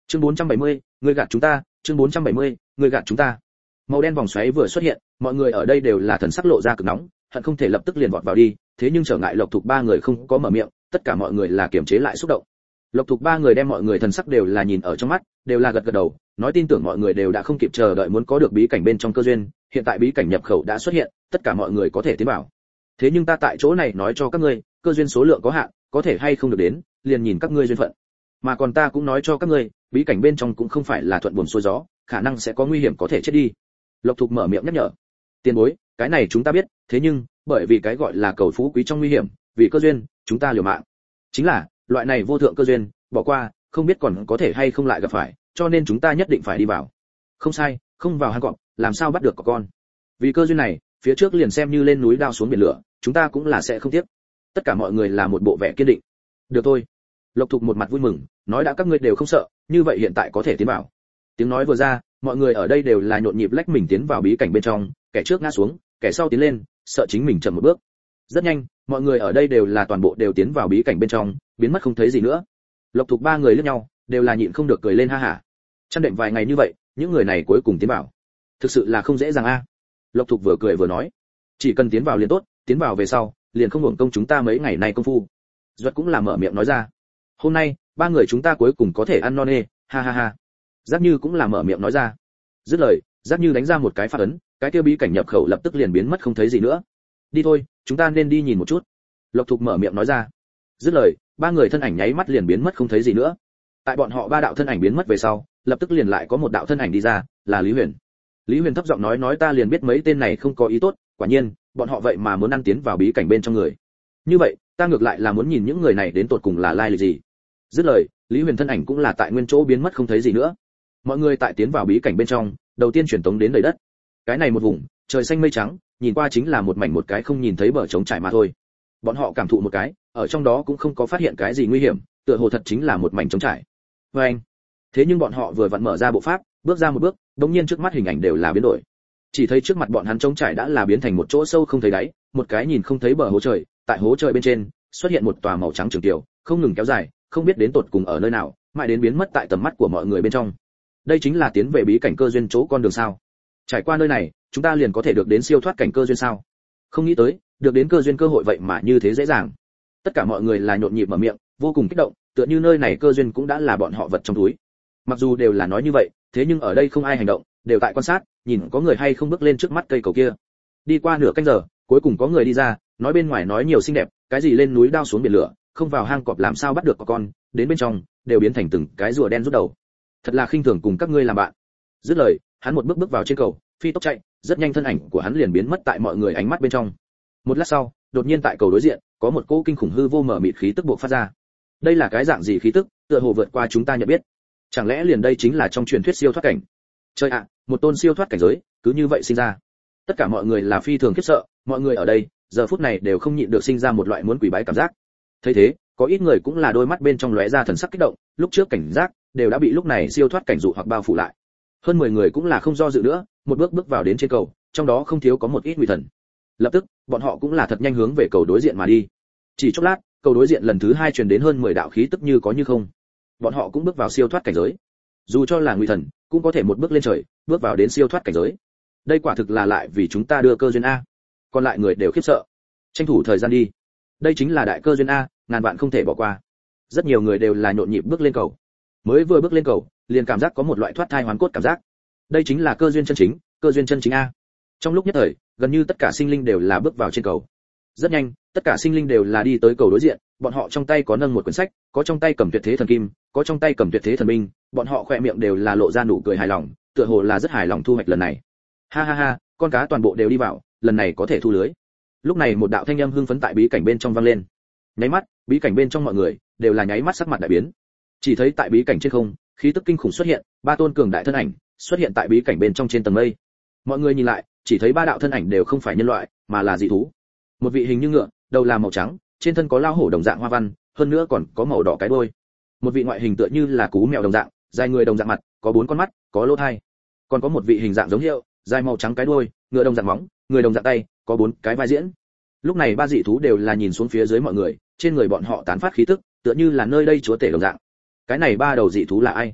Chương 470, người gạt chúng ta, chương 470, người gạt chúng ta. Màu đen vòng xoáy vừa xuất hiện, mọi người ở đây đều là thần sắc lộ ra cực nóng, hận không thể lập tức liền vọt vào đi, thế nhưng trở ngại Lộc Thục ba người không có mở miệng, tất cả mọi người là kiềm chế lại xúc động. Lộc Thục ba người đem mọi người thần sắc đều là nhìn ở trong mắt, đều là gật gật đầu, nói tin tưởng mọi người đều đã không kịp chờ đợi muốn có được bí cảnh bên trong cơ duyên, hiện tại bí cảnh nhập khẩu đã xuất hiện, tất cả mọi người có thể tiến vào. Thế nhưng ta tại chỗ này nói cho các ngươi, cơ duyên số lượng có hạn, có thể hay không được đến, liền nhìn các ngươi duyên phận. Mà còn ta cũng nói cho các ngươi, bí cảnh bên trong cũng không phải là thuận buồm xuôi gió, khả năng sẽ có nguy hiểm có thể chết đi. Lộc Thục mở miệng nhắc nhở. Tiền bối, cái này chúng ta biết, thế nhưng, bởi vì cái gọi là cầu phú quý trong nguy hiểm, vì cơ duyên, chúng ta liều mạng. Chính là, loại này vô thượng cơ duyên, bỏ qua, không biết còn có thể hay không lại gặp phải, cho nên chúng ta nhất định phải đi vào. Không sai, không vào hang cọp, làm sao bắt được có con. Vì cơ duyên này, phía trước liền xem như lên núi đao xuống biển lửa, chúng ta cũng là sẽ không tiếc. Tất cả mọi người là một bộ vẻ kiên định. Được thôi. Lộc Thục một mặt vui mừng, nói đã các ngươi đều không sợ, như vậy hiện tại có thể tiến vào. Tiếng nói vừa ra, mọi người ở đây đều là nhộn nhịp lách mình tiến vào bí cảnh bên trong, kẻ trước ngã xuống, kẻ sau tiến lên, sợ chính mình chậm một bước. Rất nhanh, mọi người ở đây đều là toàn bộ đều tiến vào bí cảnh bên trong, biến mất không thấy gì nữa. Lộc Thục ba người liếc nhau, đều là nhịn không được cười lên ha hả. Chăn đệm vài ngày như vậy, những người này cuối cùng tiến vào. Thực sự là không dễ dàng a. Lộc Thục vừa cười vừa nói, chỉ cần tiến vào liền tốt, tiến vào về sau, liền không hưởng công chúng ta mấy ngày nay công phu. Duật cũng là mở miệng nói ra, hôm nay ba người chúng ta cuối cùng có thể ăn no nê, ha ha ha. Giác Như cũng là mở miệng nói ra. Dứt lời, Giác Như đánh ra một cái phát ấn, cái kia bí cảnh nhập khẩu lập tức liền biến mất không thấy gì nữa. Đi thôi, chúng ta nên đi nhìn một chút. Lộc Thục mở miệng nói ra. Dứt lời, ba người thân ảnh nháy mắt liền biến mất không thấy gì nữa. Tại bọn họ ba đạo thân ảnh biến mất về sau, lập tức liền lại có một đạo thân ảnh đi ra, là Lý Huyền. Lý Huyền thấp giọng nói ta liền biết mấy tên này không có ý tốt, quả nhiên, bọn họ vậy mà muốn ăn tiến vào bí cảnh bên trong người. Như vậy, ta ngược lại là muốn nhìn những người này đến tột cùng là lai lịch gì. Dứt lời, Lý Huyền thân ảnh cũng là tại nguyên chỗ biến mất không thấy gì nữa. Mọi người tại tiến vào bí cảnh bên trong, đầu tiên truyền tống đến đầy đất. Cái này một vùng, trời xanh mây trắng, nhìn qua chính là một mảnh một cái không nhìn thấy bờ trống trải mà thôi. Bọn họ cảm thụ một cái, ở trong đó cũng không có phát hiện cái gì nguy hiểm, tựa hồ thật chính là một mảnh trống trải. Anh. Thế nhưng bọn họ vừa vặn mở ra bộ pháp, bước ra một bước, đột nhiên trước mắt hình ảnh đều là biến đổi. Chỉ thấy trước mặt bọn hắn trống trải đã là biến thành một chỗ sâu không thấy đáy, một cái nhìn không thấy bờ hố trời, tại hố trời bên trên xuất hiện một tòa màu trắng trường tiểu, không ngừng kéo dài, không biết đến tột cùng ở nơi nào, mãi đến biến mất tại tầm mắt của mọi người bên trong. Đây chính là tiến về bí cảnh cơ duyên chỗ con đường sao? Trải qua nơi này, chúng ta liền có thể được đến siêu thoát cảnh cơ duyên sao? Không nghĩ tới, được đến cơ duyên cơ hội vậy mà như thế dễ dàng. Tất cả mọi người là nhộn nhịp mở miệng, vô cùng kích động, tựa như nơi này cơ duyên cũng đã là bọn họ vật trong túi. Mặc dù đều là nói như vậy, thế nhưng ở đây không ai hành động, đều tại quan sát, nhìn có người hay không bước lên trước mắt cây cầu kia. Đi qua nửa canh giờ, cuối cùng có người đi ra, nói bên ngoài nói nhiều xinh đẹp, cái gì lên núi đao xuống biển lửa, không vào hang cọp làm sao bắt được có con, đến bên trong đều biến thành từng cái rùa đen rút đầu. Thật là khinh thường cùng các ngươi làm bạn. Dứt lời, hắn một bước bước vào trên cầu, phi tốc chạy, rất nhanh thân ảnh của hắn liền biến mất tại mọi người ánh mắt bên trong. Một lát sau, đột nhiên tại cầu đối diện, có một cỗ kinh khủng hư vô mở mịt khí tức bộc phát ra. Đây là cái dạng gì khí tức, tựa hồ vượt qua chúng ta nhận biết. Chẳng lẽ liền đây chính là trong truyền thuyết siêu thoát cảnh? Trời ạ, một tôn siêu thoát cảnh giới, cứ như vậy sinh ra. Tất cả mọi người là phi thường khiếp sợ, mọi người ở đây, giờ phút này đều không nhịn được sinh ra một loại muốn quỳ bái cảm giác. Thấy thế, có ít người cũng là đôi mắt bên trong lóe ra thần sắc kích động, lúc trước cảnh giác đều đã bị lúc này siêu thoát cảnh dụ hoặc bao phủ lại. Hơn 10 người cũng là không do dự nữa, một bước bước vào đến trên cầu, trong đó không thiếu có một ít nguy thần. Lập tức, bọn họ cũng là thật nhanh hướng về cầu đối diện mà đi. Chỉ chốc lát, cầu đối diện lần thứ 2 truyền đến hơn 10 đạo khí tức như có như không. Bọn họ cũng bước vào siêu thoát cảnh giới. Dù cho là nguy thần, cũng có thể một bước lên trời, bước vào đến siêu thoát cảnh giới. Đây quả thực là lại vì chúng ta đưa cơ duyên a. Còn lại người đều khiếp sợ. Tranh thủ thời gian đi. Đây chính là đại cơ duyên a, ngàn vạn không thể bỏ qua. Rất nhiều người đều là nhộn nhịp bước lên cầu. Mới vừa bước lên cầu, liền cảm giác có một loại thoát thai hoàn cốt cảm giác. Đây chính là cơ duyên chân chính, cơ duyên chân chính a. Trong lúc nhất thời, gần như tất cả sinh linh đều là bước vào trên cầu. Rất nhanh, tất cả sinh linh đều là đi tới cầu đối diện, bọn họ trong tay có nâng một quyển sách, có trong tay cầm tuyệt thế thần kim, có trong tay cầm tuyệt thế thần binh, bọn họ khỏe miệng đều là lộ ra nụ cười hài lòng, tựa hồ là rất hài lòng thu hoạch lần này. Ha ha ha, con cá toàn bộ đều đi vào, lần này có thể thu lưới. Lúc này một đạo thanh âm hưng phấn tại bí cảnh bên trong vang lên. Nháy mắt, bí cảnh bên trong mọi người đều là nháy mắt sắc mặt đại biến. Chỉ thấy tại bí cảnh trên không, khí tức kinh khủng xuất hiện, ba tôn cường đại thân ảnh xuất hiện tại bí cảnh bên trong trên tầng mây. Mọi người nhìn lại, chỉ thấy ba đạo thân ảnh đều không phải nhân loại, mà là dị thú. Một vị hình như ngựa, đầu là màu trắng, trên thân có lao hổ đồng dạng hoa văn, hơn nữa còn có màu đỏ cái đuôi. Một vị ngoại hình tựa như là cú mèo đồng dạng, dài người đồng dạng mặt, có 4 con mắt, có lỗ tai. Còn có một vị hình dạng giống hiệu, dài màu trắng cái đuôi, ngựa đồng dạng móng, người đồng dạng tay, có 4 cái vai diễn. Lúc này ba dị thú đều là nhìn xuống phía dưới mọi người, trên người bọn họ tán phát khí tức, tựa như là nơi đây chúa tể đồng dạng. Cái này ba đầu dị thú là ai?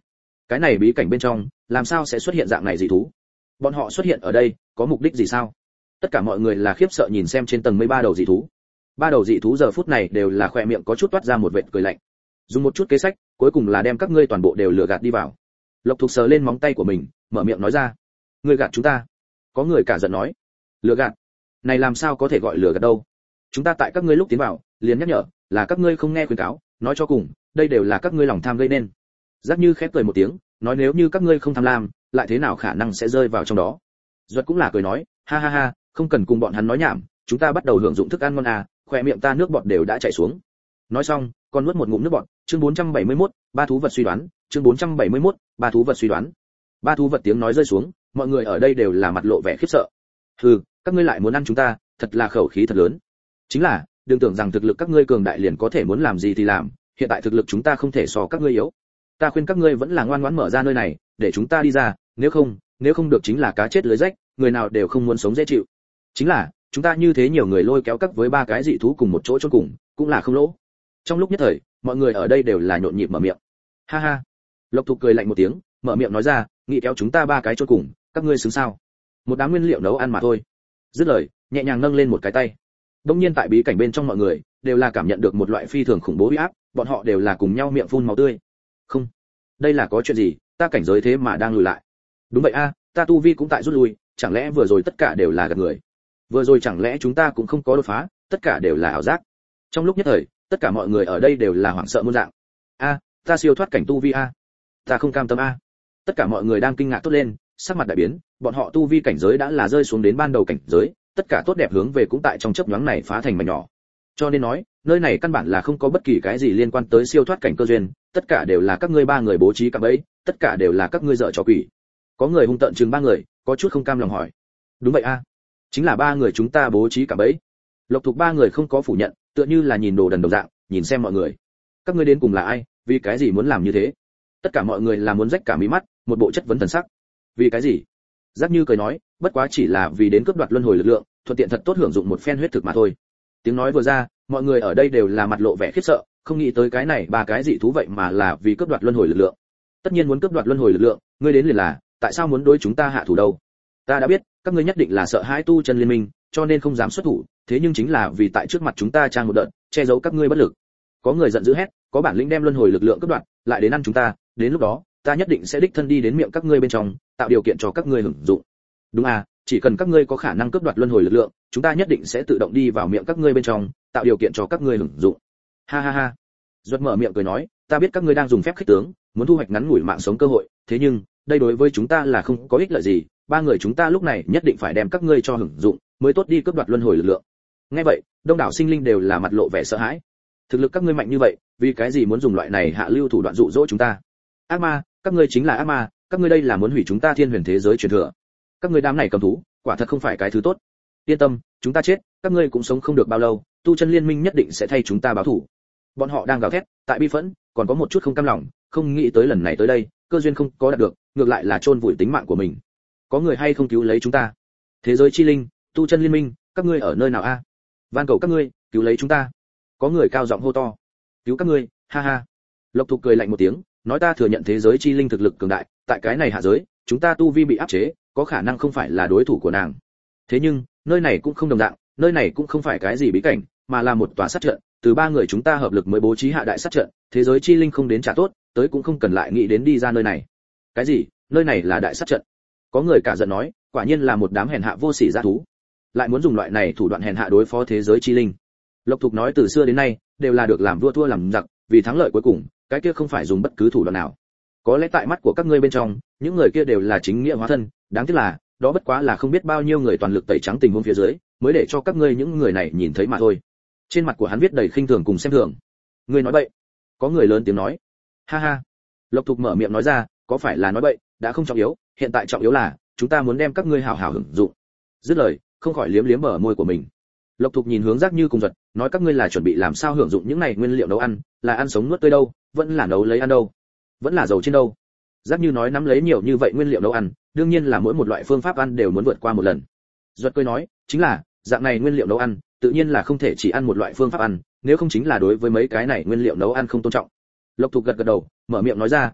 Cái này bí cảnh bên trong làm sao sẽ xuất hiện dạng này dị thú? Bọn họ xuất hiện ở đây có mục đích gì sao? Tất cả mọi người là khiếp sợ nhìn xem trên tầng mây ba đầu dị thú. Ba đầu dị thú giờ phút này đều là khỏe miệng có chút toát ra một vệt cười lạnh. Dùng một chút kế sách, cuối cùng là đem các ngươi toàn bộ đều lừa gạt đi vào. Lộc Thục sờ lên móng tay của mình, mở miệng nói ra. Ngươi gạt chúng ta? Có người cả giận nói. Lừa gạt? Này làm sao có thể gọi lừa gạt đâu? Chúng ta tại các ngươi lúc tiến vào, liền nhắc nhở, là các ngươi không nghe khuyên cáo, nói cho cùng, đây đều là các ngươi lòng tham gây nên. Giác Như khép cười một tiếng, nói nếu như các ngươi không tham lam, lại thế nào khả năng sẽ rơi vào trong đó. Duật cũng là cười nói, ha ha ha, không cần cùng bọn hắn nói nhảm, chúng ta bắt đầu hưởng dụng thức ăn ngon à, khóe miệng ta nước bọt đều đã chảy xuống. Nói xong, còn nuốt một ngụm nước bọt. Chương 471, ba thú vật suy đoán. Chương 471, ba thú vật suy đoán. Ba thú vật tiếng nói rơi xuống, mọi người ở đây đều là mặt lộ vẻ khiếp sợ. Hừ, các ngươi lại muốn ăn chúng ta, thật là khẩu khí thật lớn. Chính là, đừng tưởng rằng thực lực các ngươi cường đại liền có thể muốn làm gì thì làm, hiện tại thực lực chúng ta không thể so các ngươi yếu. Ta khuyên các ngươi vẫn là ngoan ngoãn mở ra nơi này, để chúng ta đi ra, nếu không được chính là cá chết lưới rách, người nào đều không muốn sống dễ chịu. Chính là, chúng ta như thế nhiều người lôi kéo các với ba cái dị thú cùng một chỗ chôn cùng, cũng là không lỗ. Trong lúc nhất thời, mọi người ở đây đều là nhộn nhịp mở miệng. Ha ha. Lộc Thục cười lạnh một tiếng, mở miệng nói ra, nghĩ kéo chúng ta ba cái chôn cùng, các ngươi xứng sao? Một đám nguyên liệu nấu ăn mà thôi. Dứt lời, nhẹ nhàng nâng lên một cái tay. Đương nhiên tại bí cảnh bên trong mọi người đều là cảm nhận được một loại phi thường khủng bố uy áp, bọn họ đều là cùng nhau miệng phun máu tươi. Không, đây là có chuyện gì, ta cảnh giới thế mà đang lùi lại. Đúng vậy a, ta tu vi cũng tại rút lui, chẳng lẽ vừa rồi tất cả đều là gạt người? Vừa rồi chẳng lẽ chúng ta cũng không có đột phá, tất cả đều là ảo giác? Trong lúc nhất thời, tất cả mọi người ở đây đều là hoảng sợ muôn dạng. A, ta siêu thoát cảnh tu vi a, ta không cam tâm a. Tất cả mọi người đang kinh ngạc thốt lên, sắc mặt đại biến, bọn họ tu vi cảnh giới đã là rơi xuống đến ban đầu cảnh giới, tất cả tốt đẹp hướng về cũng tại trong chớp nhoáng này phá thành mảnh nhỏ. Cho nên nói, nơi này căn bản là không có bất kỳ cái gì liên quan tới siêu thoát cảnh cơ duyên, tất cả đều là các ngươi ba người bố trí cả bẫy, tất cả đều là các ngươi dở trò quỷ. Có người hung tợn chừng ba người, có chút không cam lòng hỏi. Đúng vậy a, chính là ba người chúng ta bố trí cả bẫy. Lộc Thục ba người không có phủ nhận, tựa như là nhìn đồ đần đồng dạng, nhìn xem mọi người. Các ngươi đến cùng là ai, vì cái gì muốn làm như thế? Tất cả mọi người là muốn rách cả mí mắt, một bộ chất vấn thần sắc. Vì cái gì? Giác Như cười nói, bất quá chỉ là vì đến cướp đoạt luân hồi lực lượng, thuận tiện thật tốt hưởng dụng một phen huyết thực mà thôi. Tiếng nói vừa ra, mọi người ở đây đều là mặt lộ vẻ khiếp sợ, không nghĩ tới cái này ba cái dị thú vậy mà là vì cướp đoạt luân hồi lực lượng. Tất nhiên muốn cướp đoạt luân hồi lực lượng, ngươi đến liền là, tại sao muốn đối chúng ta hạ thủ đâu? Ta đã biết, các ngươi nhất định là sợ hãi tu chân liên minh, cho nên không dám xuất thủ, thế nhưng chính là vì tại trước mặt chúng ta trang một đợt, che giấu các ngươi bất lực. Có người giận dữ hét, có bản lĩnh đem luân hồi lực lượng cướp đoạt, lại đến ăn chúng ta, đến lúc đó, ta nhất định sẽ đích thân đi đến miệng các ngươi bên trong, tạo điều kiện cho các ngươi hưởng dụng. Đúng à, chỉ cần các ngươi có khả năng cướp đoạt luân hồi lực lượng, chúng ta nhất định sẽ tự động đi vào miệng các ngươi bên trong, tạo điều kiện cho các ngươi hưởng dụng. Ha ha ha. Duật mở miệng cười nói, ta biết các ngươi đang dùng phép khích tướng, muốn thu hoạch ngắn ngủi mạng sống cơ hội, thế nhưng, đây đối với chúng ta là không có ích lợi gì, ba người chúng ta lúc này nhất định phải đem các ngươi cho hưởng dụng, mới tốt đi cướp đoạt luân hồi lực lượng. Nghe vậy, đông đảo sinh linh đều là mặt lộ vẻ sợ hãi. Thực lực các ngươi mạnh như vậy, vì cái gì muốn dùng loại này hạ lưu thủ đoạn dụ dỗ chúng ta? Ác ma, các ngươi chính là ác ma, các ngươi đây là muốn hủy chúng ta thiên huyền thế giới truyền thừa. Các ngươi đám này cầm thú, quả thật không phải cái thứ tốt. Yên tâm, chúng ta chết, các ngươi cũng sống không được bao lâu, tu chân liên minh nhất định sẽ thay chúng ta báo thù. Bọn họ đang gào thét, tại bi phẫn, còn có một chút không cam lòng, không nghĩ tới lần này tới đây, cơ duyên không có đạt được, ngược lại là chôn vùi tính mạng của mình. Có người hay không cứu lấy chúng ta? Thế giới chi linh, tu chân liên minh, các ngươi ở nơi nào a? Van cầu các ngươi, cứu lấy chúng ta. Có người cao giọng hô to. Cứu các ngươi, ha ha. Lộc Thục cười lạnh một tiếng, nói ta thừa nhận thế giới chi linh thực lực cường đại, tại cái này hạ giới, chúng ta tu vi bị áp chế, có khả năng không phải là đối thủ của nàng. Thế nhưng, nơi này cũng không đồng dạng, nơi này cũng không phải cái gì bí cảnh, mà là một tòa sát trận, từ ba người chúng ta hợp lực mới bố trí hạ đại sát trận, thế giới chi linh không đến trả tốt, tới cũng không cần lại nghĩ đến đi ra nơi này. Cái gì? Nơi này là đại sát trận? Có người cả giận nói, quả nhiên là một đám hèn hạ vô sỉ dã thú, lại muốn dùng loại này thủ đoạn hèn hạ đối phó thế giới chi linh. Lộc Thục nói từ xưa đến nay đều là được làm vua thua làm giặc, vì thắng lợi cuối cùng, cái kia không phải dùng bất cứ thủ đoạn nào. Có lẽ tại mắt của các ngươi bên trong, những người kia đều là chính nghĩa hóa thân, đáng tiếc là, đó bất quá là không biết bao nhiêu người toàn lực tẩy trắng tình huống phía dưới, mới để cho các ngươi những người này nhìn thấy mà thôi. Trên mặt của hắn viết đầy khinh thường cùng xem thường. Ngươi nói bậy. Có người lớn tiếng nói. Ha ha. Lộc Thục mở miệng nói ra, có phải là nói bậy, đã không trọng yếu, hiện tại trọng yếu là, chúng ta muốn đem các ngươi hảo hảo hưởng dụng. Dứt lời, không khỏi liếm liếm bờ môi của mình. Lộc Thục nhìn hướng Giác Như cùng Duật, nói các ngươi là chuẩn bị làm sao hưởng dụng những này nguyên liệu nấu ăn, là ăn sống nuốt tươi đâu, vẫn là nấu lấy ăn đâu, vẫn là dầu trên đâu. Giác Như nói nắm lấy nhiều như vậy nguyên liệu nấu ăn, đương nhiên là mỗi một loại phương pháp ăn đều muốn vượt qua một lần. Duật cười nói, chính là, dạng này nguyên liệu nấu ăn, tự nhiên là không thể chỉ ăn một loại phương pháp ăn, nếu không chính là đối với mấy cái này nguyên liệu nấu ăn không tôn trọng. Lộc Thục gật gật đầu, mở miệng nói ra, tốt,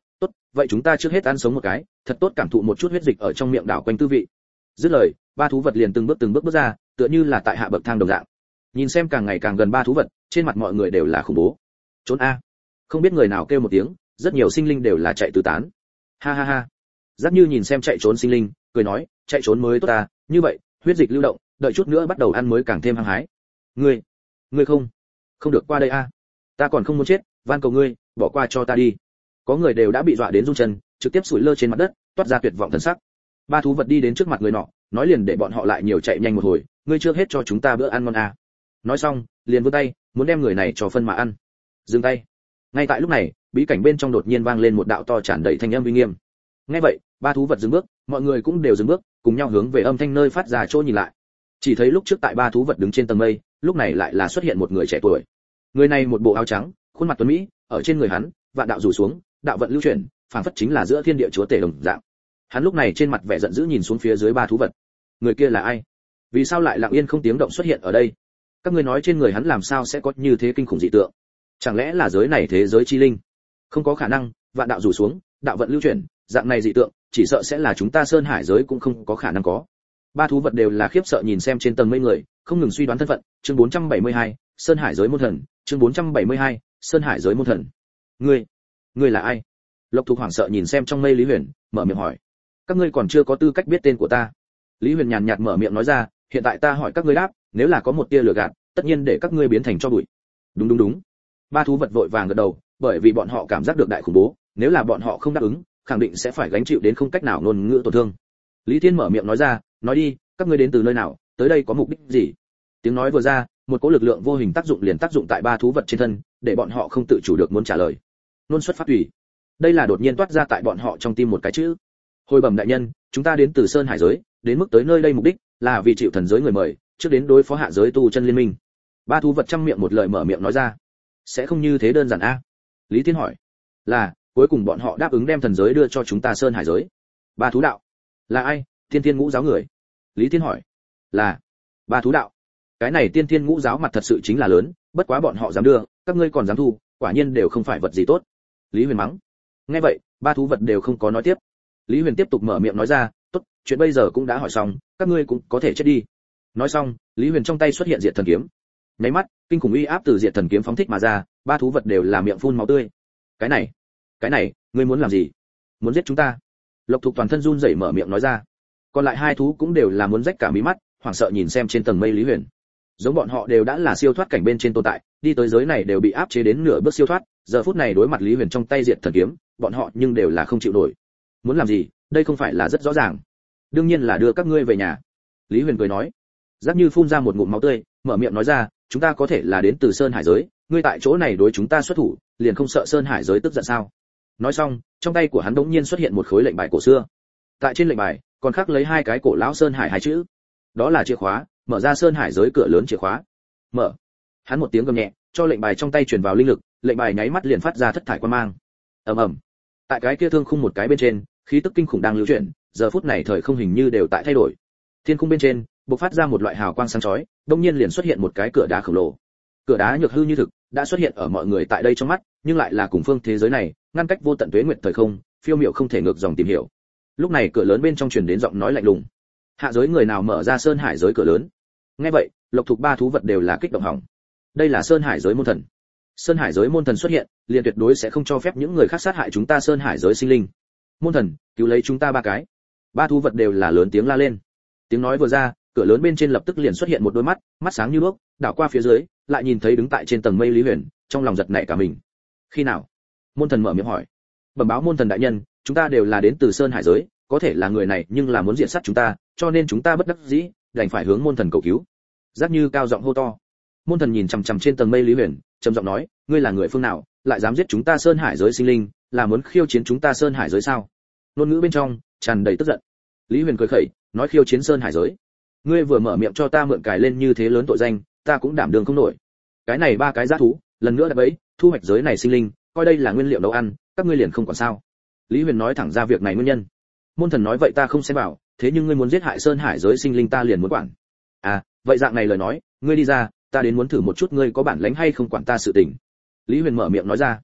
vậy chúng ta trước hết ăn sống một cái, thật tốt cảm thụ một chút huyết dịch ở trong miệng đảo quanh tư vị. Dứt lời, ba thú vật liền từng bước bước ra, tựa như là tại hạ bậc thang đồng dạng. Nhìn xem càng ngày càng gần ba thú vật, trên mặt mọi người đều là khủng bố. Trốn a! Không biết người nào kêu một tiếng, rất nhiều sinh linh đều là chạy tứ tán. Ha ha ha! Giác Như nhìn xem chạy trốn sinh linh, cười nói, chạy trốn mới tốt ta, như vậy, huyết dịch lưu động, đợi chút nữa bắt đầu ăn mới càng thêm hăng hái. Ngươi không được qua đây a! Ta còn không muốn chết, van cầu ngươi, bỏ qua cho ta đi. Có người đều đã bị dọa đến run chân, trực tiếp sủi lơ trên mặt đất, toát ra tuyệt vọng thần sắc. Ba thú vật đi đến trước mặt người nọ, nói liền để bọn họ lại nhiều chạy nhanh một hồi, ngươi trước hết cho chúng ta bữa ăn ngon a. Nói xong, liền vươn tay, muốn đem người này cho phân mà ăn. Dừng tay. Ngay tại lúc này, bí cảnh bên trong đột nhiên vang lên một đạo to tràn đầy thanh âm uy nghiêm. Nghe vậy, ba thú vật dừng bước, mọi người cũng đều dừng bước, cùng nhau hướng về âm thanh nơi phát ra chỗ nhìn lại. Chỉ thấy lúc trước tại ba thú vật đứng trên tầng mây, lúc này lại là xuất hiện một người trẻ tuổi. Người này một bộ áo trắng, khuôn mặt tuấn mỹ, ở trên người hắn, vạn đạo rủ xuống, đạo vận lưu chuyển, phảng phất chính là giữa thiên địa chúa tể đồng dạng. Hắn lúc này trên mặt vẻ giận dữ nhìn xuống phía dưới ba thú vật. Người kia là ai? Vì sao lại lặng yên không tiếng động xuất hiện ở đây? Các ngươi nói trên người hắn làm sao sẽ có như thế kinh khủng dị tượng? Chẳng lẽ là giới này thế giới chi linh? Không có khả năng, vạn đạo rủ xuống, đạo vận lưu chuyển, dạng này dị tượng, chỉ sợ sẽ là chúng ta Sơn Hải giới cũng không có khả năng có. Ba thú vật đều là khiếp sợ nhìn xem trên tầng mây người, không ngừng suy đoán thân phận. Chương 472, Sơn Hải giới môn thần, chương 472, Sơn Hải giới môn thần. Ngươi là ai? Lộc Thục hoảng sợ nhìn xem trong mây Lý Huyền, mở miệng hỏi. Các ngươi còn chưa có tư cách biết tên của ta. Lý Huyền nhàn nhạt mở miệng nói ra, hiện tại ta hỏi các ngươi đáp, nếu là có một tia lừa gạt, tất nhiên để các ngươi biến thành tro bụi. Đúng. Ba thú vật vội vàng gật đầu, bởi vì bọn họ cảm giác được đại khủng bố, nếu là bọn họ không đáp ứng, khẳng định sẽ phải gánh chịu đến không cách nào ngôn ngữ tổn thương. Lý Thiên mở miệng nói ra, nói đi, các ngươi đến từ nơi nào, tới đây có mục đích gì? Tiếng nói vừa ra, một cỗ lực lượng vô hình tác dụng tại ba thú vật trên thân, để bọn họ không tự chủ được muốn trả lời. Nôn xuất pháp tùy. Đây là đột nhiên toát ra tại bọn họ trong tim một cái chữ. Hồi bẩm đại nhân, chúng ta đến từ Sơn Hải giới, đến mức tới nơi đây mục đích là vì chịu thần giới người mời, trước đến đối phó hạ giới tu chân liên minh. Ba thú vật trăm miệng một lời mở miệng nói ra. Sẽ không như thế đơn giản a? Lý Thiên hỏi. Là, cuối cùng bọn họ đáp ứng đem thần giới đưa cho chúng ta Sơn Hải giới. Ba thú đạo. Là ai? Tiên Thiên Ngũ giáo người. Lý Thiên hỏi. Là. Ba thú đạo. Cái này Tiên Thiên Ngũ giáo mặt thật sự chính là lớn, bất quá bọn họ dám đưa, các ngươi còn dám thu, quả nhiên đều không phải vật gì tốt. Lý Huyền mắng. Nghe vậy, ba thú vật đều không có nói tiếp. Lý Huyền tiếp tục mở miệng nói ra, tốt, chuyện bây giờ cũng đã hỏi xong, các ngươi cũng có thể chết đi. Nói xong, Lý Huyền trong tay xuất hiện diệt thần kiếm. Nháy mắt, kinh khủng uy áp từ diệt thần kiếm phóng thích mà ra, ba thú vật đều là miệng phun máu tươi. Cái này, ngươi muốn làm gì? Muốn giết chúng ta? Lộc Thục toàn thân run rẩy mở miệng nói ra. Còn lại hai thú cũng đều là muốn rách cả mí mắt, hoảng sợ nhìn xem trên tầng mây Lý Huyền. Giống bọn họ đều đã là siêu thoát cảnh bên trên tồn tại, đi tới giới này đều bị áp chế đến nửa bước siêu thoát, giờ phút này đối mặt Lý Huyền trong tay diệt thần kiếm, bọn họ nhưng đều là không chịu nổi. Muốn làm gì? Đây không phải là rất rõ ràng. Đương nhiên là đưa các ngươi về nhà. Lý Huyền cười nói. Giác Như phun ra một ngụm máu tươi, mở miệng nói ra, chúng ta có thể là đến từ Sơn Hải giới, ngươi tại chỗ này đối chúng ta xuất thủ, liền không sợ Sơn Hải giới tức giận sao? Nói xong, trong tay của hắn đống nhiên xuất hiện một khối lệnh bài cổ xưa. Tại trên lệnh bài, còn khắc lấy hai cái cổ lão Sơn Hải hai chữ. Đó là chìa khóa, mở ra Sơn Hải giới cửa lớn chìa khóa. Mở. Hắn một tiếng gầm nhẹ, cho lệnh bài trong tay truyền vào linh lực, lệnh bài nháy mắt liền phát ra thất thải quang mang. Ầm ầm. Tại cái kia thương khung một cái bên trên, khí tức kinh khủng đang lưu chuyển, giờ phút này thời không hình như đều tại thay đổi. Thiên khung bên trên, bộc phát ra một loại hào quang sáng chói, đột nhiên liền xuất hiện một cái cửa đá khổng lồ. Cửa đá nhược hư như thực, đã xuất hiện ở mọi người tại đây trong mắt, nhưng lại là cùng phương thế giới này, ngăn cách vô tận tuế nguyệt thời không, phiêu miểu không thể ngược dòng tìm hiểu. Lúc này cửa lớn bên trong truyền đến giọng nói lạnh lùng. Hạ giới người nào mở ra Sơn Hải giới cửa lớn? Nghe vậy, Lộc Thục ba thú vật đều là kích động hỏng. Đây là Sơn Hải giới môn thần. Sơn Hải giới môn thần xuất hiện, liền tuyệt đối sẽ không cho phép những người khác sát hại chúng ta Sơn Hải giới sinh linh. Môn thần, cứu lấy chúng ta ba cái. Ba thú vật đều là lớn tiếng la lên. Tiếng nói vừa ra, cửa lớn bên trên lập tức liền xuất hiện một đôi mắt, mắt sáng như đuốc, đảo qua phía dưới, lại nhìn thấy đứng tại trên tầng mây Lý Huyền, trong lòng giật nảy cả mình. Khi nào? Môn thần mở miệng hỏi. Bẩm báo môn thần đại nhân, chúng ta đều là đến từ Sơn Hải giới, có thể là người này nhưng là muốn diện sát chúng ta, cho nên chúng ta bất đắc dĩ, đành phải hướng môn thần cầu cứu. Giác Như cao giọng hô to. Môn thần nhìn chằm chằm trên tầng mây Lý Huyền, trầm giọng nói, ngươi là người phương nào, lại dám giết chúng ta Sơn Hải giới sinh linh, là muốn khiêu chiến chúng ta Sơn Hải giới sao? Ngôn ngữ bên trong tràn đầy tức giận. Lý Huyền cười khẩy, nói khiêu chiến Sơn Hải giới. Ngươi vừa mở miệng cho ta mượn cài lên như thế lớn tội danh, ta cũng đảm đương không nổi. Cái này ba cái giá thú, lần nữa đã bấy, thu hoạch giới này sinh linh, coi đây là nguyên liệu nấu ăn, các ngươi liền không còn sao? Lý Huyền nói thẳng ra việc này nguyên nhân. Môn thần nói vậy ta không xem vào, thế nhưng ngươi muốn giết hại Sơn Hải giới sinh linh ta liền muốn quản. À, vậy dạng này lời nói, ngươi đi ra, ta đến muốn thử một chút ngươi có bản lĩnh hay không quản ta sự tình. Lý Huyền mở miệng nói ra.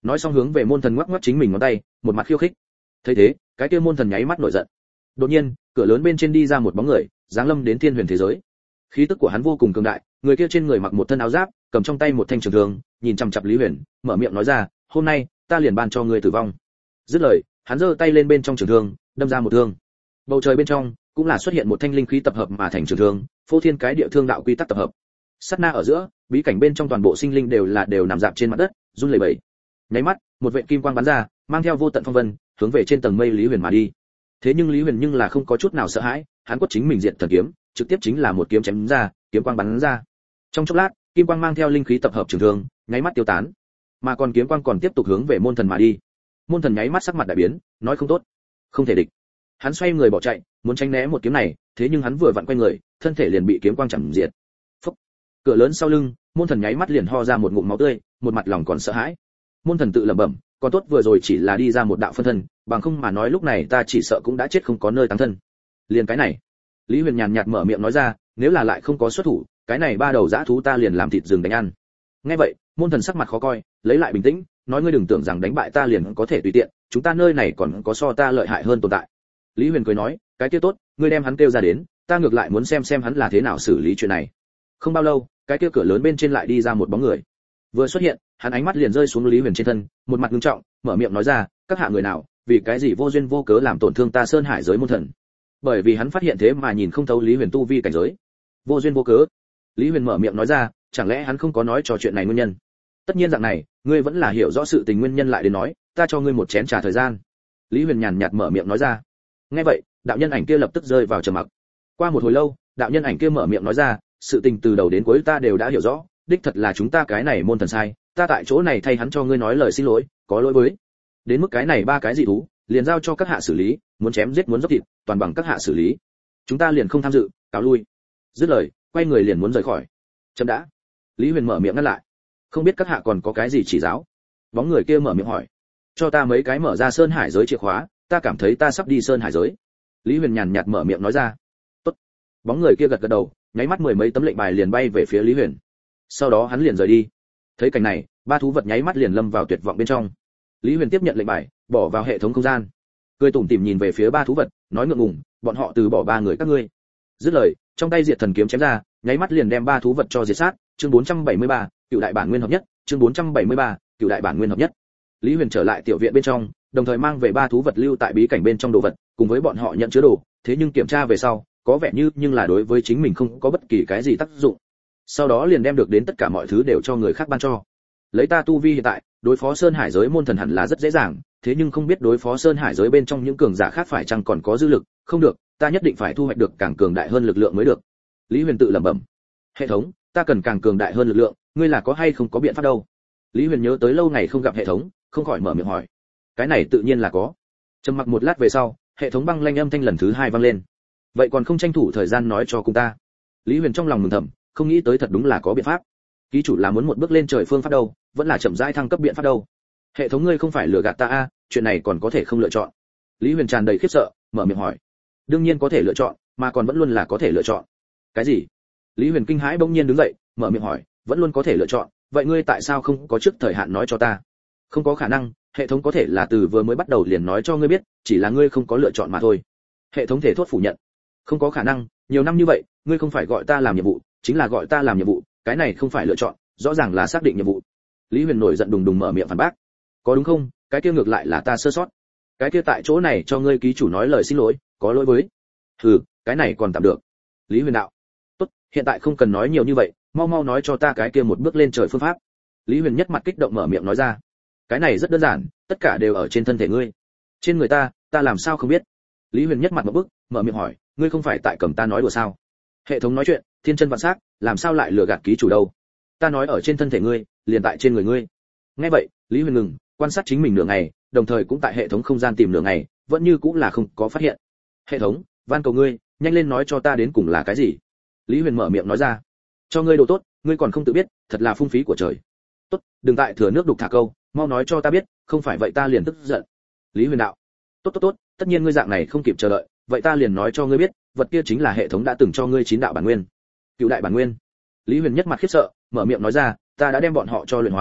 nói xong hướng về môn thần ngoắc ngoắc chính mình ngón tay, một mặt khiêu khích. Thấy thế, cái kia môn thần nháy mắt nổi giận. Đột nhiên, cửa lớn bên trên đi ra một bóng người, giáng lâm đến thiên huyền thế giới. Khí tức của hắn vô cùng cường đại, người kia trên người mặc một thân áo giáp, cầm trong tay một thanh trường thương, nhìn chằm chằm Lý Huyền, mở miệng nói ra, "Hôm nay, ta liền ban cho ngươi tử vong." Dứt lời, hắn giơ tay lên bên trong trường thương, đâm ra một thương. Bầu trời bên trong cũng là xuất hiện một thanh linh khí tập hợp mà thành trường thương, phô thiên cái địa thương đạo quy tắc tập hợp. Sát na ở giữa, bí cảnh bên trong toàn bộ sinh linh đều nằm rạp trên mặt đất, run lẩy bẩy. Nháy mắt, một vệt kim quang bắn ra, mang theo vô tận phong vân, hướng về trên tầng mây Lý Huyền mà đi. Thế nhưng Lý Huyền nhưng là không có chút nào sợ hãi, hắn quất chính mình diệt thần kiếm, trực tiếp chính là một kiếm chém ra, kiếm quang bắn ra. Trong chốc lát, kim quang mang theo linh khí tập hợp trường thương, nháy mắt tiêu tán. Mà còn kiếm quang còn tiếp tục hướng về môn thần mà đi. Môn thần nháy mắt sắc mặt đại biến, nói không tốt, không thể địch. Hắn xoay người bỏ chạy, muốn tránh né một kiếm này, thế nhưng hắn vừa vặn quay người, thân thể liền bị kiếm quang chằm diệt. Phốc. Cửa lớn sau lưng, môn thần nháy mắt liền ho ra một ngụm máu tươi, một mặt lòng còn sợ hãi. Môn thần tự lẩm bẩm, còn tốt vừa rồi chỉ là đi ra một đạo phân thân, bằng không mà nói lúc này ta chỉ sợ cũng đã chết không có nơi táng thân. Liền cái này, Lý Huyền nhàn nhạt mở miệng nói ra, nếu là lại không có xuất thủ, cái này ba đầu dã thú ta liền làm thịt rừng đánh ăn. Nghe vậy, môn thần sắc mặt khó coi, lấy lại bình tĩnh, nói ngươi đừng tưởng rằng đánh bại ta liền có thể tùy tiện, chúng ta nơi này còn có so ta lợi hại hơn tồn tại. Lý Huyền cười nói, cái kia tốt, ngươi đem hắn kêu ra đến, ta ngược lại muốn xem hắn là thế nào xử lý chuyện này. Không bao lâu, cái kia cửa lớn bên trên lại đi ra một bóng người. Vừa xuất hiện, hắn ánh mắt liền rơi xuống Lý Huyền trên thân, một mặt nghiêm trọng, mở miệng nói ra, các hạ người nào, vì cái gì vô duyên vô cớ làm tổn thương ta Sơn Hải giới môn thần. Bởi vì hắn phát hiện thế mà nhìn không thấu Lý Huyền tu vi cảnh giới. Vô duyên vô cớ. Lý Huyền mở miệng nói ra, chẳng lẽ hắn không có nói trò chuyện này nguyên nhân? Tất nhiên dạng này, ngươi vẫn là hiểu rõ sự tình nguyên nhân lại đến nói, ta cho ngươi một chén trà thời gian. Lý Huyền nhàn nhạt mở miệng nói ra. Nghe vậy, đạo nhân ảnh kia lập tức rơi vào trầm mặc. Qua một hồi lâu, đạo nhân ảnh kia mở miệng nói ra, sự tình từ đầu đến cuối ta đều đã hiểu rõ, đích thật là chúng ta cái này môn thần sai, ta tại chỗ này thay hắn cho ngươi nói lời xin lỗi, có lỗi với. Đến mức cái này ba cái dị thú, liền giao cho các hạ xử lý, muốn chém giết muốn dốc thịt, toàn bằng các hạ xử lý. Chúng ta liền không tham dự, cáo lui. Dứt lời, quay người liền muốn rời khỏi. Chậm đã. Lý Huyền mở miệng ngăn lại. Không biết các hạ còn có cái gì chỉ giáo? Bóng người kia mở miệng hỏi. Cho ta mấy cái mở ra Sơn Hải giới chìa khóa, ta cảm thấy ta sắp đi Sơn Hải giới. Lý Huyền nhàn nhạt mở miệng nói ra. Tốt. Bóng người kia gật gật đầu, nháy mắt mười mấy tấm lệnh bài liền bay về phía Lý Huyền. Sau đó hắn liền rời đi. Thấy cảnh này, ba thú vật nháy mắt liền lâm vào tuyệt vọng bên trong. Lý Huyền tiếp nhận lệnh bài, bỏ vào hệ thống không gian. Cười tủm tỉm nhìn về phía ba thú vật, nói ngượng ngùng, bọn họ từ bỏ ba người các ngươi. Dứt lời, trong tay diệt thần kiếm chém ra, nháy mắt liền đem ba thú vật cho diệt sát. Chương 473, cựu đại bản nguyên hợp nhất. Chương 473, cựu đại bản nguyên hợp nhất. Lý Huyền trở lại tiểu viện bên trong, đồng thời mang về ba thú vật lưu tại bí cảnh bên trong đồ vật, cùng với bọn họ nhận chứa đồ. Thế nhưng kiểm tra về sau, có vẻ như nhưng là đối với chính mình không có bất kỳ cái gì tác dụng. Sau đó liền đem được đến tất cả mọi thứ đều cho người khác ban cho. Lấy ta tu vi hiện tại, đối phó Sơn Hải giới môn thần hẳn là rất dễ dàng, thế nhưng không biết đối phó Sơn Hải giới bên trong những cường giả khác phải chăng còn có dư lực, không được, ta nhất định phải thu hoạch được càng cường đại hơn lực lượng mới được. Lý Huyền tự lẩm bẩm. Hệ thống, ta cần càng cường đại hơn lực lượng, ngươi là có hay không có biện pháp đâu? Lý Huyền nhớ tới lâu ngày không gặp hệ thống, không khỏi mở miệng hỏi. Cái này tự nhiên là có. Trầm mặc một lát về sau, hệ thống băng lanh âm thanh lần thứ hai vang lên. Vậy còn không tranh thủ thời gian nói cho cùng ta? Lý Huyền trong lòng mừng thầm, không nghĩ tới thật đúng là có biện pháp. Ký chủ là muốn một bước lên trời phương pháp đâu, vẫn là chậm rãi thăng cấp biện pháp đâu? Hệ thống ngươi không phải lừa gạt ta a, chuyện này còn có thể không lựa chọn? Lý Huyền tràn đầy khiếp sợ, mở miệng hỏi. Đương nhiên có thể lựa chọn, mà còn vẫn luôn là có thể lựa chọn. Cái gì? Lý Huyền kinh hãi bỗng nhiên đứng dậy, mở miệng hỏi, vẫn luôn có thể lựa chọn, vậy ngươi tại sao không có trước thời hạn nói cho ta? Không có khả năng, hệ thống có thể là từ vừa mới bắt đầu liền nói cho ngươi biết, chỉ là ngươi không có lựa chọn mà thôi. Hệ thống thể thốt phủ nhận. Không có khả năng, nhiều năm như vậy, ngươi không phải gọi ta làm nhiệm vụ, chính là gọi ta làm nhiệm vụ, cái này không phải lựa chọn, rõ ràng là xác định nhiệm vụ. Lý Huyền nổi giận đùng đùng mở miệng phản bác. Có đúng không? Cái kia ngược lại là ta sơ sót. Cái kia tại chỗ này cho ngươi ký chủ nói lời xin lỗi, có lỗi với. Hừ, cái này còn tạm được. Lý Huyền đạo. Tốt, hiện tại không cần nói nhiều như vậy, mau mau nói cho ta cái kia một bước lên trời phương pháp. Lý Huyền nhất mặt kích động mở miệng nói ra. Cái này rất đơn giản, tất cả đều ở trên thân thể ngươi. Trên người ta làm sao không biết? Lý Huyền nhất mặt một bức, mở miệng hỏi, ngươi không phải tại cầm ta nói đùa sao? Hệ thống nói chuyện, thiên chân vạn sắc, làm sao lại lừa gạt ký chủ đâu? Ta nói ở trên thân thể ngươi, liền tại trên người ngươi. Nghe vậy, Lý Huyền ngừng, quan sát chính mình nửa ngày, đồng thời cũng tại hệ thống không gian tìm nửa ngày, vẫn như cũng là không có phát hiện. Hệ thống, van cầu ngươi, nhanh lên nói cho ta đến cùng là cái gì? Lý Huyền mở miệng nói ra. Cho ngươi đồ tốt, ngươi còn không tự biết, thật là phung phí của trời. Tốt, đừng tại thừa nước đục thả câu, mau nói cho ta biết, không phải vậy ta liền tức giận. Lý Huyền đạo. Tốt, tất nhiên ngươi dạng này không kịp chờ đợi, vậy ta liền nói cho ngươi biết, vật kia chính là hệ thống đã từng cho ngươi 9 đạo bản nguyên. Cựu đại bản nguyên. Lý Huyền nhất mặt khiếp sợ, mở miệng nói ra, ta đã đem bọn họ cho luyện hóa,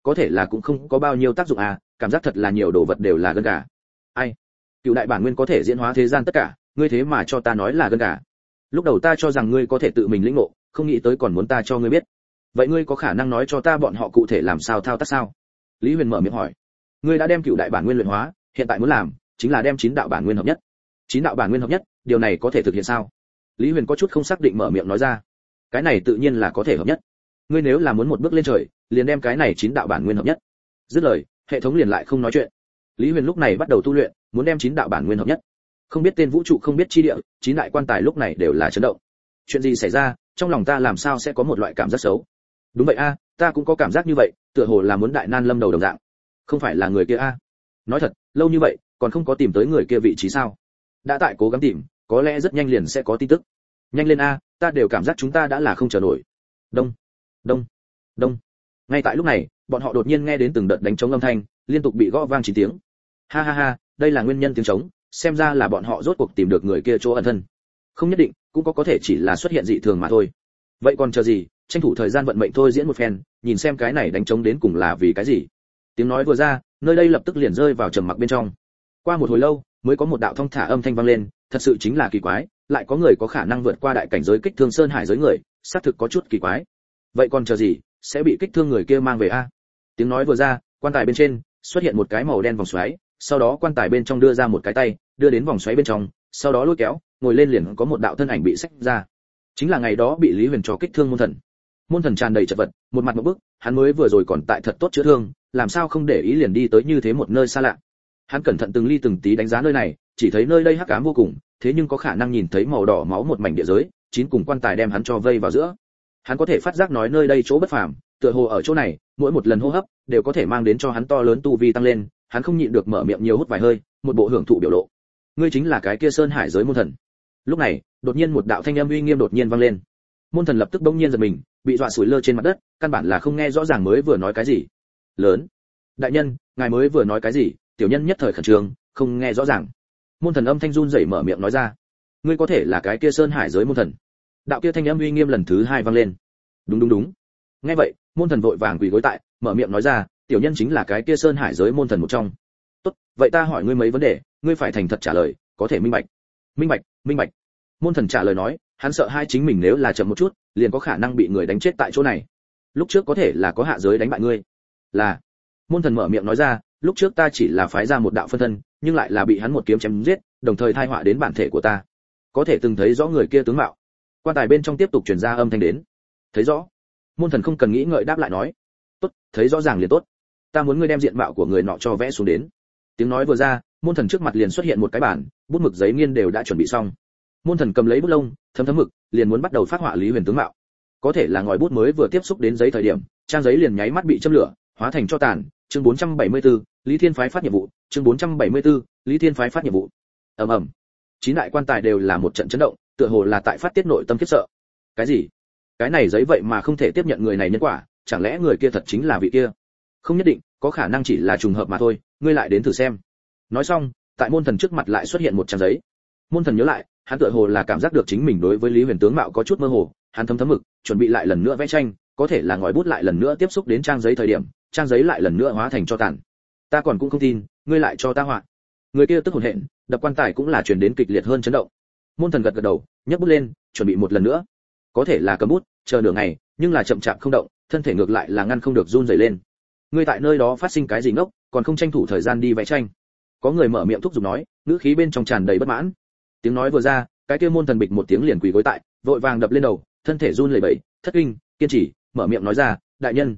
có thể là cũng không có bao nhiêu tác dụng à, cảm giác thật là nhiều đồ vật đều là gân gà. Ai, cựu đại bản nguyên có thể diễn hóa thế gian tất cả, ngươi thế mà cho ta nói là gân gà. Lúc đầu ta cho rằng ngươi có thể tự mình lĩnh ngộ, không nghĩ tới còn muốn ta cho ngươi biết. Vậy ngươi có khả năng nói cho ta bọn họ cụ thể làm sao thao tác sao? Lý Huyền mở miệng hỏi. Ngươi đã đem cựu đại bản nguyên luyện hóa, hiện tại muốn làm chính là đem 9 đạo bản nguyên hợp nhất. 9 đạo bản nguyên hợp nhất, điều này có thể thực hiện sao? Lý Huyền có chút không xác định mở miệng nói ra. Cái này tự nhiên là có thể hợp nhất. Ngươi nếu là muốn một bước lên trời, liền đem cái này 9 đạo bản nguyên hợp nhất. Dứt lời, hệ thống liền lại không nói chuyện. Lý Huyền lúc này bắt đầu tu luyện, muốn đem 9 đạo bản nguyên hợp nhất. Không biết tên vũ trụ, không biết chi địa, 9 đại quan tài lúc này đều là chấn động. Chuyện gì xảy ra, trong lòng ta làm sao sẽ có một loại cảm giác xấu? Đúng vậy a, ta cũng có cảm giác như vậy, tựa hồ là muốn đại nan lâm đầu đồng dạng. Không phải là người kia a? Nói thật, lâu như vậy, còn không có tìm tới người kia vị trí sao? Đã tại cố gắng tìm, có lẽ rất nhanh liền sẽ có tin tức. Nhanh lên a, ta đều cảm giác chúng ta đã là không chờ nổi. Đông, đông, đông. Ngay tại lúc này, bọn họ đột nhiên nghe đến từng đợt đánh trống âm thanh, liên tục bị gõ vang 9 tiếng. Ha ha ha, đây là nguyên nhân tiếng trống, xem ra là bọn họ rốt cuộc tìm được người kia chỗ ẩn thân. Không nhất định, cũng có thể chỉ là xuất hiện dị thường mà thôi. Vậy còn chờ gì, tranh thủ thời gian vận mệnh thôi diễn một phen, nhìn xem cái này đánh trống đến cùng là vì cái gì. Tiếng nói vừa ra, nơi đây lập tức liền rơi vào trầm mặc bên trong. Qua một hồi lâu, mới có một đạo thông thả âm thanh vang lên, thật sự chính là kỳ quái, lại có người có khả năng vượt qua đại cảnh giới kích thương sơn hải giới người, xác thực có chút kỳ quái. Vậy còn chờ gì, sẽ bị kích thương người kia mang về a? Tiếng nói vừa ra, quan tài bên trên xuất hiện một cái màu đen vòng xoáy, sau đó quan tài bên trong đưa ra một cái tay, đưa đến vòng xoáy bên trong, sau đó lôi kéo, ngồi lên liền có một đạo thân ảnh bị xách ra. Chính là ngày đó bị Lý Huyền cho kích thương môn thần. Môn thần tràn đầy chật vật, một mặt một bức, hắn mới vừa rồi còn tại thật tốt chữa thương, làm sao không để ý liền đi tới như thế một nơi xa lạ. Hắn cẩn thận từng ly từng tí đánh giá nơi này, chỉ thấy nơi đây hắc ám vô cùng, thế nhưng có khả năng nhìn thấy màu đỏ máu một mảnh địa giới, 9 cùng quan tài đem hắn cho vây vào giữa. Hắn có thể phát giác nói nơi đây chỗ bất phàm, tựa hồ ở chỗ này, mỗi một lần hô hấp đều có thể mang đến cho hắn to lớn tu vi tăng lên, hắn không nhịn được mở miệng nhiều hút vài hơi, một bộ hưởng thụ biểu lộ. Ngươi chính là cái kia sơn hải giới môn thần. Lúc này, đột nhiên một đạo thanh âm uy nghiêm đột nhiên vang lên. Môn thần lập tức bỗng nhiên giật mình, bị dọa sủi lơ trên mặt đất, căn bản là không nghe rõ ràng mới vừa nói cái gì. Lớn, đại nhân, ngài mới vừa nói cái gì? Tiểu nhân nhất thời khẩn trương, không nghe rõ ràng. Môn thần âm thanh run rẩy mở miệng nói ra. Ngươi có thể là cái kia sơn hải giới môn thần? Đạo kia thanh âm uy nghiêm lần thứ 2 vang lên. Đúng đúng đúng. Nghe vậy, môn thần vội vàng quỳ gối tại, mở miệng nói ra, tiểu nhân chính là cái kia sơn hải giới môn thần một trong. Tốt, vậy ta hỏi ngươi mấy vấn đề, ngươi phải thành thật trả lời, có thể minh bạch. Minh bạch, minh bạch. Môn thần trả lời nói, hắn sợ hai chính mình nếu là chậm một chút, liền có khả năng bị người đánh chết tại chỗ này. Lúc trước có thể là có hạ giới đánh bại ngươi. Là. Môn thần mở miệng nói ra, lúc trước ta chỉ là phái ra một đạo phân thân, nhưng lại là bị hắn một kiếm chém giết, đồng thời tai họa đến bản thể của ta. Có thể từng thấy rõ người kia tướng mạo. Quan tài bên trong tiếp tục truyền ra âm thanh đến. Thấy rõ. Môn thần không cần nghĩ ngợi đáp lại nói. Tốt, thấy rõ ràng liền tốt. Ta muốn ngươi đem diện mạo của người nọ cho vẽ xuống đến. Tiếng nói vừa ra, môn thần trước mặt liền xuất hiện một cái bản, bút mực giấy nghiên đều đã chuẩn bị xong. Môn thần cầm lấy bút lông, thấm thấm mực, liền muốn bắt đầu phát họa Lý Huyền tướng mạo. Có thể là ngòi bút mới vừa tiếp xúc đến giấy thời điểm, trang giấy liền nháy mắt bị châm lửa, hóa thành tro tàn. Chương 474, Lý Thiên phái phát nhiệm vụ. Chương 474, Lý Thiên phái phát nhiệm vụ. Ầm ầm. 9 đại quan tài đều là một trận chấn động, tựa hồ là tại phát tiết nội tâm khiếp sợ. Cái gì? Cái này giấy vậy mà không thể tiếp nhận người này nhân quả, chẳng lẽ người kia thật chính là vị kia? Không nhất định, có khả năng chỉ là trùng hợp mà thôi, ngươi lại đến thử xem. Nói xong, tại môn thần trước mặt lại xuất hiện một trang giấy. Môn thần nhớ lại, hắn tựa hồ là cảm giác được chính mình đối với Lý Huyền tướng mạo có chút mơ hồ, hắn thấm thấm mực, chuẩn bị lại lần nữa vẽ tranh, có thể là ngòi bút lại lần nữa tiếp xúc đến trang giấy thời điểm, trang giấy lại lần nữa hóa thành tro tàn. Ta còn cũng không tin, ngươi lại cho ta họa. Người kia tức hồn hện, đập quan tài cũng là truyền đến kịch liệt hơn chấn động. Môn thần gật gật đầu, nhấc bút lên, chuẩn bị một lần nữa. Có thể là cầm bút, chờ nửa ngày, nhưng là chậm chạp không động, thân thể ngược lại là ngăn không được run rẩy lên. Ngươi tại nơi đó phát sinh cái gì ngốc, còn không tranh thủ thời gian đi vẽ tranh? Có người mở miệng thúc giục nói, ngữ khí bên trong tràn đầy bất mãn. Tiếng nói vừa ra, cái kia môn thần bịch một tiếng liền quỳ gối tại, vội vàng đập lên đầu, thân thể run lẩy bẩy, thất kinh, kiên trì, mở miệng nói ra, đại nhân,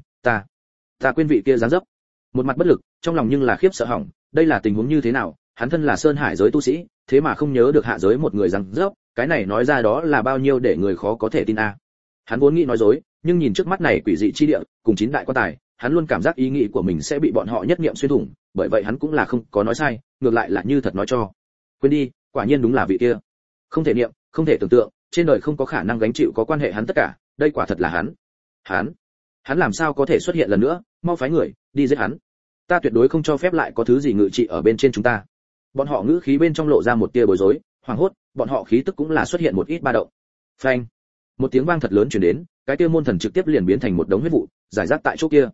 ta quên vị kia dáng dấp. Một mặt bất lực, trong lòng nhưng là khiếp sợ hỏng, đây là tình huống như thế nào? Hắn thân là sơn hải giới tu sĩ, thế mà không nhớ được hạ giới một người dáng dấp, cái này nói ra đó là bao nhiêu để người khó có thể tin a. Hắn vốn nghĩ nói dối, nhưng nhìn trước mắt này quỷ dị chi địa, cùng 9 đại quan tài, hắn luôn cảm giác ý nghĩ của mình sẽ bị bọn họ nhất niệm xuyên thủng, bởi vậy hắn cũng là không có nói sai, ngược lại là như thật nói cho. Quên đi, quả nhiên đúng là vị kia. Không thể niệm, không thể tưởng tượng, trên đời không có khả năng gánh chịu có quan hệ hắn tất cả, đây quả thật là hắn. Hắn làm sao có thể xuất hiện lần nữa, mau phái người đi giết hắn. Ta tuyệt đối không cho phép lại có thứ gì ngự trị ở bên trên chúng ta. Bọn họ ngữ khí bên trong lộ ra một tia bối rối, hoảng hốt, bọn họ khí tức cũng là xuất hiện một ít ba động. Phanh! Một tiếng vang thật lớn truyền đến, cái kia môn thần trực tiếp liền biến thành một đống huyết vụ, giải rác tại chỗ kia.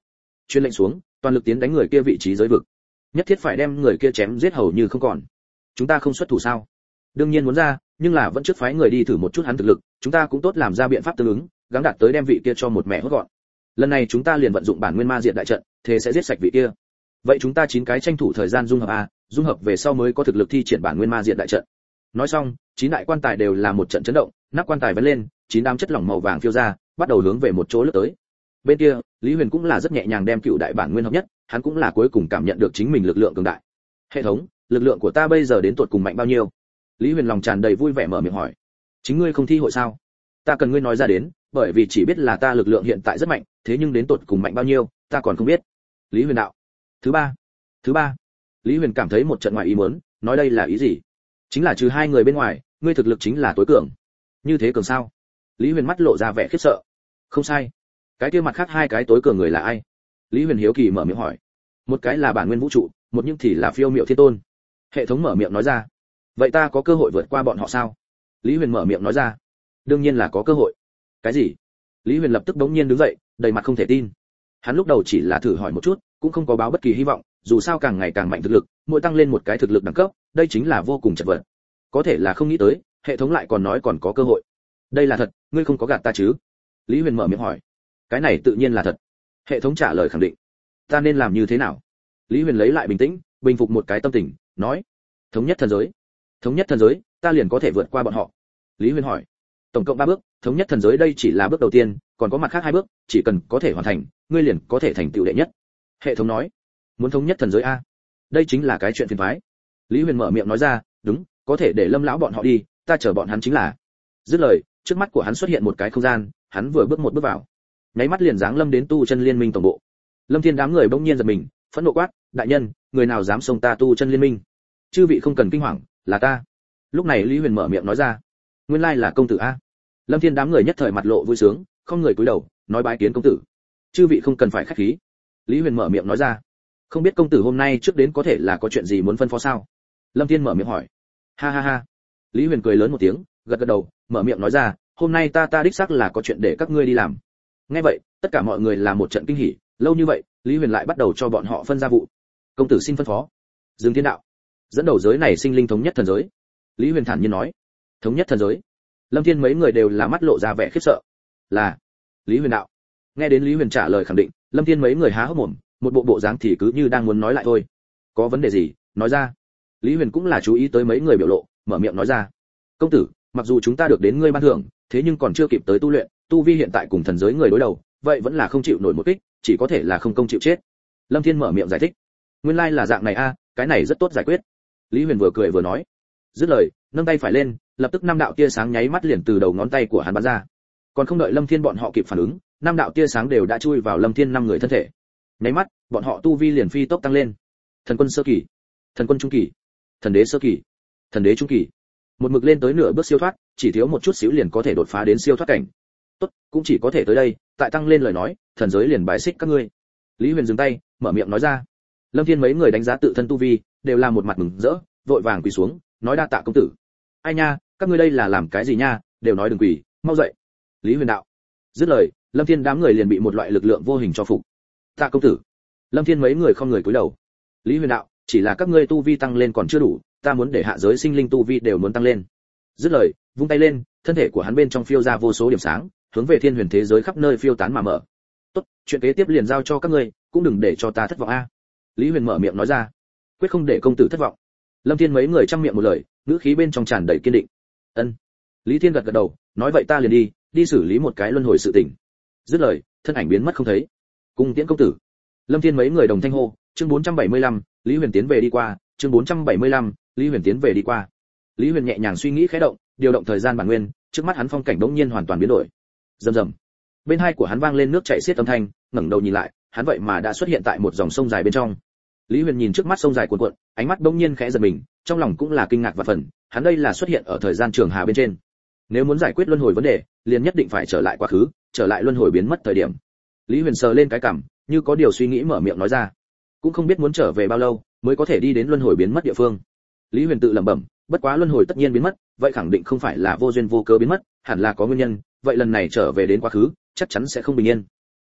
Truyền lệnh xuống, toàn lực tiến đánh người kia vị trí giới vực. Nhất thiết phải đem người kia chém giết hầu như không còn. Chúng ta không xuất thủ sao? Đương nhiên muốn ra, nhưng là vẫn trước phái người đi thử một chút hắn thực lực, chúng ta cũng tốt làm ra biện pháp tương ứng, gắng đạt tới đem vị kia cho một mẹ hốt gọn. Lần này chúng ta liền vận dụng bản nguyên ma diệt đại trận, thế sẽ giết sạch vị kia. Vậy chúng ta 9 cái tranh thủ thời gian dung hợp a, dung hợp về sau mới có thực lực thi triển bản nguyên ma diệt đại trận. Nói xong, 9 đại quan tài đều là một trận chấn động, nắp quan tài vén lên, 9 đám chất lỏng màu vàng phiêu ra, bắt đầu hướng về một chỗ lướt tới. Bên kia, Lý Huyền cũng là rất nhẹ nhàng đem cựu đại bản nguyên hợp nhất, hắn cũng là cuối cùng cảm nhận được chính mình lực lượng cường đại. Hệ thống, lực lượng của ta bây giờ đến tột cùng mạnh bao nhiêu? Lý Huyền lòng tràn đầy vui vẻ mở miệng hỏi. Chính ngươi không thi hội sao? Ta cần ngươi nói ra đến, bởi vì chỉ biết là ta lực lượng hiện tại rất mạnh, thế nhưng đến tột cùng mạnh bao nhiêu, ta còn không biết. Lý Huyền đạo. Thứ ba. Lý Huyền cảm thấy một trận ngoài ý muốn, nói đây là ý gì? Chính là trừ 2 người bên ngoài, ngươi thực lực chính là tối cường. Như thế cường sao? Lý Huyền mắt lộ ra vẻ khiếp sợ. Không sai. Cái kia mặt khác 2 cái tối cường người là ai? Lý Huyền hiếu kỳ mở miệng hỏi. Một cái là bản nguyên vũ trụ, một nhưng thì là phiêu miệu thiên tôn. Hệ thống mở miệng nói ra. Vậy ta có cơ hội vượt qua bọn họ sao? Lý Huyền mở miệng nói ra. Đương nhiên là có cơ hội. Cái gì? Lý Huyền lập tức bỗng nhiên đứng dậy, đầy mặt không thể tin. Hắn lúc đầu chỉ là thử hỏi một chút, cũng không có báo bất kỳ hy vọng, dù sao càng ngày càng mạnh thực lực, mỗi tăng lên một cái thực lực đẳng cấp, đây chính là vô cùng chật vật. Có thể là không nghĩ tới, hệ thống lại còn nói còn có cơ hội. Đây là thật, ngươi không có gạt ta chứ? Lý Huyền mở miệng hỏi. Cái này tự nhiên là thật. Hệ thống trả lời khẳng định. Ta nên làm như thế nào? Lý Huyền lấy lại bình tĩnh, bình phục một cái tâm tình, nói: thống nhất thần giới. Thống nhất thần giới, ta liền có thể vượt qua bọn họ. Lý Huyền hỏi. Tổng cộng 3 bước, thống nhất thần giới đây chỉ là bước đầu tiên, còn có mặt khác 2 bước, chỉ cần có thể hoàn thành, ngươi liền có thể thành tựu đệ nhất. Hệ thống nói. Muốn thống nhất thần giới a? Đây chính là cái chuyện phiền toái. Lý Huyền mở miệng nói ra, đúng, có thể để Lâm lão bọn họ đi, ta chờ bọn hắn chính là. Dứt lời, trước mắt của hắn xuất hiện một cái không gian, hắn vừa bước một bước vào, nháy mắt liền giáng lâm đến tu chân liên minh tổng bộ. Lâm Thiên đám người bỗng nhiên giật mình, phẫn nộ quát: đại nhân, người nào dám xông ta tu chân liên minh? Chư vị không cần kinh hoàng, là ta. Lúc này Lý Huyền mở miệng nói ra. Nguyên lai là công tử a. Lâm Thiên đám người nhất thời mặt lộ vui sướng, không người cúi đầu, nói bái kiến công tử. Chư vị không cần phải khách khí. Lý Huyền mở miệng nói ra. Không biết công tử hôm nay trước đến có thể là có chuyện gì muốn phân phó sao? Lâm Thiên mở miệng hỏi. Ha ha ha. Lý Huyền cười lớn một tiếng, gật gật đầu, mở miệng nói ra, hôm nay ta đích xác là có chuyện để các ngươi đi làm. Nghe vậy, tất cả mọi người là một trận kinh hỉ, lâu như vậy, Lý Huyền lại bắt đầu cho bọn họ phân ra vụ. Công tử xin phân phó. Dương Thiên đạo, dẫn đầu giới này sinh linh thống nhất thần giới. Lý Huyền thản nhiên nói. Thống nhất thần giới. Lâm Thiên mấy người đều là mắt lộ ra vẻ khiếp sợ. Là Lý Huyền đạo. Nghe đến Lý Huyền trả lời khẳng định, Lâm Thiên mấy người há hốc mồm, một bộ dáng thì cứ như đang muốn nói lại thôi. Có vấn đề gì, nói ra. Lý Huyền cũng là chú ý tới mấy người biểu lộ, mở miệng nói ra. Công tử, mặc dù chúng ta được đến ngươi ban thưởng, thế nhưng còn chưa kịp tới tu luyện, tu vi hiện tại cùng thần giới người đối đầu, vậy vẫn là không chịu nổi một kích, chỉ có thể là không công chịu chết. Lâm Thiên mở miệng giải thích. Nguyên lai là dạng này a, cái này rất tốt giải quyết. Lý Huyền vừa cười vừa nói. Dứt lời, nâng tay phải lên, lập tức 5 đạo tia sáng nháy mắt liền từ đầu ngón tay của hắn bắn ra. Còn không đợi Lâm Thiên bọn họ kịp phản ứng, 5 đạo tia sáng đều đã chui vào Lâm Thiên 5 người thân thể. Nháy mắt, bọn họ tu vi liền phi tốc tăng lên. Thần quân sơ kỳ, thần quân trung kỳ, thần đế sơ kỳ, thần đế trung kỳ. Một mực lên tới nửa bước siêu thoát, chỉ thiếu một chút xíu liền có thể đột phá đến siêu thoát cảnh. Tốt, cũng chỉ có thể tới đây, tại tăng lên lời nói, thần giới liền bái xích các ngươi. Lý Huyền dừng tay, mở miệng nói ra. Lâm Thiên mấy người đánh giá tự thân tu vi, đều là một mặt mừng rỡ, vội vàng quỳ xuống, nói đa tạ công tử. Ai nha, các ngươi đây là làm cái gì nha, đều nói đừng quỳ, mau dậy. Lý Huyền đạo. Dứt lời, Lâm Thiên đám người liền bị một loại lực lượng vô hình cho phục. Tạ công tử. Lâm Thiên mấy người không người cúi đầu. Lý Huyền đạo, chỉ là các ngươi tu vi tăng lên còn chưa đủ, ta muốn để hạ giới sinh linh tu vi đều muốn tăng lên. Dứt lời, vung tay lên, thân thể của hắn bên trong phiêu ra vô số điểm sáng, hướng về thiên huyền thế giới khắp nơi phiêu tán mà mở. Tốt, chuyện kế tiếp liền giao cho các ngươi, cũng đừng để cho ta thất vọng a. Lý Huyền mở miệng nói ra. Quyết không để công tử thất vọng. Lâm Thiên mấy người trăm miệng một lời, ngữ khí bên trong tràn đầy kiên định. Ân. Lý Thiên gật gật đầu, nói vậy ta liền đi xử lý một cái luân hồi sự tình. Dứt lời, thân ảnh biến mất không thấy. Cung tiễn công tử. Lâm Thiên mấy người đồng thanh hô, chương 475, Lý Huyền tiến về đi qua, chương 475, Lý Huyền tiến về đi qua. Lý Huyền nhẹ nhàng suy nghĩ khẽ động, điều động thời gian bản nguyên, trước mắt hắn phong cảnh đống nhiên hoàn toàn biến đổi. Rầm rầm. Bên hai của hắn vang lên nước chảy xiết âm thanh, ngẩng đầu nhìn lại, hắn vậy mà đã xuất hiện tại một dòng sông dài bên trong. Lý Huyền nhìn trước mắt sông dài cuồn cuộn, ánh mắt đống nhiên khẽ giật mình, trong lòng cũng là kinh ngạc và phần, hắn đây là xuất hiện ở thời gian trường hà bên trên. Nếu muốn giải quyết luân hồi vấn đề, liền nhất định phải trở lại quá khứ, trở lại luân hồi biến mất thời điểm. Lý Huyền sờ lên cái cằm, như có điều suy nghĩ mở miệng nói ra. Cũng không biết muốn trở về bao lâu mới có thể đi đến luân hồi biến mất địa phương. Lý Huyền tự lẩm bẩm, bất quá luân hồi tất nhiên biến mất, vậy khẳng định không phải là vô duyên vô cớ biến mất, hẳn là có nguyên nhân, vậy lần này trở về đến quá khứ, chắc chắn sẽ không bình yên.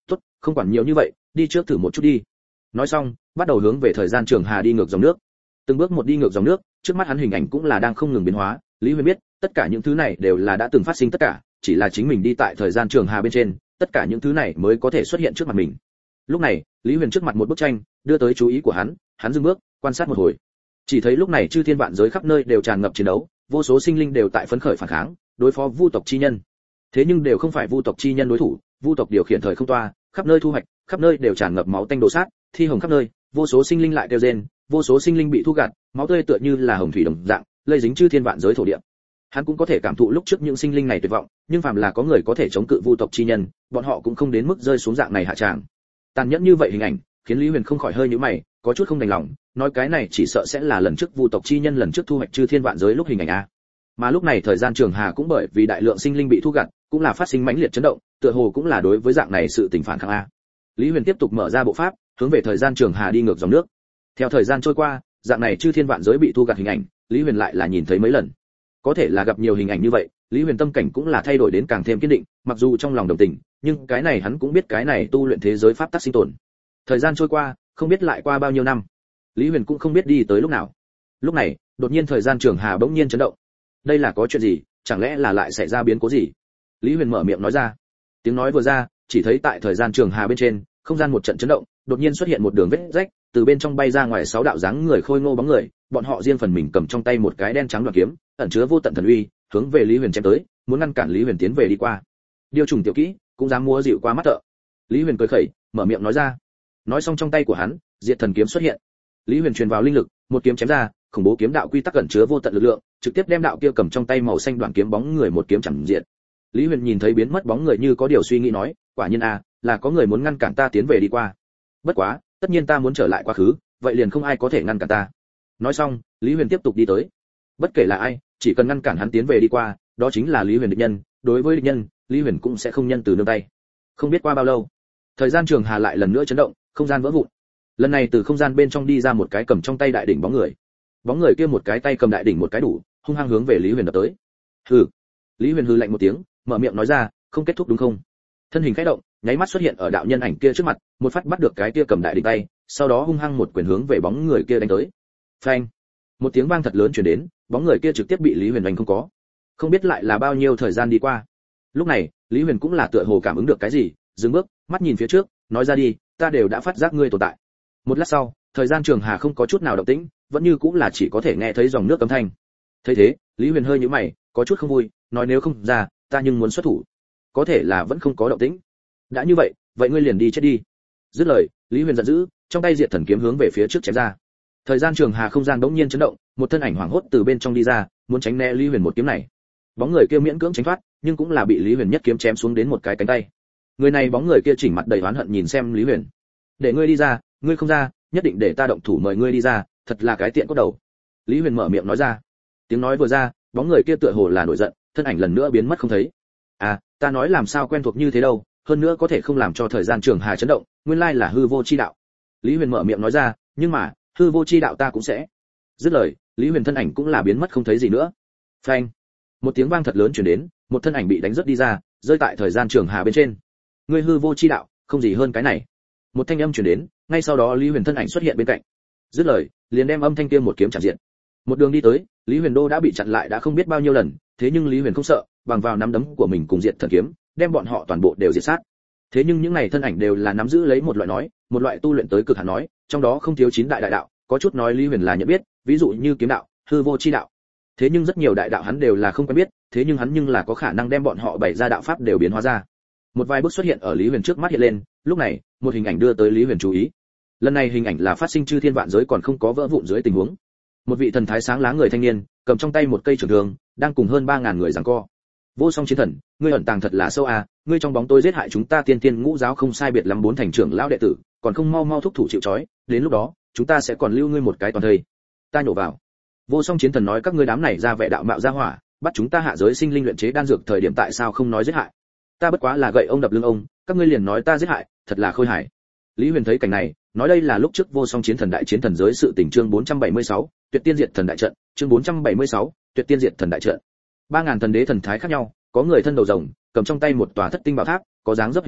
tốt, không quản nhiều như vậy, đi trước thử một chút đi. Nói xong, bắt đầu hướng về thời gian trường hà đi ngược dòng nước. Từng bước một đi ngược dòng nước, trước mắt hắn hình ảnh cũng là đang không ngừng biến hóa. Lý Huyền biết, tất cả những thứ này đều là đã từng phát sinh tất cả, chỉ là chính mình đi tại thời gian trường hà bên trên, tất cả những thứ này mới có thể xuất hiện trước mặt mình. Lúc này, Lý Huyền trước mặt một bức tranh, đưa tới chú ý của hắn dừng bước, quan sát một hồi. Chỉ thấy lúc này chư thiên vạn giới khắp nơi đều tràn ngập chiến đấu, vô số sinh linh đều tại phấn khởi phản kháng, đối phó vu tộc chi nhân. Thế nhưng đều không phải vu tộc chi nhân đối thủ, vu tộc điều khiển thời không toa, khắp nơi thu hoạch, khắp nơi đều tràn ngập máu tanh đổ sát, thi hồng khắp nơi, vô số sinh linh lại kêu rên, vô số sinh linh bị thu gặt, máu tươi tựa như là hồng thủy đồng dạng, lây dính chư thiên vạn giới thổ địa. Hắn cũng có thể cảm thụ lúc trước những sinh linh này tuyệt vọng, nhưng phàm là có người có thể chống cự vu tộc chi nhân, bọn họ cũng không đến mức rơi xuống dạng này hạ tràng. Tàn nhẫn như vậy hình ảnh, khiến Lý Huyền không khỏi hơi nhíu mày, có chút không đành lòng, nói cái này chỉ sợ sẽ là lần trước vu tộc chi nhân lần trước thu hoạch chư thiên vạn giới lúc hình ảnh a. Mà lúc này thời gian trường hà cũng bởi vì đại lượng sinh linh bị thu gặt, cũng là phát sinh mãnh liệt chấn động, tựa hồ cũng là đối với dạng này sự tình phản kháng a. Lý Huyền tiếp tục mở ra bộ pháp, hướng về thời gian trường hà đi ngược dòng nước. Theo thời gian trôi qua, dạng này chư thiên vạn giới bị thu gặt hình ảnh, Lý Huyền lại là nhìn thấy mấy lần. Có thể là gặp nhiều hình ảnh như vậy, Lý Huyền tâm cảnh cũng là thay đổi đến càng thêm kiên định, mặc dù trong lòng đồng tình, nhưng cái này hắn cũng biết cái này tu luyện thế giới pháp tắc sinh tồn. Thời gian trôi qua, không biết lại qua bao nhiêu năm. Lý Huyền cũng không biết đi tới lúc nào. Lúc này, đột nhiên thời gian trường hà bỗng nhiên chấn động. Đây là có chuyện gì, chẳng lẽ là lại xảy ra biến cố gì? Lý Huyền mở miệng nói ra. Tiếng nói vừa ra, chỉ thấy tại thời gian trường hà bên trên, không gian một trận chấn động, đột nhiên xuất hiện một đường vết rách, từ bên trong bay ra ngoài 6 đạo dáng người khôi ngô bóng người, bọn họ riêng phần mình cầm trong tay một cái đen trắng đoản kiếm, ẩn chứa vô tận thần uy, hướng về Lý Huyền chém tới, muốn ngăn cản Lý Huyền tiến về đi qua. Điều trùng tiểu kỹ, cũng dám múa dịu qua mắt thợ. Lý Huyền cười khẩy, mở miệng nói ra. Nói xong trong tay của hắn, Diệt Thần kiếm xuất hiện. Lý Huyền truyền vào linh lực, một kiếm chém ra, khủng bố kiếm đạo quy tắc ẩn chứa vô tận lực lượng, trực tiếp đem đạo kia cầm trong tay màu xanh đoạn kiếm bóng người một kiếm chẳng diện. Lý Huyền nhìn thấy biến mất bóng người như có điều suy nghĩ nói, quả nhiên a, là có người muốn ngăn cản ta tiến về đi qua. Bất quá, tất nhiên ta muốn trở lại quá khứ, vậy liền không ai có thể ngăn cản ta. Nói xong, Lý Huyền tiếp tục đi tới. Bất kể là ai, chỉ cần ngăn cản hắn tiến về đi qua, đó chính là Lý Huyền địch nhân, đối với địch nhân, Lý Huyền cũng sẽ không nhân từ nương tay. Không biết qua bao lâu, thời gian trường hà lại lần nữa chấn động, không gian vỡ vụn. Lần này từ không gian bên trong đi ra một cái cầm trong tay đại đỉnh bóng người. Bóng người kia một cái tay cầm đại đỉnh một cái đủ, hung hăng hướng về Lý Huyền đập tới. Hừ. Lý Huyền hừ lạnh một tiếng, mở miệng nói ra, không kết thúc đúng không? Thân hình khẽ động, nháy mắt xuất hiện ở đạo nhân ảnh kia trước mặt, một phát bắt được cái kia cầm đại đỉnh tay, sau đó hung hăng một quyền hướng về bóng người kia đánh tới. Phanh. Một tiếng vang thật lớn truyền đến, bóng người kia trực tiếp bị Lý Huyền đánh không có. Không biết lại là bao nhiêu thời gian đi qua. Lúc này, Lý Huyền cũng là tựa hồ cảm ứng được cái gì, dừng bước, mắt nhìn phía trước, nói ra đi, ta đều đã phát giác ngươi tồn tại. Một lát sau, thời gian trường hà không có chút nào động tĩnh, vẫn như cũng là chỉ có thể nghe thấy dòng nước âm thanh. Thấy thế, Lý Huyền hơi nhíu mày, có chút không vui, nói nếu không ra, ta nhưng muốn xuất thủ. Có thể là vẫn không có động tĩnh. Đã như vậy, vậy ngươi liền đi chết đi. Dứt lời, Lý Huyền giận dữ, trong tay Diệt Thần kiếm hướng về phía trước chém ra. Thời gian trường hà không gian bỗng nhiên chấn động, một thân ảnh hoảng hốt từ bên trong đi ra, muốn tránh né Lý Huyền một kiếm này. Bóng người kia miễn cưỡng tránh thoát, nhưng cũng là bị Lý Huyền nhất kiếm chém xuống đến một cái cánh tay. Người này bóng người kia chỉnh mặt đầy oán hận nhìn xem Lý Huyền. Để ngươi đi ra, ngươi không ra, nhất định để ta động thủ mời ngươi đi ra, thật là cái tiện cốt đầu. Lý Huyền mở miệng nói ra. Tiếng nói vừa ra, bóng người kia tựa hồ là nổi giận, thân ảnh lần nữa biến mất không thấy. À, ta nói làm sao quen thuộc như thế đâu, hơn nữa có thể không làm cho thời gian trường hà chấn động, nguyên lai là hư vô chi đạo. Lý Huyền mở miệng nói ra, nhưng mà, hư vô chi đạo ta cũng sẽ. Dứt lời, Lý Huyền thân ảnh cũng là biến mất không thấy gì nữa. Phanh. Một tiếng vang thật lớn truyền đến, một thân ảnh bị đánh rớt đi ra, rơi tại thời gian trường hà bên trên. Ngươi hư vô chi đạo, không gì hơn cái này. Một thanh âm truyền đến, ngay sau đó Lý Huyền thân ảnh xuất hiện bên cạnh. Dứt lời, liền đem âm thanh kia một kiếm chặn diện. Một đường đi tới, Lý Huyền đô đã bị chặn lại đã không biết bao nhiêu lần, thế nhưng Lý Huyền không sợ, bằng vào nắm đấm của mình cùng Diệt Thần kiếm, đem bọn họ toàn bộ đều diệt sát. Thế nhưng những này thân ảnh đều là nắm giữ lấy một loại nói, một loại tu luyện tới cực hạn nói, trong đó không thiếu 9 đại đại đạo, có chút nói Lý Huyền là nhận biết, ví dụ như kiếm đạo, hư vô chi đạo. Thế nhưng rất nhiều đại đạo hắn đều là không quen biết, thế nhưng hắn nhưng là có khả năng đem bọn họ bày ra đạo pháp đều biến hóa ra. Một vài bước xuất hiện ở Lý Huyền trước mắt hiện lên, lúc này, một hình ảnh đưa tới Lý Huyền chú ý. Lần này hình ảnh là phát sinh chư thiên vạn giới còn không có vỡ vụn dưới tình huống. Một vị thần thái sáng láng người thanh niên, cầm trong tay một cây trường thương, đang cùng hơn 3000 người giằng co. Vô Song Chiến Thần, ngươi ẩn tàng thật là sâu à, ngươi trong bóng tối giết hại chúng ta tiên tiên ngũ giáo không sai biệt lắm 4 thành trưởng lão đệ tử, còn không mau mau thúc thủ chịu trói, đến lúc đó, chúng ta sẽ còn lưu ngươi một cái toàn thây. Ta nhổ vào. Vô Song Chiến Thần nói các ngươi đám này ra vẻ đạo mạo ra hỏa, bắt chúng ta hạ giới sinh linh luyện chế đan dược thời điểm tại sao không nói giết hại? Ta bất quá là gậy ông đập lưng ông, các ngươi liền nói ta giết hại, thật là khôi hài. Lý Huyền thấy cảnh này, nói đây là lúc trước Vô Song Chiến Thần đại chiến thần giới sự tình chương 476, Tuyệt Tiên Diệt Thần đại trận, chương 476, Tuyệt Tiên Diệt Thần đại trận. 3000 thần đế thần thái khác nhau, có người thân đầu rồng, cầm trong tay một tòa thất tinh bảo tháp, có dáng dấp hình người,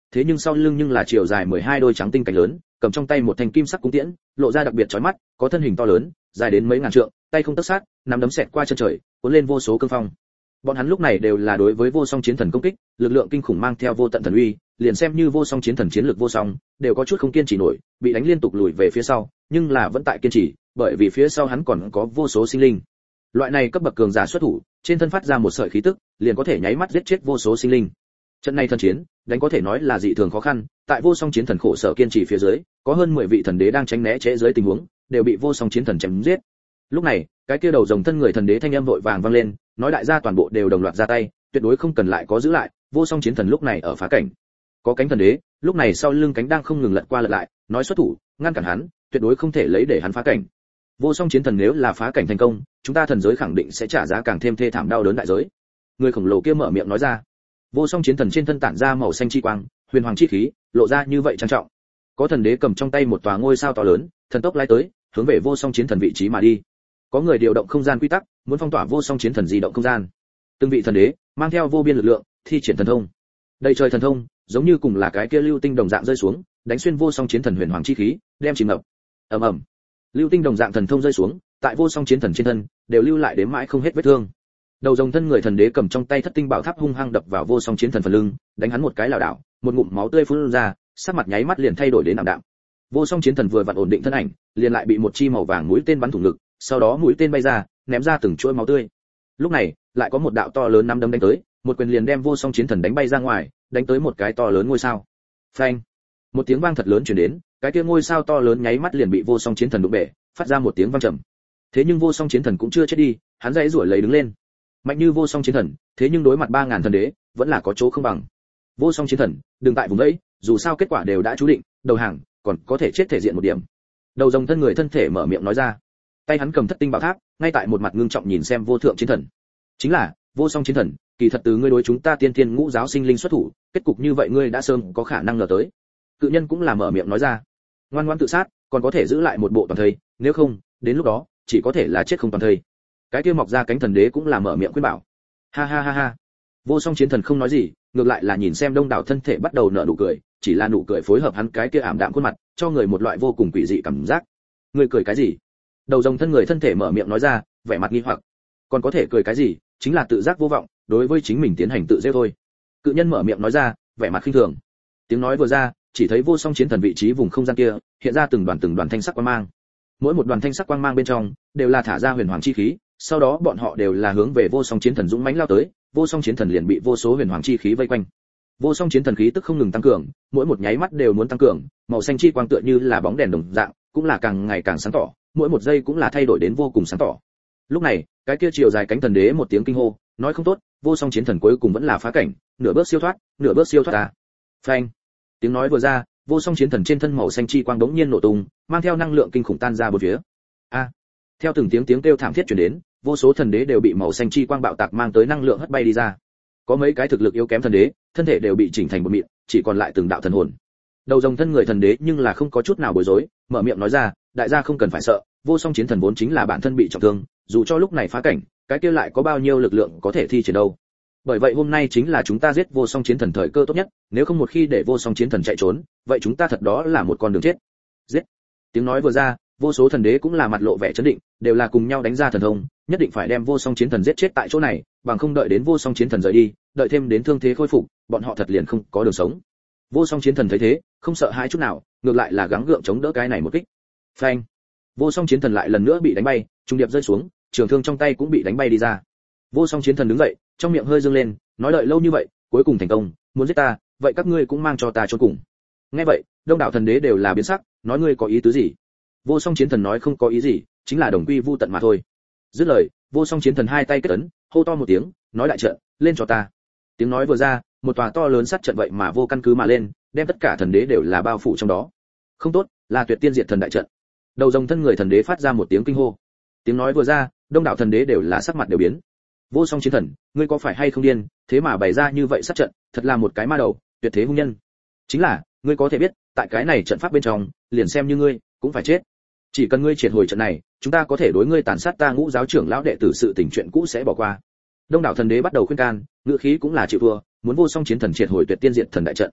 thế nhưng sau lưng nhưng là chiều dài 12 đôi trắng tinh cánh lớn, cầm trong tay một thanh kim sắc cung tiễn, lộ ra đặc biệt chói mắt, có thân hình to lớn, dài đến mấy ngàn trượng, tay không tấc sát, nắm đấm xẹt qua chân trời, cuốn lên vô số cương phong. Bọn hắn lúc này đều là đối với vô song chiến thần công kích, lực lượng kinh khủng mang theo vô tận thần uy, liền xem như vô song chiến thần chiến lược vô song, đều có chút không kiên trì nổi, bị đánh liên tục lùi về phía sau, nhưng là vẫn tại kiên trì, bởi vì phía sau hắn còn có vô số sinh linh. Loại này cấp bậc cường giả xuất thủ, trên thân phát ra một sợi khí tức, liền có thể nháy mắt giết chết vô số sinh linh. Trận này thần chiến, đánh có thể nói là dị thường khó khăn, tại vô song chiến thần khổ sở kiên trì phía dưới, có hơn 10 vị thần đế đang tránh né chế dưới tình huống, đều bị vô song chiến thần chém giết. Lúc này, cái kia đầu rồng thân người thần đế thanh âm vội vàng vang lên, nói đại gia toàn bộ đều đồng loạt ra tay, tuyệt đối không cần lại có giữ lại, vô song chiến thần lúc này ở phá cảnh. Có cánh thần đế, lúc này sau lưng cánh đang không ngừng lật qua lật lại, nói xuất thủ, ngăn cản hắn, tuyệt đối không thể lấy để hắn phá cảnh. Vô song chiến thần nếu là phá cảnh thành công, chúng ta thần giới khẳng định sẽ trả giá càng thêm thê thảm đau đớn đại giới. Người khổng lồ kia mở miệng nói ra. Vô song chiến thần trên thân tản ra màu xanh chi quang, huyền hoàng chi khí, lộ ra như vậy trang trọng. Có thần đế cầm trong tay một tòa ngôi sao to lớn, thần tốc lái tới, hướng về vô song chiến thần vị trí mà đi. Có người điều động không gian quy tắc, muốn phong tỏa vô song chiến thần di động không gian. Từng vị thần đế mang theo vô biên lực lượng, thi triển thần thông. Đầy trời thần thông, giống như cùng là cái kia lưu tinh đồng dạng rơi xuống, đánh xuyên vô song chiến thần huyền hoàng chi khí, đem chìm ngập. Ầm ầm. Lưu tinh đồng dạng thần thông rơi xuống, tại vô song chiến thần trên thân, đều lưu lại đến mãi không hết vết thương. Đầu rồng thân người thần đế cầm trong tay thất tinh bảo tháp hung hăng đập vào vô song chiến thần phần lưng, đánh hắn một cái lảo đảo, một ngụm máu tươi phun ra, sắc mặt nháy mắt liền thay đổi đến ảm đạm. Vô song chiến thần vừa vặn ổn định thân ảnh, liền lại bị một chi màu vàng mũi tên bắn thủng ngực, sau đó mũi tên bay ra, ném ra từng chuỗi máu tươi. Lúc này, lại có một đạo to lớn nắm đấm đánh tới, một quyền liền đem vô song chiến thần đánh bay ra ngoài, đánh tới một cái to lớn ngôi sao. Phanh! Một tiếng vang thật lớn truyền đến, cái kia ngôi sao to lớn nháy mắt liền bị vô song chiến thần đụng bể, phát ra một tiếng vang trầm. Thế nhưng vô song chiến thần cũng chưa chết đi, hắn dãy rủa lấy đứng lên. Mạnh như vô song chiến thần, thế nhưng đối mặt 3000 thần đế, vẫn là có chỗ không bằng. Vô song chiến thần, đừng tại vùng ấy, dù sao kết quả đều đã chú định, đầu hàng, còn có thể chết thể diện một điểm. Đầu rồng thân người thân thể mở miệng nói ra. Tay hắn cầm thất tinh bảo tháp, ngay tại một mặt ngưng trọng nhìn xem vô thượng chiến thần. Chính là, vô song chiến thần, kỳ thật từ ngươi đối chúng ta tiên thiên ngũ giáo sinh linh xuất thủ, kết cục như vậy ngươi đã sớm có khả năng ngờ tới. Cự nhân cũng là mở miệng nói ra. Ngoan ngoãn tự sát, còn có thể giữ lại một bộ toàn thây, nếu không, đến lúc đó, chỉ có thể là chết không toàn thây. Cái kia mọc ra cánh thần đế cũng là mở miệng khuyên bảo. Ha ha ha ha. Vô song chiến thần không nói gì, ngược lại là nhìn xem đông đảo thân thể bắt đầu nở nụ cười, chỉ là nụ cười phối hợp hắn cái kia ảm đạm khuôn mặt, cho người một loại vô cùng quỷ dị cảm giác. Ngươi cười cái gì? Đầu rồng thân người thân thể mở miệng nói ra, vẻ mặt nghi hoặc. Còn có thể cười cái gì, chính là tự giác vô vọng, đối với chính mình tiến hành tự giết thôi. Cự nhân mở miệng nói ra, vẻ mặt khinh thường. Tiếng nói vừa ra, chỉ thấy vô song chiến thần vị trí vùng không gian kia, hiện ra từng đoàn thanh sắc quang mang. Mỗi một đoàn thanh sắc quang mang bên trong, đều là thả ra huyền hoàng chi khí, sau đó bọn họ đều là hướng về vô song chiến thần dũng mãnh lao tới, vô song chiến thần liền bị vô số huyền hoàng chi khí vây quanh. Vô song chiến thần khí tức không ngừng tăng cường, mỗi một nháy mắt đều muốn tăng cường, màu xanh chi quang tựa như là bóng đèn đồng dạng, cũng là càng ngày càng sáng tỏ, mỗi một giây cũng là thay đổi đến vô cùng sáng tỏ. Lúc này, cái kia chiều dài cánh thần đế một tiếng kinh hô, nói không tốt, vô song chiến thần cuối cùng vẫn là phá cảnh, nửa bước siêu thoát ta. Phanh! Tiếng nói vừa ra, vô song chiến thần trên thân màu xanh chi quang đống nhiên nổ tung, mang theo năng lượng kinh khủng tan ra bốn phía. A! Theo từng tiếng kêu thảm thiết truyền đến, vô số thần đế đều bị màu xanh chi quang bạo tạc mang tới năng lượng hất bay đi ra. Có mấy cái thực lực yếu kém thần đế, thân thể đều bị chỉnh thành một mịn, chỉ còn lại từng đạo thần hồn. Đầu rồng thân người thần đế nhưng là không có chút nào bối rối, mở miệng nói ra, đại gia không cần phải sợ, vô song chiến thần vốn chính là bản thân bị trọng thương, dù cho lúc này phá cảnh, cái kia lại có bao nhiêu lực lượng có thể thi triển đâu. Bởi vậy hôm nay chính là chúng ta giết vô song chiến thần thời cơ tốt nhất, nếu không một khi để vô song chiến thần chạy trốn, vậy chúng ta thật đó là một con đường chết. Giết! Tiếng nói vừa ra, vô số thần đế cũng là mặt lộ vẻ chấn định, đều là cùng nhau đánh ra thần thông, nhất định phải đem vô song chiến thần giết chết tại chỗ này, bằng không đợi đến vô song chiến thần rời đi, đợi thêm đến thương thế khôi phục, bọn họ thật liền không có đường sống. Vô song chiến thần thấy thế, không sợ hãi chút nào, ngược lại là gắng gượng chống đỡ cái này một kích. Phanh! Vô song chiến thần lại lần nữa bị đánh bay, trung điệp rơi xuống, trường thương trong tay cũng bị đánh bay đi ra. Vô song chiến thần đứng dậy, trong miệng hơi dương lên, nói đợi lâu như vậy, cuối cùng thành công, muốn giết ta, vậy các ngươi cũng mang cho ta chôn cùng. Nghe vậy, đông đảo thần đế đều là biến sắc, nói ngươi có ý tứ gì? Vô song chiến thần nói không có ý gì, chính là đồng quy vu tận mà thôi. Dứt lời, vô song chiến thần hai tay kết ấn, hô to một tiếng, nói đại trận, lên cho ta. Tiếng nói vừa ra, một tòa to lớn sát trận vậy mà vô căn cứ mà lên, đem tất cả thần đế đều là bao phủ trong đó. Không tốt, là tuyệt tiên diệt thần đại trận. Đầu rồng thân người thần đế phát ra một tiếng kinh hô. Tiếng nói vừa ra, đông đảo thần đế đều là sắc mặt đều biến. Vô song chiến thần, ngươi có phải hay không điên, thế mà bày ra như vậy sát trận, thật là một cái ma đầu, tuyệt thế hung nhân. Chính là, ngươi có thể biết, tại cái này trận pháp bên trong, liền xem như ngươi, cũng phải chết. Chỉ cần ngươi triệt hồi trận này, chúng ta có thể đối ngươi tàn sát ta ngũ giáo trưởng lão đệ tử sự tình chuyện cũ sẽ bỏ qua. Đông đảo thần đế bắt đầu khuyên can, ngữ khí cũng là chịu thua, muốn vô song chiến thần triệt hồi tuyệt tiên diệt thần đại trận.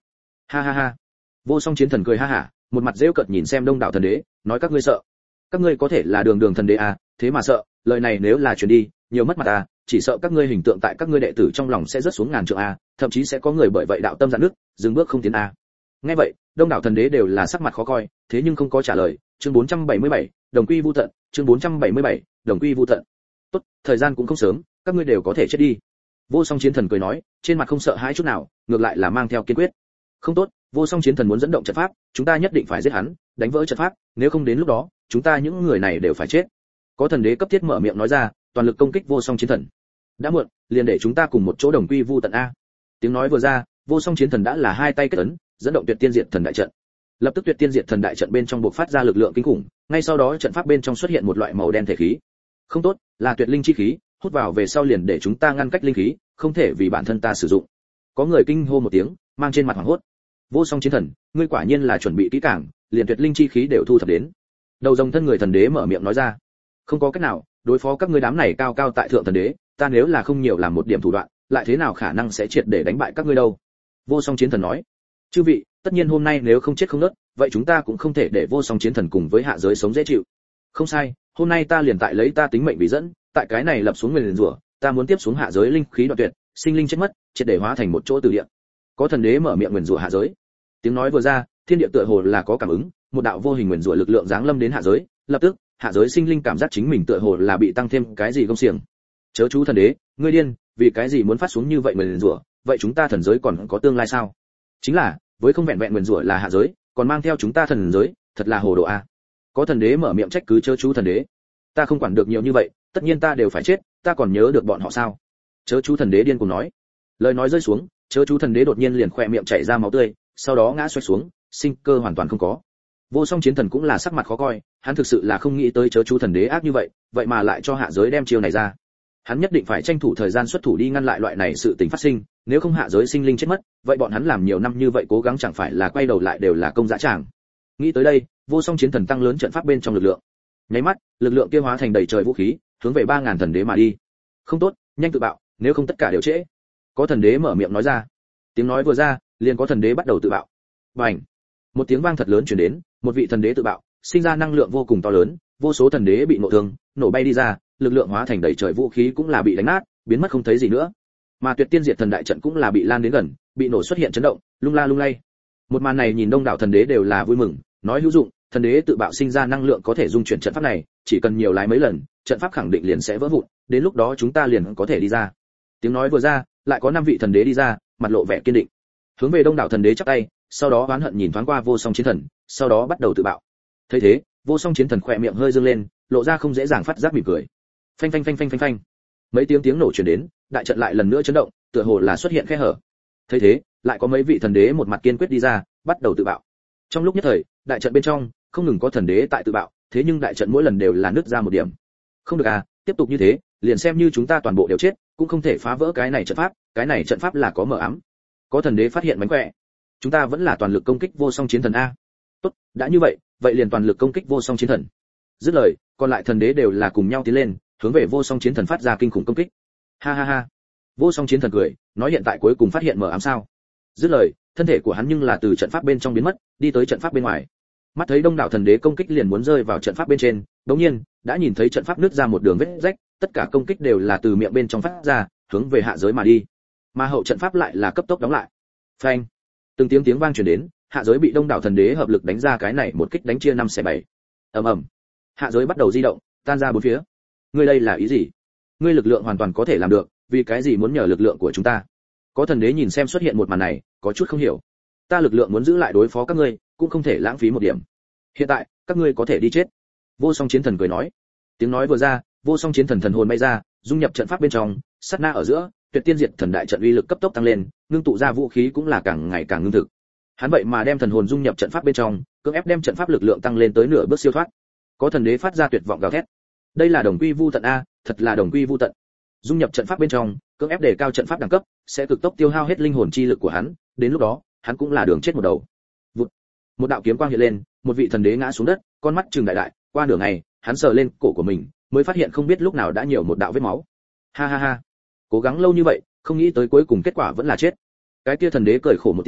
Ha ha ha. Vô Song Chiến Thần cười ha hả, một mặt giễu cợt nhìn xem đông đảo thần đế, nói các ngươi sợ? Các ngươi có thể là đường đường thần đế à, thế mà sợ? Lời này nếu là truyền đi, nhiều mất mặt à, chỉ sợ các ngươi hình tượng tại các ngươi đệ tử trong lòng sẽ rớt xuống ngàn trượng à, thậm chí sẽ có người bởi vậy đạo tâm dạn nứt, dừng bước không tiến à. Nghe vậy, đông đảo thần đế đều là sắc mặt khó coi, thế nhưng không có trả lời. Chương 477, đồng quy vu tận, chương 477, đồng quy vu tận. Tốt, thời gian cũng không sớm, các ngươi đều có thể chết đi. Vô Song Chiến Thần cười nói, trên mặt không sợ hãi chút nào, ngược lại là mang theo kiên quyết. Không tốt, Vô Song Chiến Thần muốn dẫn động trận pháp, chúng ta nhất định phải giết hắn, đánh vỡ trận pháp, nếu không đến lúc đó, chúng ta những người này đều phải chết. Có thần đế cấp thiết mở miệng nói ra, toàn lực công kích Vô Song Chiến Thần. Đã muộn, liền để chúng ta cùng một chỗ đồng quy vu tận a. Tiếng nói vừa ra, Vô Song Chiến Thần đã là hai tay kết ấn, dẫn động Tuyệt Tiên Diệt Thần đại trận. Lập tức Tuyệt Tiên Diệt Thần đại trận bên trong bộc phát ra lực lượng kinh khủng, ngay sau đó trận pháp bên trong xuất hiện một loại màu đen thể khí. Không tốt, là tuyệt linh chi khí, hút vào về sau liền để chúng ta ngăn cách linh khí, không thể vì bản thân ta sử dụng. Có người kinh hô một tiếng, mang trên mặt hoảng hốt. Vô Song Chiến Thần, ngươi quả nhiên là chuẩn bị kỹ càng, liền tuyệt linh chi khí đều thu thập đến. Đầu rồng thân người thần đế mở miệng nói ra. Không có cách nào, đối phó các ngươi đám này cao cao tại thượng thần đế, ta nếu là không nhiều làm một điểm thủ đoạn, lại thế nào khả năng sẽ triệt để đánh bại các ngươi đâu. Vô Song Chiến Thần nói. Chư vị, tất nhiên hôm nay nếu không chết không nứt, vậy chúng ta cũng không thể để Vô Song Chiến Thần cùng với hạ giới sống dễ chịu. Không sai, hôm nay ta liền tại lấy ta tính mệnh vì dẫn, tại cái này lập xuống nguyền rủa, ta muốn tiếp xuống hạ giới linh khí đoạn tuyệt, sinh linh chết mất, triệt để hóa thành một chỗ từ địa. Có thần đế mở miệng nguyền rủa hạ giới. Tiếng nói vừa ra, thiên địa tựa hồ là có cảm ứng, một đạo vô hình nguyền rủa lực lượng giáng lâm đến hạ giới, lập tức, hạ giới sinh linh cảm giác chính mình tựa hồ là bị tăng thêm cái gì công xiềng. Chớ chú thần đế, ngươi điên, vì cái gì muốn phát xuống như vậy nguyền rủa, vậy chúng ta thần giới còn có tương lai sao? Chính là, với không vẹn vẹn nguyền rủa là hạ giới, còn mang theo chúng ta thần giới, thật là hồ đồ a. Có thần đế mở miệng trách cứ chớ chú thần đế. Ta không quản được nhiều như vậy, tất nhiên ta đều phải chết, ta còn nhớ được bọn họ sao? Chớ chú thần đế điên cuồng nói. Lời nói rơi xuống, chớ chú thần đế đột nhiên liền khỏe miệng chảy ra máu tươi, sau đó ngã xoay xuống, sinh cơ hoàn toàn không có. Vô Song Chiến Thần cũng là sắc mặt khó coi, hắn thực sự là không nghĩ tới chớ chú thần đế ác như vậy mà lại cho hạ giới đem chiêu này ra. Hắn nhất định phải tranh thủ thời gian xuất thủ đi ngăn lại loại này sự tình phát sinh, nếu không hạ giới sinh linh chết mất, vậy bọn hắn làm nhiều năm như vậy cố gắng chẳng phải là quay đầu lại đều là công dã tràng. Nghĩ tới đây, Vô Song Chiến Thần tăng lớn trận pháp bên trong lực lượng. Nháy mắt, lực lượng kia hóa thành đầy trời vũ khí, hướng về 3000 thần đế mà đi. Không tốt, nhanh tự bạo, nếu không tất cả đều trễ. Có thần đế mở miệng nói ra. Tiếng nói vừa ra, liền có thần đế bắt đầu tự bạo. Bành! Một tiếng vang thật lớn truyền đến, một vị thần đế tự bạo, sinh ra năng lượng vô cùng to lớn, vô số thần đế bị nổ thương, nổ bay đi ra, lực lượng hóa thành đầy trời vũ khí cũng là bị đánh nát, biến mất không thấy gì nữa. Mà Tuyệt Tiên Diệt Thần đại trận cũng là bị lan đến gần, bị nổ xuất hiện chấn động, lung la lung lay. Một màn này nhìn đông đảo thần đế đều là vui mừng, nói hữu dụng, thần đế tự bạo sinh ra năng lượng có thể dung chuyển trận pháp này, chỉ cần nhiều lái mấy lần, trận pháp khẳng định liền sẽ vỡ vụn, đến lúc đó chúng ta liền có thể đi ra. Tiếng nói vừa ra, lại có 5 vị thần đế đi ra, mặt lộ vẻ kiên định. Hướng về đông đảo thần đế chắp tay, sau đó oán hận nhìn thoáng qua Vô Song Chiến Thần, sau đó bắt đầu tự bạo. Thấy thế, Vô Song Chiến Thần khỏe miệng hơi dương lên, lộ ra không dễ dàng phát giác mỉm cười. Phanh phanh phanh phanh phanh phanh. Mấy tiếng nổ truyền đến, đại trận lại lần nữa chấn động, tựa hồ là xuất hiện khe hở. Thấy thế, lại có mấy vị thần đế một mặt kiên quyết đi ra, bắt đầu tự bạo. Trong lúc nhất thời, đại trận bên trong không ngừng có thần đế tại tự bạo, thế nhưng đại trận mỗi lần đều là nứt ra một điểm. Không được à, tiếp tục như thế, liền xem như chúng ta toàn bộ đều chết, cũng không thể phá vỡ cái này trận pháp, cái này trận pháp là có mờ ám. Có thần đế phát hiện mánh khỏe. Chúng ta vẫn là toàn lực công kích Vô Song Chiến Thần a. Tốt, đã như vậy, vậy liền toàn lực công kích Vô Song Chiến Thần. Dứt lời, còn lại thần đế đều là cùng nhau tiến lên, hướng về Vô Song Chiến Thần phát ra kinh khủng công kích. Ha ha ha. Vô Song Chiến Thần cười, nói hiện tại cuối cùng phát hiện mờ ám sao? Dứt lời, thân thể của hắn nhưng là từ trận pháp bên trong biến mất, đi tới trận pháp bên ngoài. Mắt thấy đông đảo thần đế công kích liền muốn rơi vào trận pháp bên trên, đột nhiên, đã nhìn thấy trận pháp nứt ra một đường vết rách, tất cả công kích đều là từ miệng bên trong phát ra, hướng về hạ giới mà đi. Mà hậu trận pháp lại là cấp tốc đóng lại. Phanh! Từng tiếng vang truyền đến, hạ giới bị đông đảo thần đế hợp lực đánh ra cái này một kích đánh chia 5/7. Ầm ầm. Hạ giới bắt đầu di động, tan ra bốn phía. Ngươi đây là ý gì? Ngươi lực lượng hoàn toàn có thể làm được, vì cái gì muốn nhờ lực lượng của chúng ta? Có thần đế nhìn xem xuất hiện một màn này, có chút không hiểu. Ta lực lượng muốn giữ lại đối phó các ngươi, cũng không thể lãng phí một điểm. Hiện tại, các ngươi có thể đi chết. Vô Song Chiến Thần cười nói. Tiếng nói vừa ra, Vô Song Chiến Thần thần hồn bay ra, dung nhập trận pháp bên trong, sát na ở giữa, Tuyệt Tiên Diệt Thần đại trận uy lực cấp tốc tăng lên, ngưng tụ ra vũ khí cũng là càng ngày càng ngưng thực. Hắn vậy mà đem thần hồn dung nhập trận pháp bên trong, cưỡng ép đem trận pháp lực lượng tăng lên tới nửa bước siêu thoát. Có thần đế phát ra tuyệt vọng gào thét. Đây là đồng quy vu tận a, thật là đồng quy vu tận. Dung nhập trận pháp bên trong, cưỡng ép đề cao trận pháp đẳng cấp, sẽ cực tốc tiêu hao hết linh hồn chi lực của hắn, đến lúc đó, hắn cũng là đường chết một đầu. Vụt. Một đạo kiếm quang hiện lên, một vị thần đế ngã xuống đất, con mắt trừng đại đại, qua nửa ngày, hắn sờ lên cổ của mình, mới phát hiện không biết lúc nào đã nhiều một đạo vết máu. Ha ha ha. Cố gắng lâu như vậy, không nghĩ tới cuối cùng kết quả vẫn là chết. Cái kia thần đế cười khổ một tiếng,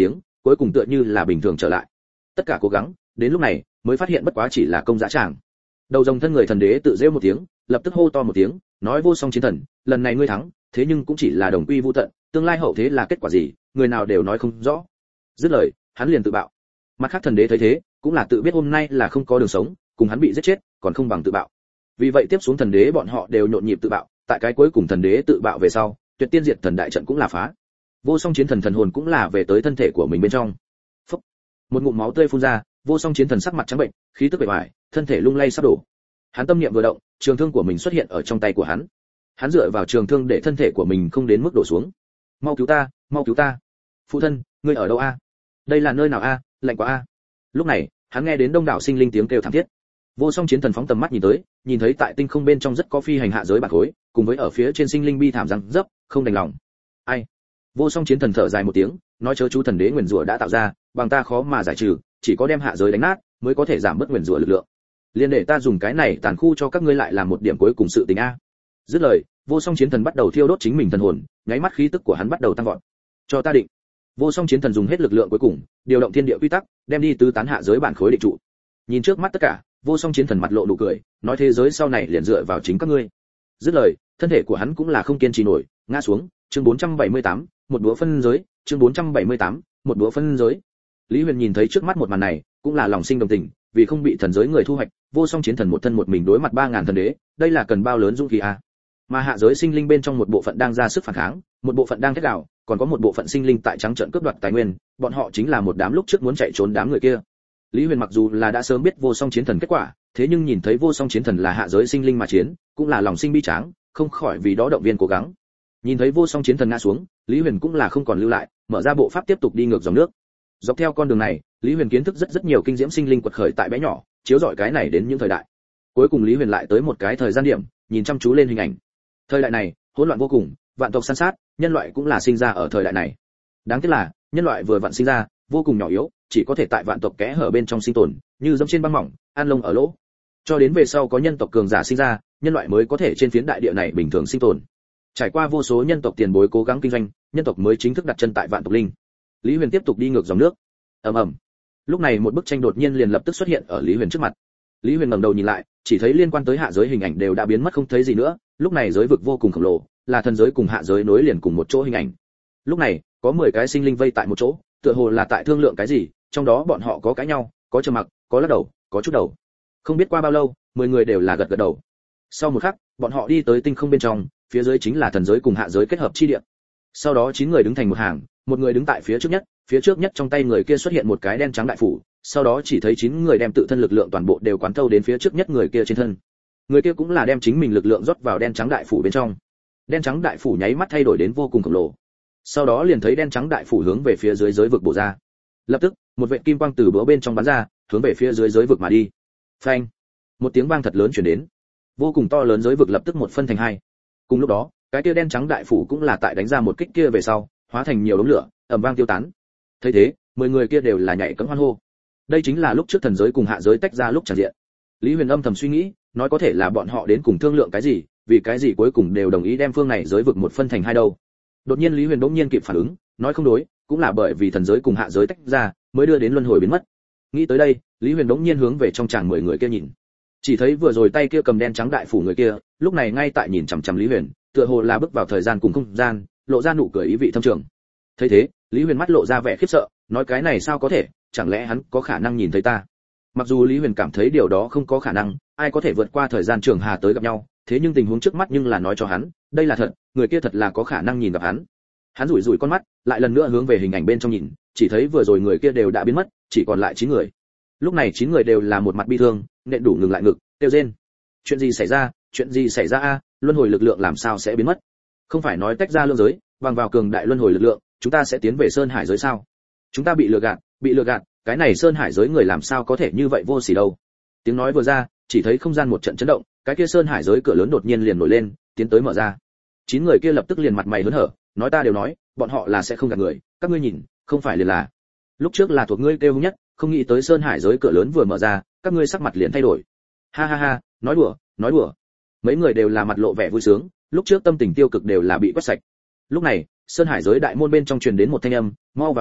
cuối cùng tựa như là bình thường trở lại. Tất cả cố gắng đến lúc này mới phát hiện bất quá chỉ là công dã tràng. Đầu rồng thân người thần đế tự rêu một tiếng, lập tức hô to một tiếng, nói vô song chiến thần, lần này ngươi thắng, thế nhưng cũng chỉ là đồng quy vu tận, tương lai hậu thế là kết quả gì, người nào đều nói không rõ. Dứt lời, hắn liền tự bạo. Mặt khác thần đế thấy thế, cũng là tự biết hôm nay là không có đường sống, cùng hắn bị giết chết, còn không bằng tự bạo. Vì vậy tiếp xuống thần đế bọn họ đều nhộn nhịp tự bạo, tại cái cuối cùng thần đế tự bạo về sau, tuyệt tiên diệt thần đại trận cũng là phá. Vô song chiến thần thần hồn cũng là về tới thân thể của mình bên trong. Phốc. Một ngụm máu tươi phun ra, vô song chiến thần sắc mặt trắng bệnh, khí tức bề ngoài, thân thể lung lay sắp đổ. Hắn tâm niệm vừa động, trường thương của mình xuất hiện ở trong tay của hắn. Hắn dựa vào trường thương để thân thể của mình không đến mức đổ xuống. Mau cứu ta, mau cứu ta! Phụ thân, ngươi ở đâu a? Đây là nơi nào a? Lạnh quá a! Lúc này, hắn nghe đến đông đảo sinh linh tiếng kêu thảm thiết. Vô song chiến thần phóng tầm mắt nhìn tới, nhìn thấy tại tinh không bên trong rất có phi hành hạ giới bản khối, cùng với ở phía trên sinh linh bi thảm răng dấp, không đành lòng. Ai? Vô song chiến thần thở dài một tiếng, nói chớ chú thần đế nguyền rủa đã tạo ra, bằng ta khó mà giải trừ, chỉ có đem hạ giới đánh nát mới có thể giảm bớt nguyền rủa lực lượng. Liên để ta dùng cái này tàn khu cho các ngươi lại làm một điểm cuối cùng sự tình a. Dứt lời, vô song chiến thần bắt đầu thiêu đốt chính mình thần hồn, nháy mắt khí tức của hắn bắt đầu tăng vọt. Cho ta định. Vô song chiến thần dùng hết lực lượng cuối cùng, điều động thiên địa quy tắc, đem đi tứ tán hạ giới bản khối định trụ. Nhìn trước mắt tất cả, vô song chiến thần mặt lộ nụ cười, nói thế giới sau này liền dựa vào chính các ngươi. Dứt lời, thân thể của hắn cũng là không kiên trì nổi, ngã xuống. Chương 478, một đũa phân giới. Chương 478, một đũa phân giới. Lý Huyền nhìn thấy trước mắt một màn này, cũng là lòng sinh đồng tình, vì không bị thần giới người thu hoạch, vô song chiến thần một thân một mình đối mặt 3000 thần đế, đây là cần bao lớn dũng khí a. Mà hạ giới sinh linh bên trong một bộ phận đang ra sức phản kháng, một bộ phận đang thét gào, còn có một bộ phận sinh linh tại trắng trợn cướp đoạt tài nguyên, bọn họ chính là một đám lúc trước muốn chạy trốn đám người kia. Lý Huyền mặc dù là đã sớm biết vô song chiến thần kết quả, thế nhưng nhìn thấy vô song chiến thần là hạ giới sinh linh mà chiến, cũng là lòng sinh bi tráng, không khỏi vì đó động viên cố gắng. Nhìn thấy vô song chiến thần ngã xuống, Lý Huyền cũng là không còn lưu lại, mở ra bộ pháp tiếp tục đi ngược dòng nước. Dọc theo con đường này, Lý Huyền kiến thức rất nhiều kinh diễm sinh linh quật khởi tại bé nhỏ, chiếu rọi cái này đến những thời đại. Cuối cùng Lý Huyền lại tới một cái thời gian điểm, nhìn chăm chú lên hình ảnh. Thời đại này, hỗn loạn vô cùng, vạn tộc san sát, nhân loại cũng là sinh ra ở thời đại này. Đáng tiếc là, nhân loại vừa vặn sinh ra, vô cùng nhỏ yếu, chỉ có thể tại vạn tộc kẽ hở bên trong sinh tồn, như dẫm trên băng mỏng, ăn lông ở lỗ. Cho đến về sau có nhân tộc cường giả sinh ra, nhân loại mới có thể trên phiến đại địa này bình thường sinh tồn. Trải qua vô số nhân tộc tiền bối cố gắng kinh doanh, nhân tộc mới chính thức đặt chân tại vạn tộc linh. Lý Huyền tiếp tục đi ngược dòng nước. Ầm ầm. Lúc này một bức tranh đột nhiên liền lập tức xuất hiện ở Lý Huyền trước mặt. Lý Huyền ngẩng đầu nhìn lại, chỉ thấy liên quan tới hạ giới hình ảnh đều đã biến mất không thấy gì nữa, lúc này giới vực vô cùng khổng lồ, là thần giới cùng hạ giới nối liền cùng một chỗ hình ảnh. Lúc này, có 10 cái sinh linh vây tại một chỗ, tựa hồ là tại thương lượng cái gì, trong đó bọn họ có cãi nhau, có trầm mặc, có lắc đầu, có chút đầu. Không biết qua bao lâu, 10 người đều là gật gật đầu. Sau một khắc, bọn họ đi tới tinh không bên trong, phía dưới chính là thần giới cùng hạ giới kết hợp chi địa. Sau đó 9 người đứng thành một hàng, một người đứng tại phía trước nhất trong tay người kia xuất hiện một cái đen trắng đại phủ, sau đó chỉ thấy 9 người đem tự thân lực lượng toàn bộ đều quán thâu đến phía trước nhất người kia trên thân. Người kia cũng là đem chính mình lực lượng rót vào đen trắng đại phủ bên trong. Đen trắng đại phủ nháy mắt thay đổi đến vô cùng khổng lồ. Sau đó liền thấy đen trắng đại phủ hướng về phía dưới giới vực bổ ra. Lập tức, một vệt kim quang từ bữa bên trong bắn ra, hướng về phía dưới giới vực mà đi. Phanh! Một tiếng vang thật lớn truyền đến. Vô cùng to lớn giới vực lập tức một phân thành hai. Cùng lúc đó, cái kia đen trắng đại phủ cũng là tại đánh ra một kích kia về sau, hóa thành nhiều đống lửa, ầm vang tiêu tán. Thấy thế, 10 người kia đều là nhảy cẫng hoan hô. Đây chính là lúc trước thần giới cùng hạ giới tách ra lúc tràn diện. Lý Huyền âm thầm suy nghĩ, nói có thể là bọn họ đến cùng thương lượng cái gì, vì cái gì cuối cùng đều đồng ý đem phương này giới vực một phân thành hai đâu. Đột nhiên Lý Huyền bỗng nhiên kịp phản ứng, nói không đối, cũng là bởi vì thần giới cùng hạ giới tách ra, mới đưa đến luân hồi biến mất. Nghĩ tới đây, Lý Huyền bỗng nhiên hướng về trong tràng 10 người kia nhìn. Chỉ thấy vừa rồi tay kia cầm đen trắng đại phủ người kia, lúc này ngay tại nhìn chằm chằm Lý Huyền, tựa hồ là bước vào thời gian cùng không gian, lộ ra nụ cười ý vị thâm trường. Thấy thế, Lý Huyền mắt lộ ra vẻ khiếp sợ, nói cái này sao có thể, chẳng lẽ hắn có khả năng nhìn thấy ta? Mặc dù Lý Huyền cảm thấy điều đó không có khả năng, ai có thể vượt qua thời gian trường hà tới gặp nhau, thế nhưng tình huống trước mắt nhưng là nói cho hắn, đây là thật, người kia thật là có khả năng nhìn gặp hắn. Hắn rủi rủi con mắt, lại lần nữa hướng về hình ảnh bên trong nhìn, chỉ thấy vừa rồi người kia đều đã biến mất, chỉ còn lại 9 người. Lúc này 9 người đều là một mặt bi thương, nện đủ ngừng lại ngực, kêu rên. Chuyện gì xảy ra? Chuyện gì xảy ra a? Luân hồi lực lượng làm sao sẽ biến mất? Không phải nói tách ra lương giới, bằng vào cường đại luân hồi lực lượng, chúng ta sẽ tiến về sơn hải giới sao? Chúng ta bị lừa gạt, cái này sơn hải giới người làm sao có thể như vậy vô sỉ đâu? Tiếng nói vừa ra, chỉ thấy không gian một trận chấn động, cái kia sơn hải giới cửa lớn đột nhiên liền nổi lên, tiến tới mở ra. 9 người kia lập tức liền mặt mày hớn hở, nói ta đều nói, bọn họ là sẽ không gạt người, các ngươi nhìn, không phải liền là. Lúc trước là thuộc ngươi kêu hung nhất, không nghĩ tới sơn hải giới cửa lớn vừa mở ra, các ngươi sắc mặt liền thay đổi. Ha ha ha, nói đùa. Mấy người đều là mặt lộ vẻ vui sướng, lúc trước tâm tình tiêu cực đều là bị quét sạch. Lúc này, sơn hải giới đại môn bên trong truyền đến một thanh âm, mau vào đi,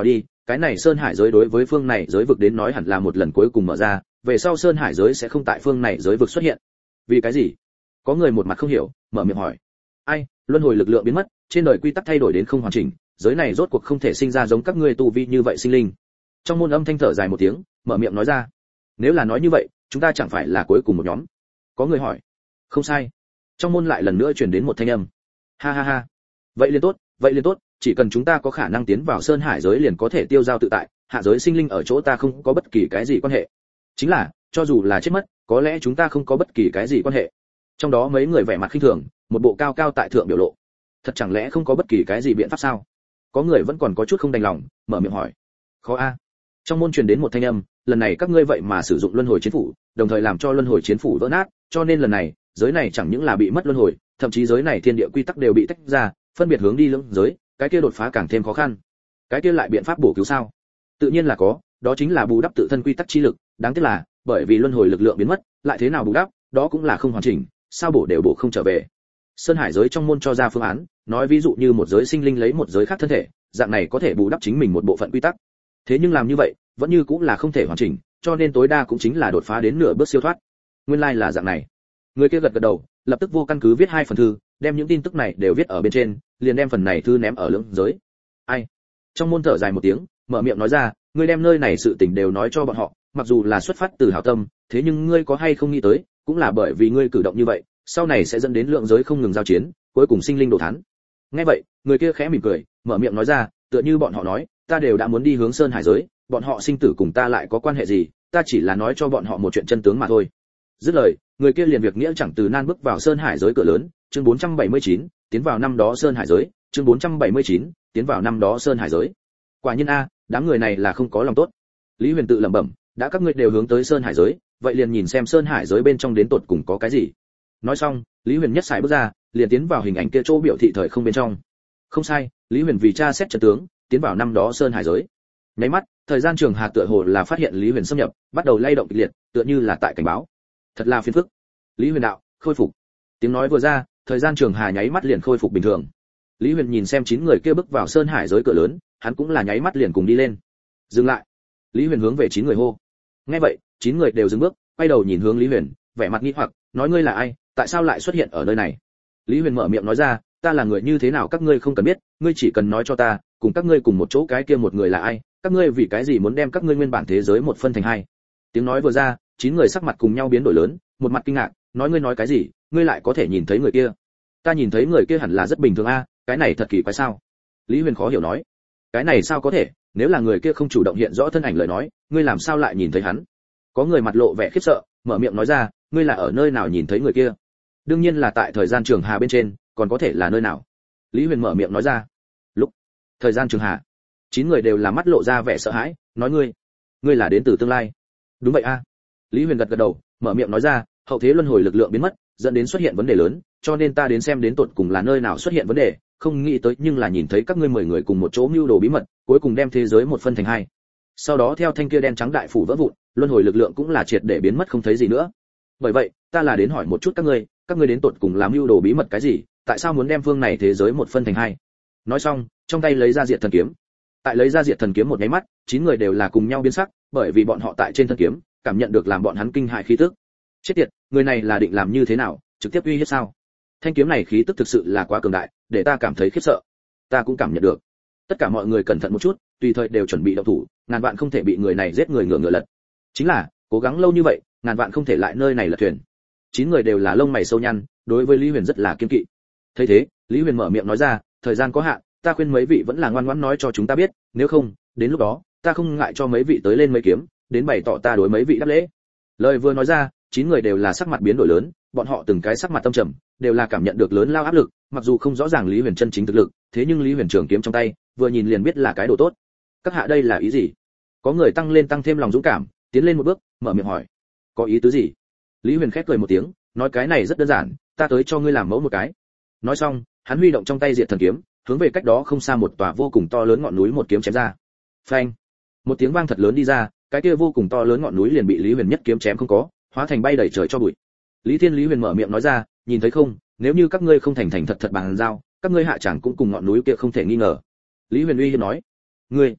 cái này sơn hải giới đối với phương này giới vực đến nói hẳn là một lần cuối cùng mở ra, về sau sơn hải giới sẽ không tại phương này giới vực xuất hiện. Vì cái gì? Có người một mặt không hiểu, mở miệng hỏi. Ai, luân hồi lực lượng biến mất, trên đời quy tắc thay đổi đến không hoàn chỉnh, giới này rốt cuộc không thể sinh ra giống các ngươi tu vi như vậy sinh linh. Trong môn âm thanh thở dài một tiếng, mở miệng nói ra. Nếu là nói như vậy, chúng ta chẳng phải là cuối cùng một nhóm? Có người hỏi. Không sai. Trong môn lại lần nữa truyền đến một thanh âm. Ha ha ha. Vậy liền tốt, chỉ cần chúng ta có khả năng tiến vào sơn hải giới liền có thể tiêu dao tự tại, hạ giới sinh linh ở chỗ ta không có bất kỳ cái gì quan hệ. Chính là, cho dù là chết mất, có lẽ chúng ta không có bất kỳ cái gì quan hệ. Trong đó mấy người vẻ mặt khinh thường, một bộ cao cao tại thượng biểu lộ. Thật chẳng lẽ không có bất kỳ cái gì biện pháp sao? Có người vẫn còn có chút không đành lòng, mở miệng hỏi. Khó a. Trong môn truyền đến một thanh âm, lần này các ngươi vậy mà sử dụng luân hồi chiến phủ, đồng thời làm cho luân hồi chiến phủ vỡ nát, cho nên lần này, giới này chẳng những là bị mất luân hồi, thậm chí giới này thiên địa quy tắc đều bị tách ra, phân biệt hướng đi lưỡng giới, cái kia đột phá càng thêm khó khăn. Cái kia lại biện pháp bổ cứu sao? Tự nhiên là có, đó chính là bù đắp tự thân quy tắc chi lực, đáng tiếc là, bởi vì luân hồi lực lượng biến mất, lại thế nào bù đắp, đó cũng là không hoàn chỉnh, sao bổ đều bổ không trở về. Sơn hải giới trong môn cho ra phương án, nói ví dụ như một giới sinh linh lấy một giới khác thân thể, dạng này có thể bù đắp chính mình một bộ phận quy tắc. Thế nhưng làm như vậy, vẫn như cũng là không thể hoàn chỉnh, cho nên tối đa cũng chính là đột phá đến nửa bước siêu thoát. Nguyên lai là dạng này. Người kia gật gật đầu, lập tức vô căn cứ viết 2 phần thư, đem những tin tức này đều viết ở bên trên, liền đem phần này thư ném ở lưỡng giới. Ai? Trong môn thở dài một tiếng, mở miệng nói ra, ngươi đem nơi này sự tình đều nói cho bọn họ, mặc dù là xuất phát từ hảo tâm, thế nhưng ngươi có hay không nghĩ tới, cũng là bởi vì ngươi cử động như vậy, sau này sẽ dẫn đến lượng giới không ngừng giao chiến, cuối cùng sinh linh đổ thán. Nghe vậy, người kia khẽ mỉm cười, mở miệng nói ra, tựa như bọn họ nói, ta đều đã muốn đi hướng sơn hải giới, bọn họ sinh tử cùng ta lại có quan hệ gì, ta chỉ là nói cho bọn họ một chuyện chân tướng mà thôi. Dứt lời, người kia liền việc nghĩa chẳng từ nan bước vào sơn hải giới cửa lớn, chương 479, tiến vào năm đó sơn hải giới, chương 479, tiến vào năm đó sơn hải giới. Quả nhiên a, đám người này là không có lòng tốt. Lý Huyền tự lẩm bẩm, đã các ngươi đều hướng tới sơn hải giới, vậy liền nhìn xem sơn hải giới bên trong đến tột cùng có cái gì. Nói xong, Lý Huyền nhất sải bước ra, liền tiến vào hình ảnh kia chỗ biểu thị thời không bên trong. Không sai, Lý Huyền vì tra xét trận tướng, tiến vào năm đó sơn hải giới. Nháy mắt, thời gian trường hà tựa hồ là phát hiện Lý Huyền xâm nhập, bắt đầu lay động kịch liệt, tựa như là tại cảnh báo. Thật là phiền phức. Lý Huyền đạo, khôi phục. Tiếng nói vừa ra, thời gian trường hà nháy mắt liền khôi phục bình thường. Lý Huyền nhìn xem 9 người kia bước vào sơn hải giới cửa lớn, hắn cũng là nháy mắt liền cùng đi lên. Dừng lại. Lý Huyền hướng về 9 người hô. Nghe vậy, 9 người đều dừng bước, quay đầu nhìn hướng Lý Huyền, vẻ mặt nghi hoặc, nói ngươi là ai, tại sao lại xuất hiện ở nơi này? Lý Huyền mở miệng nói ra, ta là người như thế nào các ngươi không cần biết, ngươi chỉ cần nói cho ta, cùng các ngươi cùng một chỗ cái kia một người là ai, các ngươi vì cái gì muốn đem các ngươi nguyên bản thế giới một phân thành hai? Tiếng nói vừa ra, 9 người sắc mặt cùng nhau biến đổi lớn, một mặt kinh ngạc, nói ngươi nói cái gì, ngươi lại có thể nhìn thấy người kia? Ta nhìn thấy người kia hẳn là rất bình thường a, cái này thật kỳ quái sao? Lý Huyền khó hiểu nói, cái này sao có thể, nếu là người kia không chủ động hiện rõ thân ảnh lời nói, ngươi làm sao lại nhìn thấy hắn? Có người mặt lộ vẻ khiếp sợ, mở miệng nói ra, ngươi là ở nơi nào nhìn thấy người kia? Đương nhiên là tại thời gian trường hà bên trên, còn có thể là nơi nào? Lý Huyền mở miệng nói ra. Lúc thời gian trường hà. 9 người đều là mắt lộ ra vẻ sợ hãi, nói ngươi là đến từ tương lai. Đúng vậy a. Lý Huyền gật gật đầu, mở miệng nói ra, hậu thế luân hồi lực lượng biến mất, dẫn đến xuất hiện vấn đề lớn, cho nên ta đến xem đến tột cùng là nơi nào xuất hiện vấn đề, không nghĩ tới nhưng là nhìn thấy các ngươi 10 người cùng một chỗ mưu đồ bí mật, cuối cùng đem thế giới một phân thành hai. Sau đó theo thanh kia đen trắng đại phủ vỡ vụn, luân hồi lực lượng cũng là triệt để biến mất không thấy gì nữa. Bởi vậy, ta là đến hỏi một chút các ngươi đến tột cùng làm mưu đồ bí mật cái gì, tại sao muốn đem phương này thế giới một phân thành hai? Nói xong, trong tay lấy ra diệt thần kiếm. Tại lấy ra diệt thần kiếm một nháy mắt, 9 người đều là cùng nhau biến sắc, bởi vì bọn họ tại trên thân kiếm cảm nhận được làm bọn hắn kinh hại khí tức. Chết tiệt, người này là định làm như thế nào, trực tiếp uy hiếp sao? Thanh kiếm này khí tức thực sự là quá cường đại, để ta cảm thấy khiếp sợ. Ta cũng cảm nhận được. Tất cả mọi người cẩn thận một chút, tùy thời đều chuẩn bị động thủ, ngàn vạn không thể bị người này giết người ngửa lật. Chính là, cố gắng lâu như vậy, ngàn vạn không thể lại nơi này lật thuyền. 9 người đều là lông mày sâu nhăn, đối với Lý Huyền rất là kiêng kỵ. Thấy thế, Lý Huyền mở miệng nói ra, thời gian có hạn, ta khuyên mấy vị vẫn là ngoan ngoãn nói cho chúng ta biết, nếu không, đến lúc đó, ta không ngại cho mấy vị tới lên mấy kiếm, đến bày tỏ ta đối mấy vị đáp lễ. Lời vừa nói ra, 9 người đều là sắc mặt biến đổi lớn, bọn họ từng cái sắc mặt tâm trầm, đều là cảm nhận được lớn lao áp lực, mặc dù không rõ ràng Lý Huyền chân chính thực lực, thế nhưng Lý Huyền trường kiếm trong tay, vừa nhìn liền biết là cái đồ tốt. Các hạ đây là ý gì? Có người tăng thêm lòng dũng cảm, tiến lên một bước, mở miệng hỏi. Có ý tứ gì? Lý Huyền khép cười một tiếng, nói cái này rất đơn giản, ta tới cho ngươi làm mẫu một cái. Nói xong, hắn huy động trong tay diệt thần kiếm, hướng về cách đó không xa một tòa vô cùng to lớn ngọn núi một kiếm chém ra. Phanh! Một tiếng vang thật lớn đi ra, cái kia vô cùng to lớn ngọn núi liền bị Lý Huyền nhất kiếm chém không có, hóa thành bay đầy trời cho bụi. Lý Thiên Lý Huyền mở miệng nói ra, nhìn thấy không, nếu như các ngươi không thành thành thật thật bằng giao, các ngươi hạ chẳng cũng cùng ngọn núi kia không thể nghi ngờ. Lý Huyền uy hiếp nói, ngươi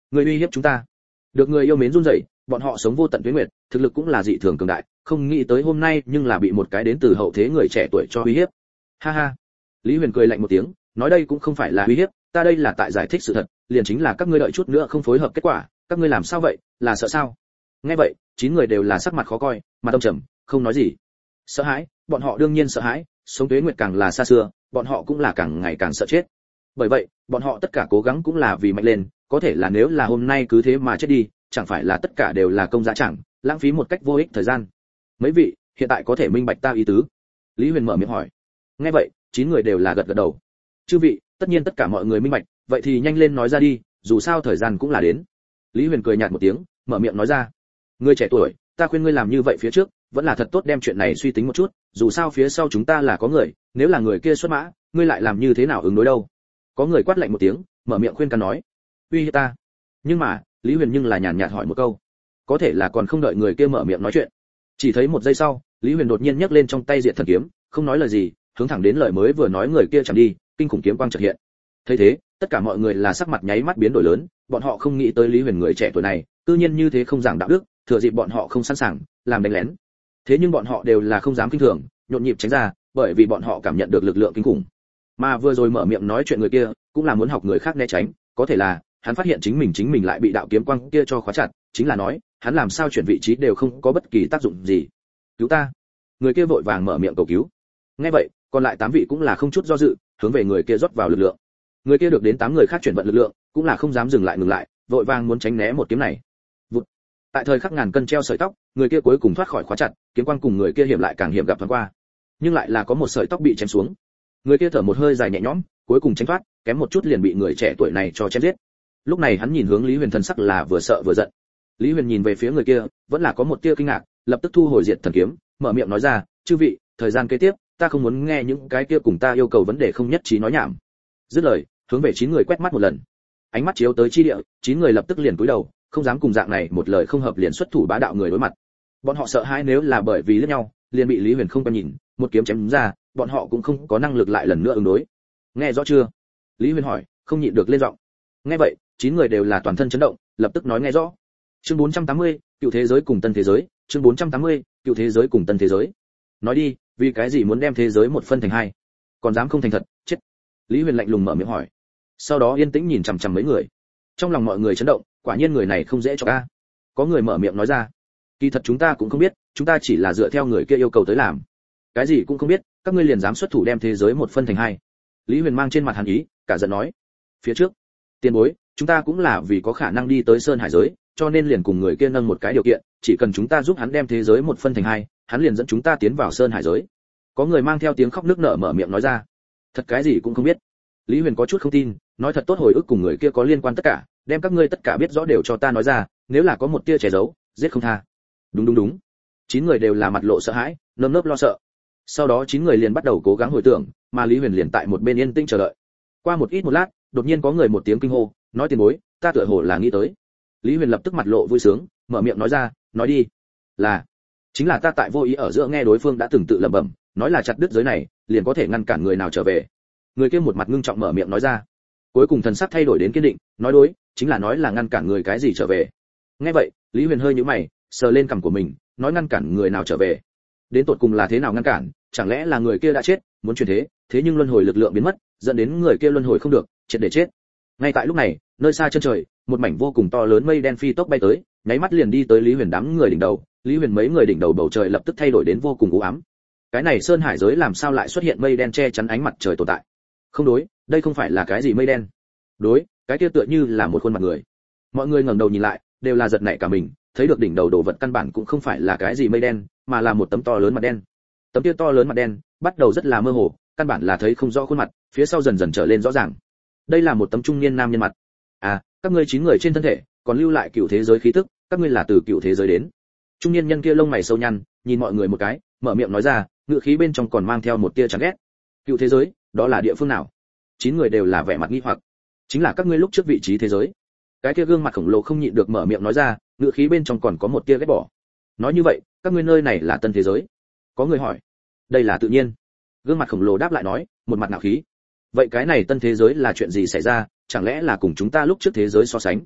Người uy hiếp chúng ta. Được người yêu mến run rẩy, bọn họ sống vô tận tuế nguyệt, thực lực cũng là dị thường cường đại, không nghĩ tới hôm nay nhưng là bị một cái đến từ hậu thế người trẻ tuổi cho uy hiếp. Ha ha. Lý Huyền cười lạnh một tiếng, nói đây cũng không phải là uy hiếp, ta đây là tại giải thích sự thật, liền chính là các ngươi đợi chút nữa không phối hợp kết quả, các ngươi làm sao vậy, là sợ sao? Nghe vậy, 9 người đều là sắc mặt khó coi, mặt âm trầm, không nói gì. Sợ hãi, bọn họ đương nhiên sợ hãi, sống tuế nguyệt càng là xa xưa, bọn họ cũng là càng ngày càng sợ chết. Bởi vậy, bọn họ tất cả cố gắng cũng là vì mạnh lên, có thể là nếu là hôm nay cứ thế mà chết đi, chẳng phải là tất cả đều là công dã chẳng, lãng phí một cách vô ích thời gian. Mấy vị, hiện tại có thể minh bạch ta ý tứ? Lý Huyền mở miệng hỏi. Nghe vậy, 9 người đều là gật gật đầu. Chư vị, tất nhiên tất cả mọi người minh bạch, vậy thì nhanh lên nói ra đi, dù sao thời gian cũng là đến. Lý Huyền cười nhạt một tiếng, mở miệng nói ra. Ngươi trẻ tuổi, ta khuyên ngươi làm như vậy phía trước, vẫn là thật tốt đem chuyện này suy tính một chút, dù sao phía sau chúng ta là có người, nếu là người kia xuất mã, ngươi lại làm như thế nào ứng đối đâu? Có người quát lạnh một tiếng, mở miệng khuyên can nói. Uy hiếp ta? Nhưng mà, Lý Huyền nhưng là nhàn nhạt hỏi một câu. Có thể là còn không đợi người kia mở miệng nói chuyện. Chỉ thấy một giây sau, Lý Huyền đột nhiên nhấc lên trong tay Diệt Thần kiếm, không nói lời gì, hướng thẳng đến lời mới vừa nói người kia chạm đi, kinh khủng kiếm quang chợt hiện. Thấy thế, tất cả mọi người là sắc mặt nháy mắt biến đổi lớn, bọn họ không nghĩ tới Lý Huyền người trẻ tuổi này, tự nhiên như thế không giảng đạo đức, thừa dịp bọn họ không sẵn sàng, làm đánh lén. Thế nhưng bọn họ đều là không dám kinh thường, nhộn nhịp tránh ra, bởi vì bọn họ cảm nhận được lực lượng kinh khủng. Mà vừa rồi mở miệng nói chuyện người kia, cũng là muốn học người khác né tránh, có thể là hắn phát hiện chính mình lại bị đạo kiếm quang kia cho khóa chặt, chính là nói, hắn làm sao chuyển vị trí đều không có bất kỳ tác dụng gì. Cứu ta! Người kia vội vàng mở miệng cầu cứu. Nghe vậy, còn lại 8 vị cũng là không chút do dự, hướng về người kia rót vào lực lượng. Người kia được đến 8 người khác chuyển vận lực lượng, cũng là không dám ngừng lại, vội vàng muốn tránh né một kiếm này. Vụt. Tại thời khắc ngàn cân treo sợi tóc, người kia cuối cùng thoát khỏi khóa chặt, kiếm quang cùng người kia hiểm lại càng hiểm gặp thoáng qua. Nhưng lại là có một sợi tóc bị chém xuống. Người kia thở một hơi dài nhẹ nhõm, cuối cùng tránh thoát, kém một chút liền bị người trẻ tuổi này cho chém giết. Lúc này hắn nhìn hướng Lý Huyền, thần sắc là vừa sợ vừa giận. Lý Huyền nhìn về phía người kia, vẫn là có một tia kinh ngạc, lập tức thu hồi Diệt Thần kiếm, mở miệng nói ra, chư vị, thời gian kế tiếp, ta không muốn nghe những cái kia cùng ta yêu cầu vấn đề không nhất trí nói nhảm. Dứt lời, hướng về 9 người quét mắt một lần. Ánh mắt chiếu tới chi địa, 9 người lập tức liền cúi đầu, không dám cùng dạng này một lời không hợp liền xuất thủ bá đạo người đối mặt. Bọn họ sợ hãi nếu là bởi vì liếc nhau, liền bị Lý Huyền không quen nhìn, một kiếm chém ra, bọn họ cũng không có năng lực lại lần nữa ứng đối. Nghe rõ chưa? Lý Huyền hỏi, không nhịn được lên giọng. Nghe vậy, 9 người đều là toàn thân chấn động, lập tức nói nghe rõ. Chương 480, cựu thế giới cùng tân thế giới, chương 480, cựu thế giới cùng tân thế giới. Nói đi, vì cái gì muốn đem thế giới một phân thành hai? Còn dám không thành thật, chết. Lý Huyền lạnh lùng mở miệng hỏi. Sau đó yên tĩnh nhìn chằm chằm mấy người. Trong lòng mọi người chấn động, quả nhiên người này không dễ cho a. Có người mở miệng nói ra. Kỳ thật chúng ta cũng không biết, chúng ta chỉ là dựa theo người kia yêu cầu tới làm. Cái gì cũng không biết, các ngươi liền dám xuất thủ đem thế giới một phân thành hai. Lý Huyền mang trên mặt hàn ý, cả giận nói. Phía trước, tiền bối, chúng ta cũng là vì có khả năng đi tới Sơn Hải giới, cho nên liền cùng người kia nâng một cái điều kiện, chỉ cần chúng ta giúp hắn đem thế giới một phân thành hai, hắn liền dẫn chúng ta tiến vào Sơn Hải giới. Có người mang theo tiếng khóc nức nở mở miệng nói ra. Thật cái gì cũng không biết. Lý Huyền có chút không tin, nói thật tốt hồi ức cùng người kia có liên quan tất cả, đem các ngươi tất cả biết rõ đều cho ta nói ra, nếu là có một tia che giấu, giết không tha. Đúng. 9 người đều là mặt lộ sợ hãi, nơm nớp lo sợ. Sau đó 9 người liền bắt đầu cố gắng hồi tưởng, mà Lý Huyền liền tại một bên yên tĩnh chờ đợi. Qua một lát, đột nhiên có người một tiếng kinh hô, nói tiền bối, ta tựa hồ là nghĩ tới. Lý Huyền lập tức mặt lộ vui sướng, mở miệng nói ra, nói đi. Chính là ta tại vô ý ở giữa nghe đối phương đã từng tự lẩm bẩm, nói là chặt đứt giới này, liền có thể ngăn cản người nào trở về. Người kia một mặt ngưng trọng mở miệng nói ra. Cuối cùng thần sắc thay đổi đến kiên định, nói đối, chính là nói là ngăn cản người cái gì trở về. Nghe vậy, Lý Huyền hơi nhíu mày, sờ lên cằm của mình, nói ngăn cản người nào trở về. Đến tột cùng là thế nào ngăn cản, chẳng lẽ là người kia đã chết, muốn chuyển thế, thế nhưng luân hồi lực lượng biến mất, dẫn đến người kia luân hồi không được, triệt để chết. Ngay tại lúc này, nơi xa chân trời, một mảnh vô cùng to lớn mây đen phi tốc bay tới, nháy mắt liền đi tới Lý Huyền đám người đỉnh đầu. Lý Huyền mấy người đỉnh đầu bầu trời lập tức thay đổi đến vô cùng u ám. Cái này Sơn Hải giới làm sao lại xuất hiện mây đen che chắn ánh mặt trời tồn tại? Không đối, đây không phải là cái gì mây đen. Đối, cái kia tựa như là một khuôn mặt người. Mọi người ngẩng đầu nhìn lại, đều là giật nảy cả mình, thấy được đỉnh đầu đồ vật căn bản cũng không phải là cái gì mây đen, mà là một tấm to lớn mặt đen. Tấm kia to lớn mặt đen, bắt đầu rất là mơ hồ, căn bản là thấy không rõ khuôn mặt, phía sau dần dần trở lên rõ ràng. Đây là một tấm trung niên nam nhân mặt. À, các ngươi 9 người trên thân thể, còn lưu lại cựu thế giới khí tức, các ngươi là từ cựu thế giới đến. Trung niên nhân kia lông mày sâu nhăn, nhìn mọi người một cái, mở miệng nói ra, ngữ khí bên trong còn mang theo một tia chán ghét. Cựu thế giới, đó là địa phương nào? 9 người đều là vẻ mặt nghi hoặc. Chính là các ngươi lúc trước vị trí thế giới. Cái kia gương mặt khổng lồ không nhịn được mở miệng nói ra, ngữ khí bên trong còn có một tia ghét bỏ. Nói như vậy, các ngươi nơi này là tân thế giới? Có người hỏi. Đây là tự nhiên. Gương mặt khổng lồ đáp lại nói, một mặt ngạo khí. Vậy cái này tân thế giới là chuyện gì xảy ra, chẳng lẽ là cùng chúng ta lúc trước thế giới so sánh?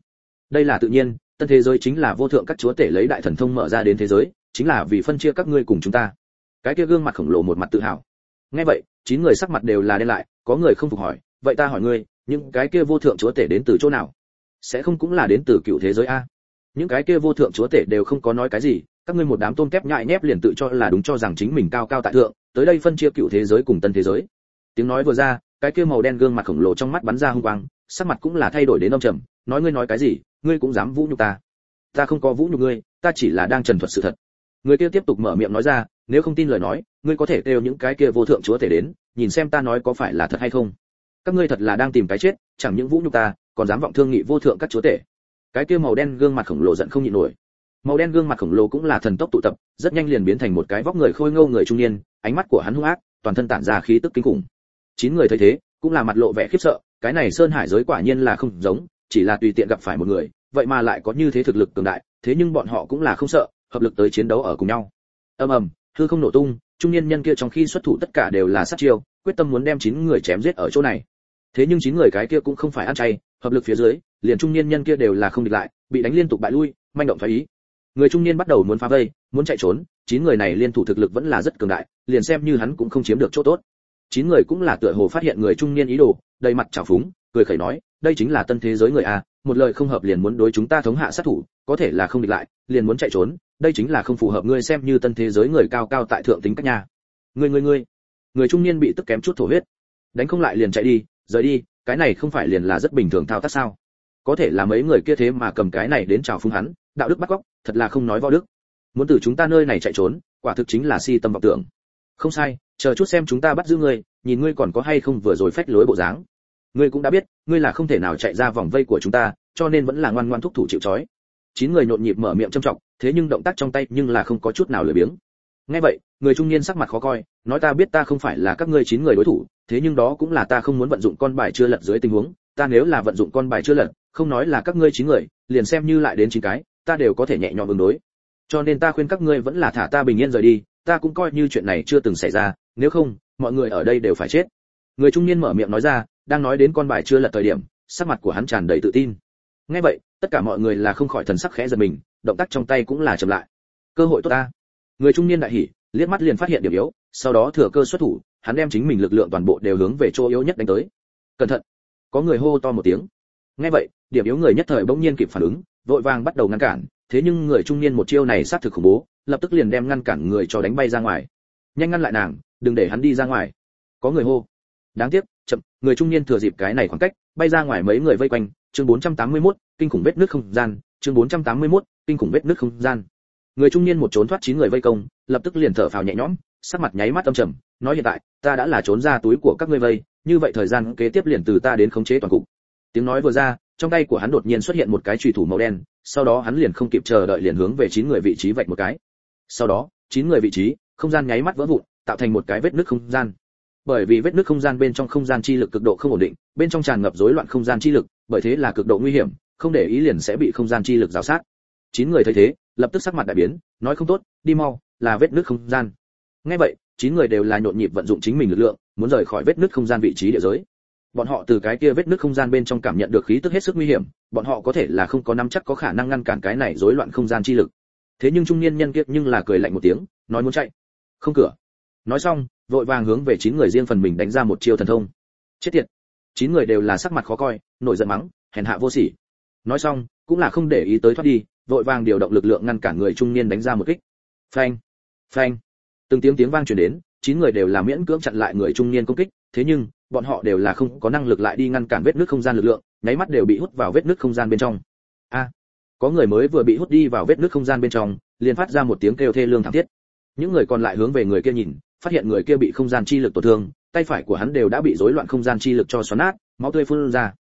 Đây là tự nhiên, tân thế giới chính là vô thượng các chúa tể lấy đại thần thông mở ra đến thế giới, chính là vì phân chia các ngươi cùng chúng ta. Cái kia gương mặt khổng lồ một mặt tự hào. Nghe vậy, 9 người sắc mặt đều là đen lại, có người không phục hỏi, vậy ta hỏi ngươi, những cái kia vô thượng chúa tể đến từ chỗ nào? Sẽ không cũng là đến từ cựu thế giới a? Những cái kia vô thượng chúa tể đều không có nói cái gì, các ngươi một đám tôm tép nhại nhép liền tự cho là đúng, cho rằng chính mình cao cao tại thượng, tới đây phân chia cựu thế giới cùng tân thế giới. Tiếng nói vừa ra, cái kia màu đen gương mặt khổng lồ trong mắt bắn ra hung quang, sắc mặt cũng là thay đổi đến âm trầm, nói ngươi nói cái gì, ngươi cũng dám vũ nhục ta? Ta không có vũ nhục ngươi, ta chỉ là đang trần thuật sự thật. Người kia tiếp tục mở miệng nói ra, nếu không tin lời nói, ngươi có thể kêu những cái kia vô thượng chúa tể đến, nhìn xem ta nói có phải là thật hay không. Các ngươi thật là đang tìm cái chết, chẳng những vũ nhục ta, còn dám vọng thương nghị vô thượng các chúa tể. Cái kia màu đen gương mặt khổng lồ giận không nhịn nổi. Màu đen gương mặt khổng lồ cũng là thần tốc tụ tập, rất nhanh liền biến thành một cái vóc người khôi ngô người trung niên, ánh mắt của hắn hung ác, toàn thân tản ra khí tức kinh khủng. 9 người thấy thế, cũng là mặt lộ vẻ khiếp sợ, cái này Sơn Hải giới quả nhiên là không giống, chỉ là tùy tiện gặp phải một người, vậy mà lại có như thế thực lực cường đại, thế nhưng bọn họ cũng là không sợ, hợp lực tới chiến đấu ở cùng nhau. Ầm ầm, hư không nổ tung, trung niên nhân kia trong khi xuất thủ tất cả đều là sát chiêu, quyết tâm muốn đem 9 người chém giết ở chỗ này. Thế nhưng 9 người cái kia cũng không phải ăn chay, hợp lực phía dưới, liền trung niên nhân kia đều là không địch lại, bị đánh liên tục bại lui, manh động phá ý. Người trung niên bắt đầu muốn phá vây, muốn chạy trốn, 9 người này liên thủ thực lực vẫn là rất cường đại, liền xem như hắn cũng không chiếm được chỗ tốt. 9 người cũng là tựa hồ phát hiện người trung niên ý đồ, đầy mặt trào phúng, cười khẩy nói, đây chính là tân thế giới người a, một lời không hợp liền muốn đối chúng ta thống hạ sát thủ, có thể là không địch lại, liền muốn chạy trốn, đây chính là không phù hợp ngươi xem như tân thế giới người cao cao tại thượng tính cách nhà. Ngươi. Người trung niên bị tức kém chút thổ huyết. Đánh không lại liền chạy đi, rời đi, cái này không phải liền là rất bình thường thao tác sao? Có thể là mấy người kia thế mà cầm cái này đến trào phúng hắn, đạo đức bắt cóc, thật là không nói võ đức. Muốn từ chúng ta nơi này chạy trốn, quả thực chính là si tâm vọng tưởng. Không sai, chờ chút xem chúng ta bắt giữ ngươi, nhìn ngươi còn có hay không vừa rồi phách lối bộ dáng. Ngươi cũng đã biết, ngươi là không thể nào chạy ra vòng vây của chúng ta, cho nên vẫn là ngoan ngoan thúc thủ chịu trói. 9 người nhộn nhịp mở miệng trâm trọng, thế nhưng động tác trong tay nhưng là không có chút nào lười biếng. Nghe vậy, người trung niên sắc mặt khó coi, nói ta biết ta không phải là các ngươi 9 người đối thủ, thế nhưng đó cũng là ta không muốn vận dụng con bài chưa lật dưới tình huống, ta nếu là vận dụng con bài chưa lật, không nói là các ngươi 9 người, liền xem như lại đến 9 cái, ta đều có thể nhẹ nhõm ứng đối. Cho nên ta khuyên các ngươi vẫn là thả ta bình yên rời đi, ta cũng coi như chuyện này chưa từng xảy ra, nếu không, mọi người ở đây đều phải chết. Người trung niên mở miệng nói ra, đang nói đến con bài chưa lật thời điểm, sắc mặt của hắn tràn đầy tự tin. Nghe vậy, tất cả mọi người là không khỏi thần sắc khẽ giật mình, động tác trong tay cũng là chậm lại. Cơ hội tốt ta. Người trung niên đại hỉ, liếc mắt liền phát hiện điểm yếu, sau đó thừa cơ xuất thủ, hắn đem chính mình lực lượng toàn bộ đều hướng về chỗ yếu nhất đánh tới. Cẩn thận! Có người hô to một tiếng. Nghe vậy, điểm yếu người nhất thời bỗng nhiên kịp phản ứng, vội vàng bắt đầu ngăn cản, thế nhưng người trung niên một chiêu này sát thực khủng bố, lập tức liền đem ngăn cản người cho đánh bay ra ngoài. Nhanh ngăn lại nàng, đừng để hắn đi ra ngoài. Có người hô. Đáng tiếc, chậm, người trung niên thừa dịp cái này khoảng cách, bay ra ngoài, mấy người vây quanh. Chương 481, kinh khủng vết nứt không gian. Chương 481, kinh khủng vết nứt không gian. Người trung niên một trốn thoát 9 người vây công, lập tức liền thở phào nhẹ nhõm, sắc mặt nháy mắt âm trầm, nói hiện tại, ta đã là trốn ra túi của các ngươi vây, như vậy thời gian kế tiếp liền từ ta đến khống chế toàn cục. Tiếng nói vừa ra, trong tay của hắn đột nhiên xuất hiện một cái chùy thủ màu đen, sau đó hắn liền không kịp chờ đợi liền hướng về 9 người vị trí vạch một cái. Sau đó, 9 người vị trí, không gian nháy mắt vỡ vụn, tạo thành một cái vết nứt không gian. Bởi vì vết nứt không gian bên trong không gian chi lực cực độ không ổn định, bên trong tràn ngập rối loạn không gian chi lực, bởi thế là cực độ nguy hiểm, không để ý liền sẽ bị không gian chi lực rào sát. 9 người thấy thế, lập tức sắc mặt đại biến, nói không tốt, đi mau, là vết nứt không gian. Nghe vậy, 9 người đều là nhộn nhịp vận dụng chính mình lực lượng, muốn rời khỏi vết nứt không gian vị trí địa giới. Bọn họ từ cái kia vết nứt không gian bên trong cảm nhận được khí tức hết sức nguy hiểm, bọn họ có thể là không có nắm chắc có khả năng ngăn cản cái này rối loạn không gian chi lực. Thế nhưng trung niên nhân kia nhưng là cười lạnh một tiếng, nói muốn chạy, không cửa. Nói xong, vội vàng hướng về 9 người riêng phần mình đánh ra một chiêu thần thông. Chết tiệt! 9 người đều là sắc mặt khó coi, nổi giận mắng, hèn hạ vô sỉ. Nói xong, cũng là không để ý tới thoát đi, vội vàng điều động lực lượng ngăn cản người trung niên đánh ra một kích. Phanh! Phanh! Từng tiếng vang truyền đến, 9 người đều là miễn cưỡng chặn lại người trung niên công kích, thế nhưng bọn họ đều là không có năng lực lại đi ngăn cản vết nứt không gian lực lượng, nháy mắt đều bị hút vào vết nứt không gian bên trong. A! Có người mới vừa bị hút đi vào vết nứt không gian bên trong, liền phát ra một tiếng kêu thê lương thảm thiết. Những người còn lại hướng về người kia nhìn, phát hiện người kia bị không gian chi lực tổn thương, tay phải của hắn đều đã bị rối loạn không gian chi lực cho xoắn nát, máu tươi phun ra.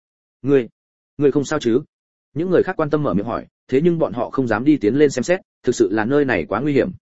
Người không sao chứ? Những người khác quan tâm mở miệng hỏi, thế nhưng bọn họ không dám đi tiến lên xem xét, thực sự là nơi này quá nguy hiểm.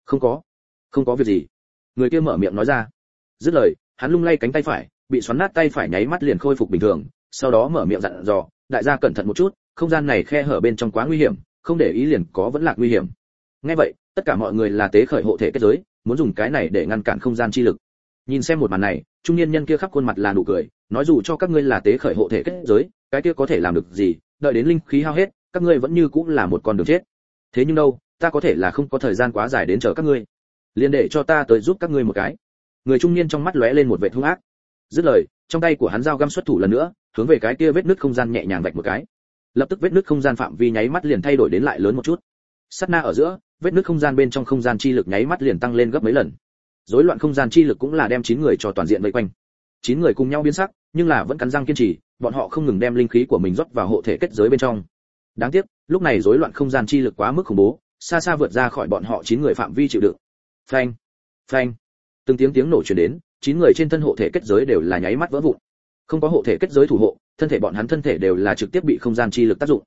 Không có việc gì. Người kia mở miệng nói ra. Dứt lời, hắn lung lay cánh tay phải, bị xoắn nát tay phải nháy mắt liền khôi phục bình thường, sau đó mở miệng dặn dò, đại gia cẩn thận một chút, không gian này khe hở bên trong quá nguy hiểm, không để ý liền có vẫn là nguy hiểm. Nghe vậy, tất cả mọi người là tế khởi hộ thể kết giới, muốn dùng cái này để ngăn cản không gian chi lực. Nhìn xem một màn này, trung niên nhân kia khắp khuôn mặt là nụ cười, nói dù cho các ngươi là tế khởi hộ thể kết giới, cái kia có thể làm được gì, đợi đến linh khí hao hết, các ngươi vẫn như cũng là một con đường chết. Thế nhưng đâu, ta có thể là không có thời gian quá dài đến chờ các ngươi, liền để cho ta tới giúp các ngươi một cái. Người trung niên trong mắt lóe lên một vẻ hung ác. Dứt lời, trong tay của hắn dao găm xuất thủ lần nữa, hướng về cái kia vết nứt không gian nhẹ nhàng vạch một cái. Lập tức vết nứt không gian phạm vi nháy mắt liền thay đổi đến lại lớn một chút. Sát na ở giữa, vết nứt không gian bên trong không gian chi lực nháy mắt liền tăng lên gấp mấy lần. Rối loạn không gian chi lực cũng là đem 9 người cho toàn diện vây quanh. 9 người cùng nhau biến sắc, nhưng là vẫn cắn răng kiên trì, bọn họ không ngừng đem linh khí của mình rót vào hộ thể kết giới bên trong. Đáng tiếc, lúc này rối loạn không gian chi lực quá mức khủng bố, xa xa vượt ra khỏi bọn họ 9 người phạm vi chịu đựng. Phanh, phanh, từng tiếng nổ truyền đến, 9 người trên thân hộ thể kết giới đều là nháy mắt vỡ vụn. Không có hộ thể kết giới thủ hộ, thân thể bọn hắn thân thể đều là trực tiếp bị không gian chi lực tác dụng.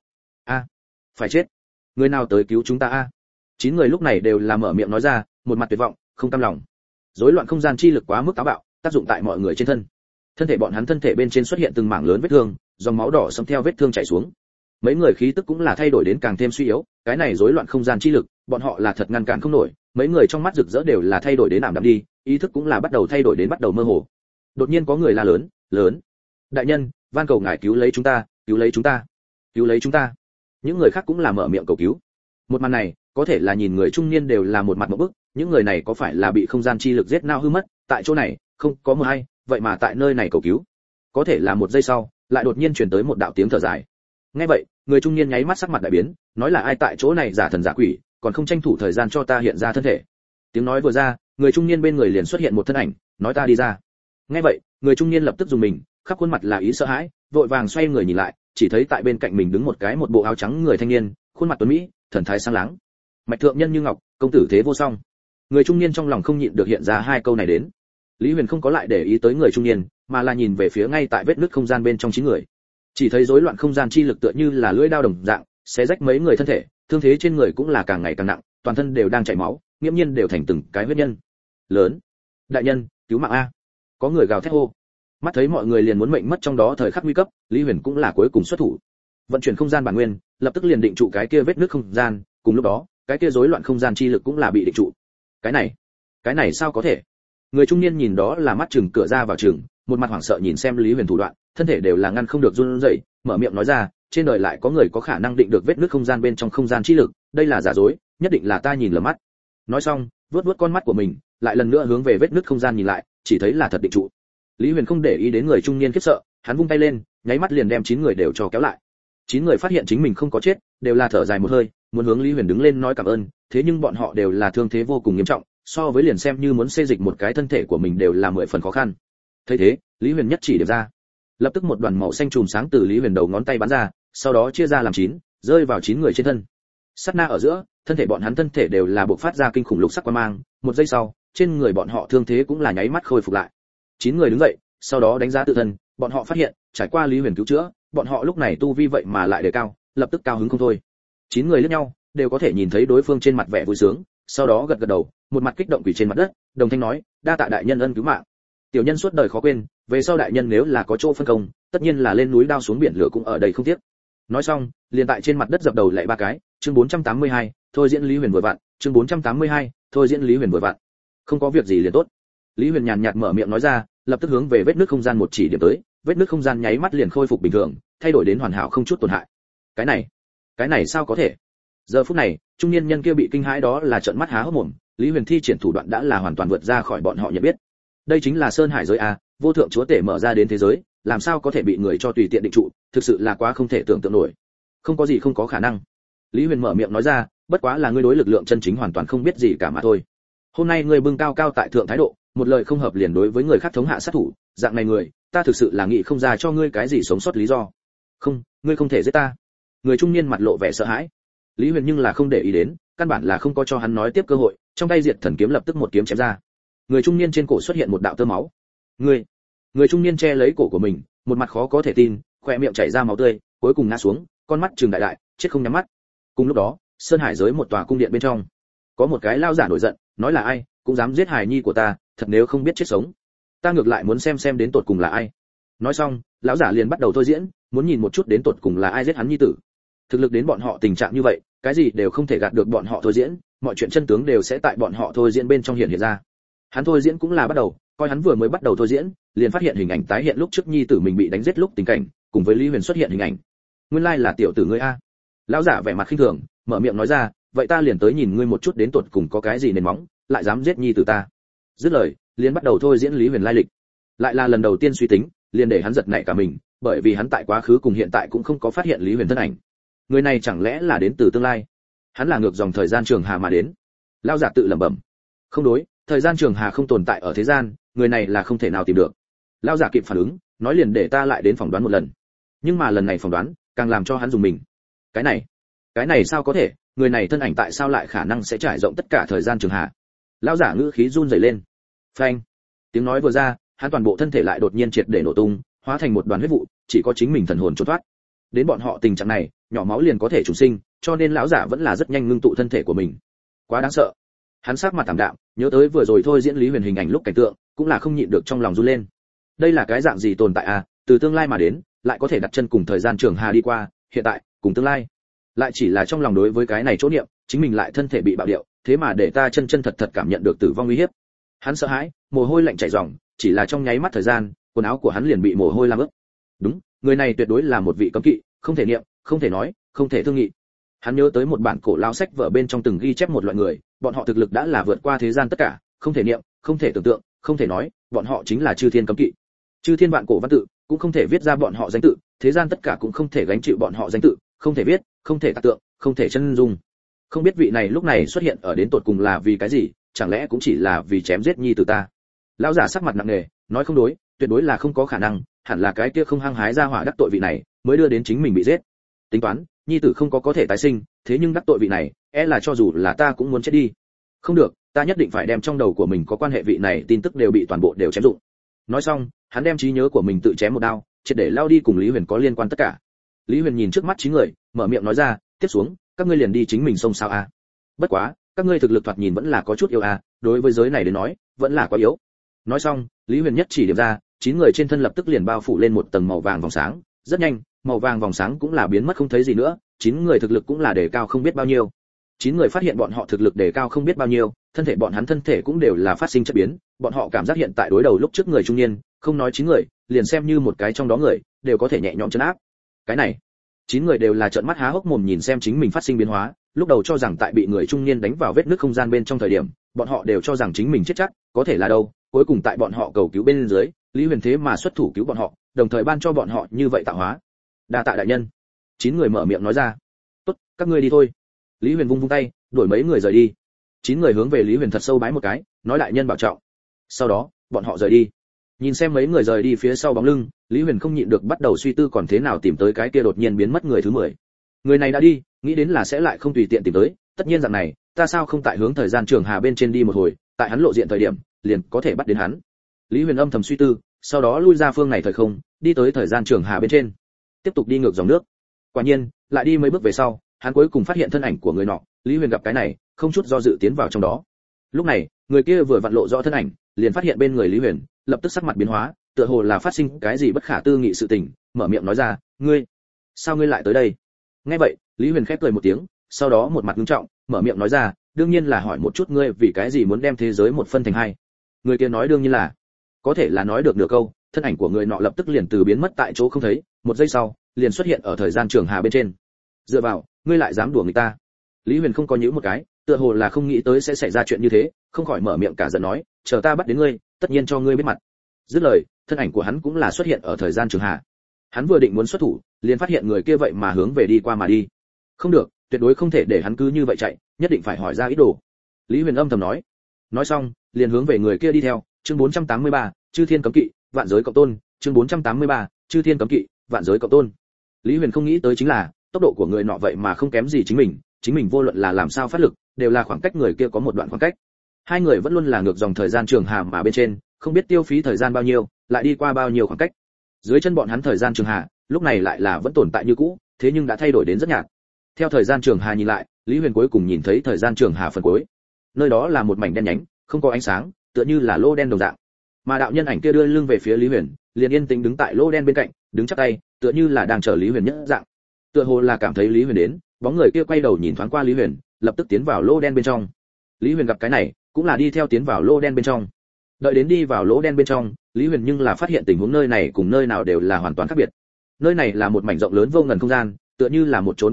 Phải chết. Người nào tới cứu chúng ta a? 9 người lúc này đều là mở miệng nói ra, một mặt tuyệt vọng, không cam lòng. Rối loạn không gian chi lực quá mức táo bạo, tác dụng tại mọi người trên thân. Thân thể bọn hắn thân thể bên trên xuất hiện từng mảng lớn vết thương, dòng máu đỏ xâm theo vết thương chảy xuống. Mấy người khí tức cũng là thay đổi đến càng thêm suy yếu, cái này rối loạn không gian chi lực, bọn họ là thật ngăn cản không nổi, mấy người trong mắt rực rỡ đều là thay đổi đến ảm đạm đi, ý thức cũng là bắt đầu thay đổi đến bắt đầu mơ hồ. Đột nhiên có người la lớn, lớn, đại nhân, van cầu ngài cứu lấy chúng ta, cứu lấy chúng ta, cứu lấy chúng ta. Những người khác cũng là mở miệng cầu cứu. Một màn này, có thể là nhìn người trung niên đều là một mặt ngộp bức, những người này có phải là bị không gian chi lực giết nao hư mất, tại chỗ này, không có một ai, vậy mà tại nơi này cầu cứu. Có thể là một giây sau, lại đột nhiên truyền tới một đạo tiếng thở dài. Nghe vậy, người trung niên nháy mắt sắc mặt đại biến, nói là ai tại chỗ này giả thần giả quỷ, còn không tranh thủ thời gian cho ta hiện ra thân thể. Tiếng nói vừa ra, người trung niên bên người liền xuất hiện một thân ảnh, nói ta đi ra. Nghe vậy, người trung niên lập tức dùng mình, khắp khuôn mặt là ý sợ hãi, vội vàng xoay người nhìn lại, chỉ thấy tại bên cạnh mình đứng một bộ áo trắng người thanh niên, khuôn mặt tuấn mỹ, thần thái sáng láng. Mạch thượng nhân như ngọc, công tử thế vô song. Người trung niên trong lòng không nhịn được hiện ra hai câu này đến. Lý Huyền không có lại để ý tới người trung niên, mà là nhìn về phía ngay tại vết nứt không gian bên trong 9 người. Chỉ thấy rối loạn không gian chi lực tựa như là lưỡi dao đồng dạng, xé rách mấy người thân thể, thương thế trên người cũng là càng ngày càng nặng, toàn thân đều đang chảy máu, nghiễm nhiên đều thành từng cái huyết nhân. Lớn, đại nhân, cứu mạng a! Có người gào thét hô. Mắt thấy mọi người liền muốn mệnh mất trong đó thời khắc nguy cấp, Lý Huyền cũng là cuối cùng xuất thủ. Vận chuyển không gian bản nguyên, lập tức liền định trụ cái kia vết nứt không gian, cùng lúc đó, cái kia rối loạn không gian chi lực cũng là bị định trụ. Cái này sao có thể? Người trung niên nhìn đó là mắt chừng cửa ra vào chừng, một mặt hoảng sợ nhìn xem Lý Huyền thủ đoạn, thân thể đều là ngăn không được run rẩy, mở miệng nói ra, trên đời lại có người có khả năng định được vết nứt không gian bên trong không gian chi lực, đây là giả dối, nhất định là ta nhìn lầm mắt. Nói xong, vuốt con mắt của mình, lại lần nữa hướng về vết nứt không gian nhìn lại, chỉ thấy là thật định trụ. Lý Huyền không để ý đến người trung niên khiếp sợ, hắn vung tay lên, nháy mắt liền đem 9 người đều cho kéo lại. 9 người phát hiện chính mình không có chết, đều là thở dài một hơi, muốn hướng Lý Huyền đứng lên nói cảm ơn, thế nhưng bọn họ đều là thương thế vô cùng nghiêm trọng, so với liền xem như muốn xê dịch một cái thân thể của mình đều là 10 phần khó khăn. Thấy thế, Lý Huyền nhất chỉ điểm ra, lập tức một đoàn màu xanh chùm sáng từ Lý Huyền đầu ngón tay bắn ra, sau đó chia ra làm 9, rơi vào 9 người trên thân. Sát na ở giữa, thân thể bọn hắn thân thể đều là bộc phát ra kinh khủng lục sắc quang mang, một giây sau, trên người bọn họ thương thế cũng là nháy mắt khôi phục lại. 9 người đứng dậy, sau đó đánh giá tự thân, bọn họ phát hiện, trải qua Lý Huyền cứu chữa, bọn họ lúc này tu vi vậy mà lại đề cao, lập tức cao hứng không thôi. 9 người liếc nhau, đều có thể nhìn thấy đối phương trên mặt vẻ vui sướng, sau đó gật gật đầu, một mặt kích động quỳ trên mặt đất, đồng thanh nói, đa tạ đại nhân ân cứu mạng. Tiểu nhân suốt đời khó quên, về sau đại nhân nếu là có chỗ phân công, tất nhiên là lên núi đao xuống biển lửa cũng ở đây không tiếc. Nói xong, liền tại trên mặt đất dập đầu lạy 3 cái, chương 482, thôi diễn Lý Huyền vừa vặn, chương 482, thôi diễn Lý Huyền vừa vặn. Không có việc gì liền tốt. Lý Huyền nhàn nhạt mở miệng nói ra, lập tức hướng về vết nứt không gian một chỉ điểm tới, vết nứt không gian nháy mắt liền khôi phục bình thường, thay đổi đến hoàn hảo không chút tổn hại. Cái này sao có thể? Giờ phút này, trung niên nhân kia bị kinh hãi đó là trợn mắt há hốc mồm, Lý Huyền thi triển thủ đoạn đã là hoàn toàn vượt ra khỏi bọn họ nhận biết. Đây chính là Sơn Hải giới a, vô thượng chúa tể mở ra đến thế giới, làm sao có thể bị người cho tùy tiện định trụ, thực sự là quá không thể tưởng tượng nổi. Không có gì không có khả năng. Lý Huyền mở miệng nói ra, bất quá là ngươi đối lực lượng chân chính hoàn toàn không biết gì cả mà thôi. Hôm nay ngươi bưng cao cao tại thượng thái độ, một lời không hợp liền đối với người khác thống hạ sát thủ, dạng này người, ta thực sự là nghĩ không ra cho ngươi cái gì sống sót lý do. Không, ngươi không thể giết ta. Người trung niên mặt lộ vẻ sợ hãi. Lý Huyền nhưng là không để ý đến, căn bản là không có cho hắn nói tiếp cơ hội, trong tay Diệt Thần kiếm lập tức một kiếm chém ra. Người trung niên trên cổ xuất hiện một đạo tơ máu. Người trung niên che lấy cổ của mình, một mặt khó có thể tin, khóe miệng chảy ra máu tươi, cuối cùng ngã xuống, con mắt trừng đại đại, chết không nhắm mắt. Cùng lúc đó, Sơn Hải giới một tòa cung điện bên trong, có một cái lao giả nổi giận, nói là ai cũng dám giết hài nhi của ta, thật nếu không biết chết sống. Ta ngược lại muốn xem đến tột cùng là ai. Nói xong, lão giả liền bắt đầu thôi diễn, muốn nhìn một chút đến tột cùng là ai giết hắn nhi tử. Thực lực đến bọn họ tình trạng như vậy, cái gì đều không thể gạt được bọn họ thôi diễn, mọi chuyện chân tướng đều sẽ tại bọn họ thôi diễn bên trong hiện ra. Hắn thôi diễn cũng là bắt đầu, coi hắn vừa mới bắt đầu thôi diễn, liền phát hiện hình ảnh tái hiện lúc trước nhi tử mình bị đánh giết lúc tình cảnh, cùng với Lý Huyền xuất hiện hình ảnh. Nguyên lai là tiểu tử ngươi a. Lão giả vẻ mặt khinh thường, mở miệng nói ra, vậy ta liền tới nhìn ngươi một chút đến tột cùng có cái gì nền móng, lại dám giết nhi tử ta. Dứt lời, liền bắt đầu thôi diễn Lý Huyền lai lịch. Lại là lần đầu tiên suy tính, liền để hắn giật nảy cả mình, bởi vì hắn tại quá khứ cùng hiện tại cũng không có phát hiện Lý Huyền thân ảnh. Người này chẳng lẽ là đến từ tương lai? Hắn là ngược dòng thời gian trường hà mà đến. Lão giả tự lẩm bẩm. Không đối, thời gian trường hà không tồn tại ở thế gian, người này là không thể nào tìm được. Lão giả kịp phản ứng, nói liền để ta lại đến phỏng đoán một lần. Nhưng mà lần này phỏng đoán, càng làm cho hắn dùng mình. Cái này sao có thể, người này thân ảnh tại sao lại khả năng sẽ trải rộng tất cả thời gian trường hà? Lão giả ngữ khí run rẩy lên. Phanh. Tiếng nói vừa ra, hắn toàn bộ thân thể lại đột nhiên triệt để nổ tung, hóa thành một đoàn huyết vụ, chỉ có chính mình thần hồn trốn thoát. Đến bọn họ tình trạng này, nhỏ máu liền có thể trùng sinh, cho nên lão giả vẫn là rất nhanh ngưng tụ thân thể của mình. Quá đáng sợ. Hắn sắc mặt tạm đạm, nhớ tới vừa rồi thôi diễn Lý Huyền hình ảnh lúc cảnh tượng, cũng là không nhịn được trong lòng run lên. Đây là cái dạng gì tồn tại à, từ tương lai mà đến, lại có thể đặt chân cùng thời gian trường hà đi qua, hiện tại, cùng tương lai. Lại chỉ là trong lòng đối với cái này chỗ niệm, chính mình lại thân thể bị bạo điệu, thế mà để ta chân thật cảm nhận được tử vong uy hiếp. Hắn sợ hãi, mồ hôi lạnh chảy ròng, chỉ là trong nháy mắt thời gian, quần áo của hắn liền bị mồ hôi làm ướt. Đúng, người này tuyệt đối là một vị cấm kỵ, không thể niệm, không thể nói, không thể thương nghị. Hắn nhớ tới một bản cổ lao sách vở bên trong từng ghi chép một loại người, bọn họ thực lực đã là vượt qua thế gian tất cả, không thể niệm, không thể tưởng tượng, không thể nói, bọn họ chính là chư thiên cấm kỵ. Chư thiên vạn cổ văn tự, cũng không thể viết ra bọn họ danh tự, thế gian tất cả cũng không thể gánh chịu bọn họ danh tự, không thể viết, không thể tạc tượng, không thể chân dung. Không biết vị này lúc này xuất hiện ở đến tột cùng là vì cái gì, chẳng lẽ cũng chỉ là vì chém giết nhi tử ta? Lão giả sắc mặt nặng nề, nói không đối, tuyệt đối là không có khả năng, hẳn là cái kia không hăng hái ra hỏa đắc tội vị này, mới đưa đến chính mình bị giết. Tính toán, nhi tử không có thể tái sinh, thế nhưng đắc tội vị này, là cho dù là ta cũng muốn chết đi. Không được, ta nhất định phải đem trong đầu của mình có quan hệ vị này tin tức đều bị toàn bộ đều chém dụng. Nói xong, hắn đem trí nhớ của mình tự chém một đao, triệt để lao đi cùng Lý Huyền có liên quan tất cả. Lý Huyền nhìn trước mắt chín người, mở miệng nói ra, tiếp xuống, các ngươi liền đi chính mình xông sao a? Bất quá, các ngươi thực lực thoạt nhìn vẫn là có chút yếu a, đối với giới này đến nói, vẫn là quá yếu. Nói xong, Lý Huyền nhất chỉ điểm ra, chín người trên thân lập tức liền bao phủ lên một tầng màu vàng vòng sáng, rất nhanh, màu vàng vòng sáng cũng là biến mất không thấy gì nữa, chín người thực lực cũng là đề cao không biết bao nhiêu. Chín người phát hiện bọn họ thực lực đề cao không biết bao nhiêu, thân thể bọn hắn thân thể cũng đều là phát sinh chất biến, bọn họ cảm giác hiện tại đối đầu lúc trước người trung niên, không nói chín người, liền xem như một cái trong đó người, đều có thể nhẹ nhõm trấn áp. Cái này, chín người đều là trợn mắt há hốc mồm nhìn xem chính mình phát sinh biến hóa, lúc đầu cho rằng tại bị người trung niên đánh vào vết nứt không gian bên trong thời điểm, bọn họ đều cho rằng chính mình chết chắc, có thể là đâu, cuối cùng tại bọn họ cầu cứu bên dưới, Lý Huyền thế mà xuất thủ cứu bọn họ, đồng thời ban cho bọn họ như vậy tạo hóa. Đa tạ đại nhân. Chín người mở miệng nói ra. Tốt, các ngươi đi thôi. Lý Huyền vung vung tay, đuổi mấy người rời đi. Chín người hướng về Lý Huyền thật sâu bái một cái, nói đại nhân bảo trọng. Sau đó, bọn họ rời đi. Nhìn xem mấy người rời đi phía sau bóng lưng, Lý Huyền không nhịn được bắt đầu suy tư còn thế nào tìm tới cái kia đột nhiên biến mất người thứ 10. Người này đã đi, nghĩ đến là sẽ lại không tùy tiện tìm tới, tất nhiên rằng này, ta sao không tại hướng thời gian trường hà bên trên đi một hồi, tại hắn lộ diện thời điểm, liền có thể bắt đến hắn. Lý Huyền âm thầm suy tư, sau đó lui ra phương này thời không, đi tới thời gian trường hà bên trên, tiếp tục đi ngược dòng nước. Quả nhiên, lại đi mấy bước về sau, hắn cuối cùng phát hiện thân ảnh của người nọ. Lý Huyền gặp cái này, không chút do dự tiến vào trong đó. Lúc này, người kia vừa vặn lộ rõ thân ảnh, liền phát hiện bên người Lý Huyền, lập tức sắc mặt biến hóa, tựa hồ là phát sinh cái gì bất khả tư nghị sự tình, mở miệng nói ra, ngươi, sao ngươi lại tới đây? Nghe vậy, Lý Huyền khép cười một tiếng, sau đó một mặt nghiêm trọng, mở miệng nói ra, đương nhiên là hỏi một chút ngươi vì cái gì muốn đem thế giới một phân thành hai. Người kia nói đương nhiên là, có thể là nói được nửa câu, thân ảnh của người nọ lập tức liền từ biến mất tại chỗ không thấy, một giây sau, liền xuất hiện ở thời gian trường hà bên trên. Dựa vào, ngươi lại dám đùa người ta? Lý Huyền không có nhíu một cái, tựa hồ là không nghĩ tới sẽ xảy ra chuyện như thế, không khỏi mở miệng cả giận nói, chờ ta bắt đến ngươi, tất nhiên cho ngươi biết mặt. Dứt lời, thân ảnh của hắn cũng là xuất hiện ở thời gian trường hà. Hắn vừa định muốn xuất thủ, liền phát hiện người kia vậy mà hướng về đi qua mà đi. Không được, tuyệt đối không thể để hắn cứ như vậy chạy, nhất định phải hỏi ra ý đồ. Lý Huyền âm thầm nói. Nói xong, liền hướng về người kia đi theo. Chương 483, Chư Thiên cấm kỵ, vạn giới cộng tôn. Chương 483, Chư Thiên cấm kỵ, vạn giới cộng tôn. Lý Huyền không nghĩ tới chính là, tốc độ của người nọ vậy mà không kém gì chính mình vô luận là làm sao phát lực, đều là khoảng cách người kia có một đoạn khoảng cách. Hai người vẫn luôn là ngược dòng thời gian trường hà mà bên trên, không biết tiêu phí thời gian bao nhiêu, lại đi qua bao nhiêu khoảng cách. Dưới chân bọn hắn thời gian trường hà, lúc này lại là vẫn tồn tại như cũ, thế nhưng đã thay đổi đến rất nhạt. Theo thời gian trường hà nhìn lại, Lý Huyền cuối cùng nhìn thấy thời gian trường hà phần cuối. Nơi đó là một mảnh đen nhánh, không có ánh sáng, tựa như là lỗ đen đồng dạng. Mà đạo nhân ảnh kia đưa lưng về phía Lý Huyền, liền yên tĩnh đứng tại lỗ đen bên cạnh, đứng chắp tay, tựa như là đang chờ Lý Huyền nhất dạng. Tựa hồ là cảm thấy Lý Huyền đến, bóng người kia quay đầu nhìn thoáng qua Lý Huyền, lập tức tiến vào lỗ đen bên trong. Lý Huyền gặp cái này, cũng là đi theo tiến vào lỗ đen bên trong. Đợi đến đi vào lỗ đen bên trong, Lý Huyền nhưng là phát hiện tình huống nơi này cùng nơi nào đều là hoàn toàn khác biệt. Nơi này là một mảnh rộng lớn vô ngần không gian, tựa như là một chốn cực lạc,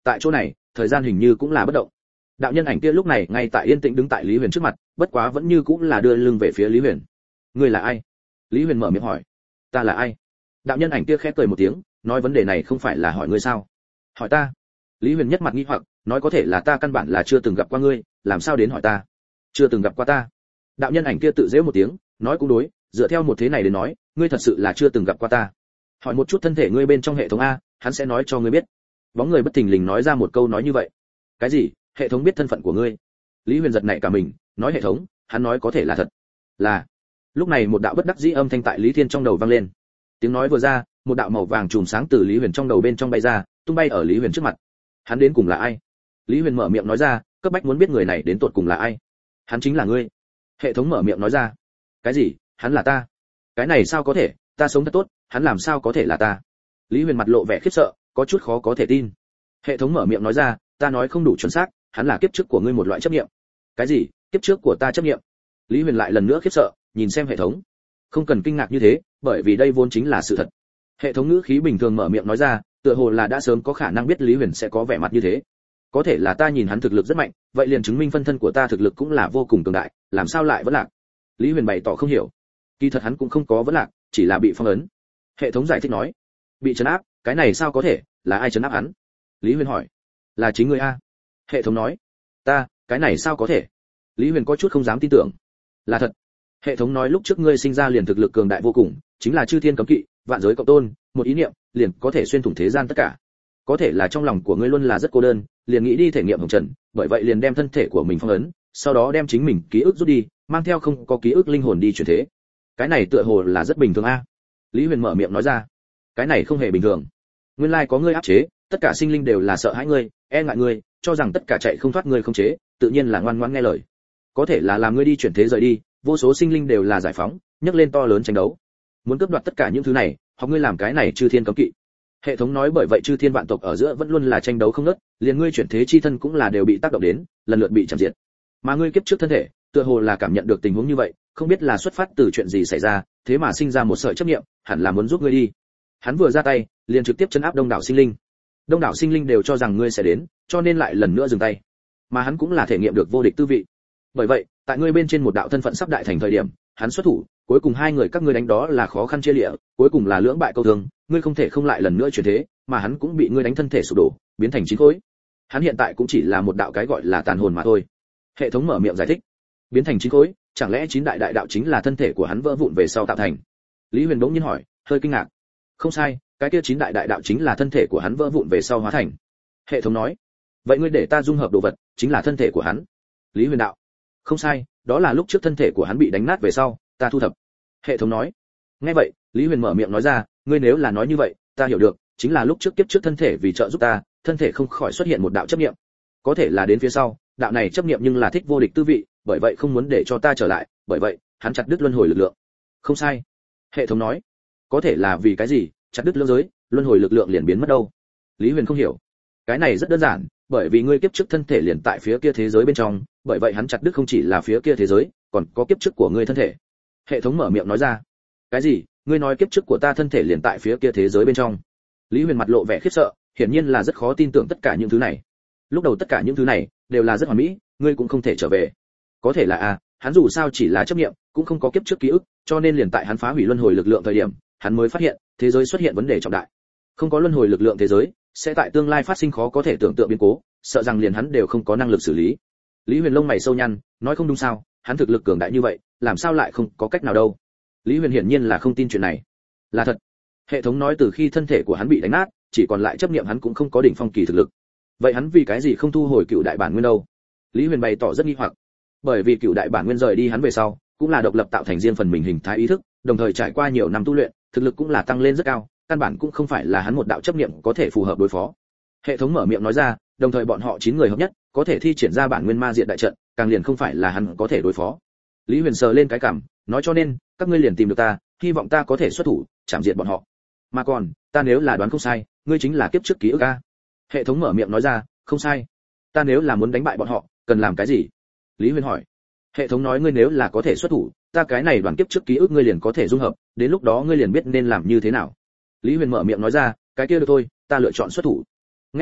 tại chỗ này thời gian hình như cũng là bất động. Đạo nhân ảnh kia lúc này ngay tại yên tĩnh đứng tại Lý Huyền trước mặt, bất quá vẫn như cũng là đưa lưng về phía Lý Huyền. Ngươi là ai? Lý Huyền mở miệng hỏi. Ta là ai? Đạo nhân ảnh kia khẽ cười một tiếng, nói vấn đề này không phải là hỏi ngươi sao? Hỏi ta? Lý Huyền nhất mặt nghi hoặc, nói có thể là ta căn bản là chưa từng gặp qua ngươi, làm sao đến hỏi ta? Chưa từng gặp qua ta? Đạo nhân ảnh kia tự giễu một tiếng, nói cũng đối, dựa theo một thế này đến nói, ngươi thật sự là chưa từng gặp qua ta. Hỏi một chút thân thể ngươi bên trong hệ thống a, hắn sẽ nói cho ngươi biết. Bóng người bất thình lình nói ra một câu nói như vậy. Cái gì? Hệ thống biết thân phận của ngươi? Lý Huyền giật nảy cả mình, nói hệ thống, hắn nói có thể là thật. Là. Lúc này một đạo bất đắc dĩ âm thanh tại Lý Thiên trong đầu vang lên. Tiếng nói vừa ra, một đạo màu vàng chùm sáng từ Lý Huyền trong đầu bên trong bay ra, tung bay ở Lý Huyền trước mặt. Hắn đến cùng là ai? Lý Huyền mở miệng nói ra, cấp bách muốn biết người này đến tột cùng là ai. Hắn chính là ngươi. Hệ thống mở miệng nói ra. Cái gì? Hắn là ta? Cái này sao có thể, ta sống thật tốt, hắn làm sao có thể là ta? Lý Huyền mặt lộ vẻ khiếp sợ, có chút khó có thể tin. Hệ thống mở miệng nói ra, ta nói không đủ chuẩn xác, hắn là kiếp trước của ngươi một loại chấp niệm. Cái gì? Kiếp trước của ta chấp niệm? Lý Huyền lại lần nữa khiếp sợ, nhìn xem hệ thống. Không cần kinh ngạc như thế, bởi vì đây vốn chính là sự thật. Hệ thống ngữ khí bình thường mở miệng nói ra, tựa hồ là đã sớm có khả năng biết Lý Huyền sẽ có vẻ mặt như thế. Có thể là ta nhìn hắn thực lực rất mạnh, vậy liền chứng minh phân thân của ta thực lực cũng là vô cùng cường đại, làm sao lại vẫn lạc? Lý Huyền bày tỏ không hiểu. Kỳ thật hắn cũng không có vẫn lạc, chỉ là bị phong ấn. Hệ thống giải thích nói, bị trấn áp, cái này sao có thể, là ai trấn áp hắn? Lý Huyền hỏi. Là chính ngươi a. Hệ thống nói. Ta, cái này sao có thể? Lý Huyền có chút không dám tin tưởng. Là thật. Hệ thống nói lúc trước ngươi sinh ra liền thực lực cường đại vô cùng, chính là chư thiên cấm kỵ, vạn giới cộng tôn, một ý niệm liền có thể xuyên thủng thế gian tất cả. Có thể là trong lòng của ngươi luôn là rất cô đơn, liền nghĩ đi thể nghiệm hồng trần, bởi vậy liền đem thân thể của mình phong ấn, sau đó đem chính mình ký ức rút đi, mang theo không có ký ức linh hồn đi chuyển thế. Cái này tựa hồ là rất bình thường a. Lý Huyền mở miệng nói ra. Cái này không hề bình thường. Nguyên lai có ngươi áp chế, tất cả sinh linh đều là sợ hãi ngươi, e ngại ngươi, cho rằng tất cả chạy không thoát ngươi không chế, tự nhiên là ngoan ngoãn nghe lời. Có thể là làm ngươi đi chuyển thế rời đi, vô số sinh linh đều là giải phóng, nhấc lên to lớn tranh đấu. Muốn cướp đoạt tất cả những thứ này, học ngươi làm cái này chư thiên cấm kỵ. Hệ thống nói bởi vậy chư thiên vạn tộc ở giữa vẫn luôn là tranh đấu không ngớt, liền ngươi chuyển thế chi thân cũng là đều bị tác động đến, lần lượt bị chạm diệt. Mà ngươi kiếp trước thân thể, tựa hồ là cảm nhận được tình huống như vậy, không biết là xuất phát từ chuyện gì xảy ra, thế mà sinh ra một sợi chấp niệm, hẳn là muốn giúp ngươi đi. Hắn vừa ra tay, liền trực tiếp chấn áp đông đảo sinh linh. Đông đảo sinh linh đều cho rằng ngươi sẽ đến, cho nên lại lần nữa dừng tay. Mà hắn cũng là thể nghiệm được vô địch tư vị. Bởi vậy, tại ngươi bên trên một đạo thân phận sắp đại thành thời điểm, hắn xuất thủ, cuối cùng hai người các ngươi đánh đó là khó khăn chia lịa, cuối cùng là lưỡng bại câu thương, ngươi không thể không lại lần nữa chuyển thế, mà hắn cũng bị ngươi đánh thân thể sụp đổ, biến thành chín khối. Hắn hiện tại cũng chỉ là một đạo cái gọi là tàn hồn mà thôi. Hệ thống mở miệng giải thích. Biến thành chín khối, chẳng lẽ chín đại đại đạo chính là thân thể của hắn vỡ vụn về sau tạo thành? Lý Huyền bỗng nhiên hỏi, hơi kinh ngạc. Không sai, cái kia chín đại đại đạo chính là thân thể của hắn vỡ vụn về sau hóa thành. Hệ thống nói. Vậy ngươi để ta dung hợp đồ vật, chính là thân thể của hắn. Lý Huyền đạo. Không sai, đó là lúc trước thân thể của hắn bị đánh nát về sau, ta thu thập. Hệ thống nói. Nghe vậy, Lý Huyền mở miệng nói ra, ngươi nếu là nói như vậy, ta hiểu được, chính là lúc trước kiếp trước thân thể vì trợ giúp ta, thân thể không khỏi xuất hiện một đạo chấp niệm. Có thể là đến phía sau, đạo này chấp niệm nhưng là thích vô địch tư vị, bởi vậy không muốn để cho ta trở lại, bởi vậy, hắn chặt đứt luân hồi lực lượng. Không sai. Hệ thống nói. Có thể là vì cái gì, chặt đứt lưỡng giới, luân hồi lực lượng liền biến mất đâu? Lý Huyền không hiểu. Cái này rất đơn giản, bởi vì ngươi kiếp trước thân thể liền tại phía kia thế giới bên trong, bởi vậy hắn chặt đứt không chỉ là phía kia thế giới, còn có kiếp trước của ngươi thân thể. Hệ thống mở miệng nói ra. Cái gì? Ngươi nói kiếp trước của ta thân thể liền tại phía kia thế giới bên trong? Lý Huyền mặt lộ vẻ khiếp sợ, hiển nhiên là rất khó tin tưởng tất cả những thứ này. Lúc đầu tất cả những thứ này đều là rất hoàn mỹ, ngươi cũng không thể trở về. Có thể là hắn dù sao chỉ là chấp niệm, cũng không có kiếp trước ký ức, cho nên liền tại hắn phá hủy luân hồi lực lượng thời điểm, hắn mới phát hiện thế giới xuất hiện vấn đề trọng đại. Không có luân hồi lực lượng thế giới, sẽ tại tương lai phát sinh khó có thể tưởng tượng biến cố, sợ rằng liền hắn đều không có năng lực xử lý. Lý Huyền lông mày sâu nhăn, nói không đúng sao, hắn thực lực cường đại như vậy, làm sao lại không có cách nào đâu? Lý Huyền hiển nhiên là không tin chuyện này. Là thật. Hệ thống nói từ khi thân thể của hắn bị đánh nát, chỉ còn lại chấp niệm hắn cũng không có đỉnh phong kỳ thực lực. Vậy hắn vì cái gì không thu hồi cựu đại bản nguyên đâu? Lý Huyền bày tỏ rất nghi hoặc. Bởi vì cựu đại bản nguyên rời đi hắn về sau, cũng là độc lập tạo thành riêng phần mình hình thái ý thức, đồng thời trải qua nhiều năm tu luyện, thực lực cũng là tăng lên rất cao, căn bản cũng không phải là hắn một đạo chấp niệm có thể phù hợp đối phó. Hệ thống mở miệng nói ra, đồng thời bọn họ 9 người hợp nhất, có thể thi triển ra bản nguyên ma diện đại trận, càng liền không phải là hắn có thể đối phó. Lý Huyền sờ lên cái cằm, nói cho nên, các ngươi liền tìm được ta, hy vọng ta có thể xuất thủ, chạm diệt bọn họ. Mà còn, ta nếu là đoán không sai, ngươi chính là kiếp trước ký ức a. Hệ thống mở miệng nói ra, không sai. Ta nếu là muốn đánh bại bọn họ, cần làm cái gì? Lý Huyền hỏi. Hệ thống nói ngươi nếu là có thể xuất thủ, ta cái này đoàn kiếp trước ký ức ngươi liền có thể dung hợp, đến lúc đó ngươi liền biết nên làm như thế nào. Lý Huyền mở miệng nói ra, cái kia được thôi, ta lựa chọn xuất thủ. Nghe vậy,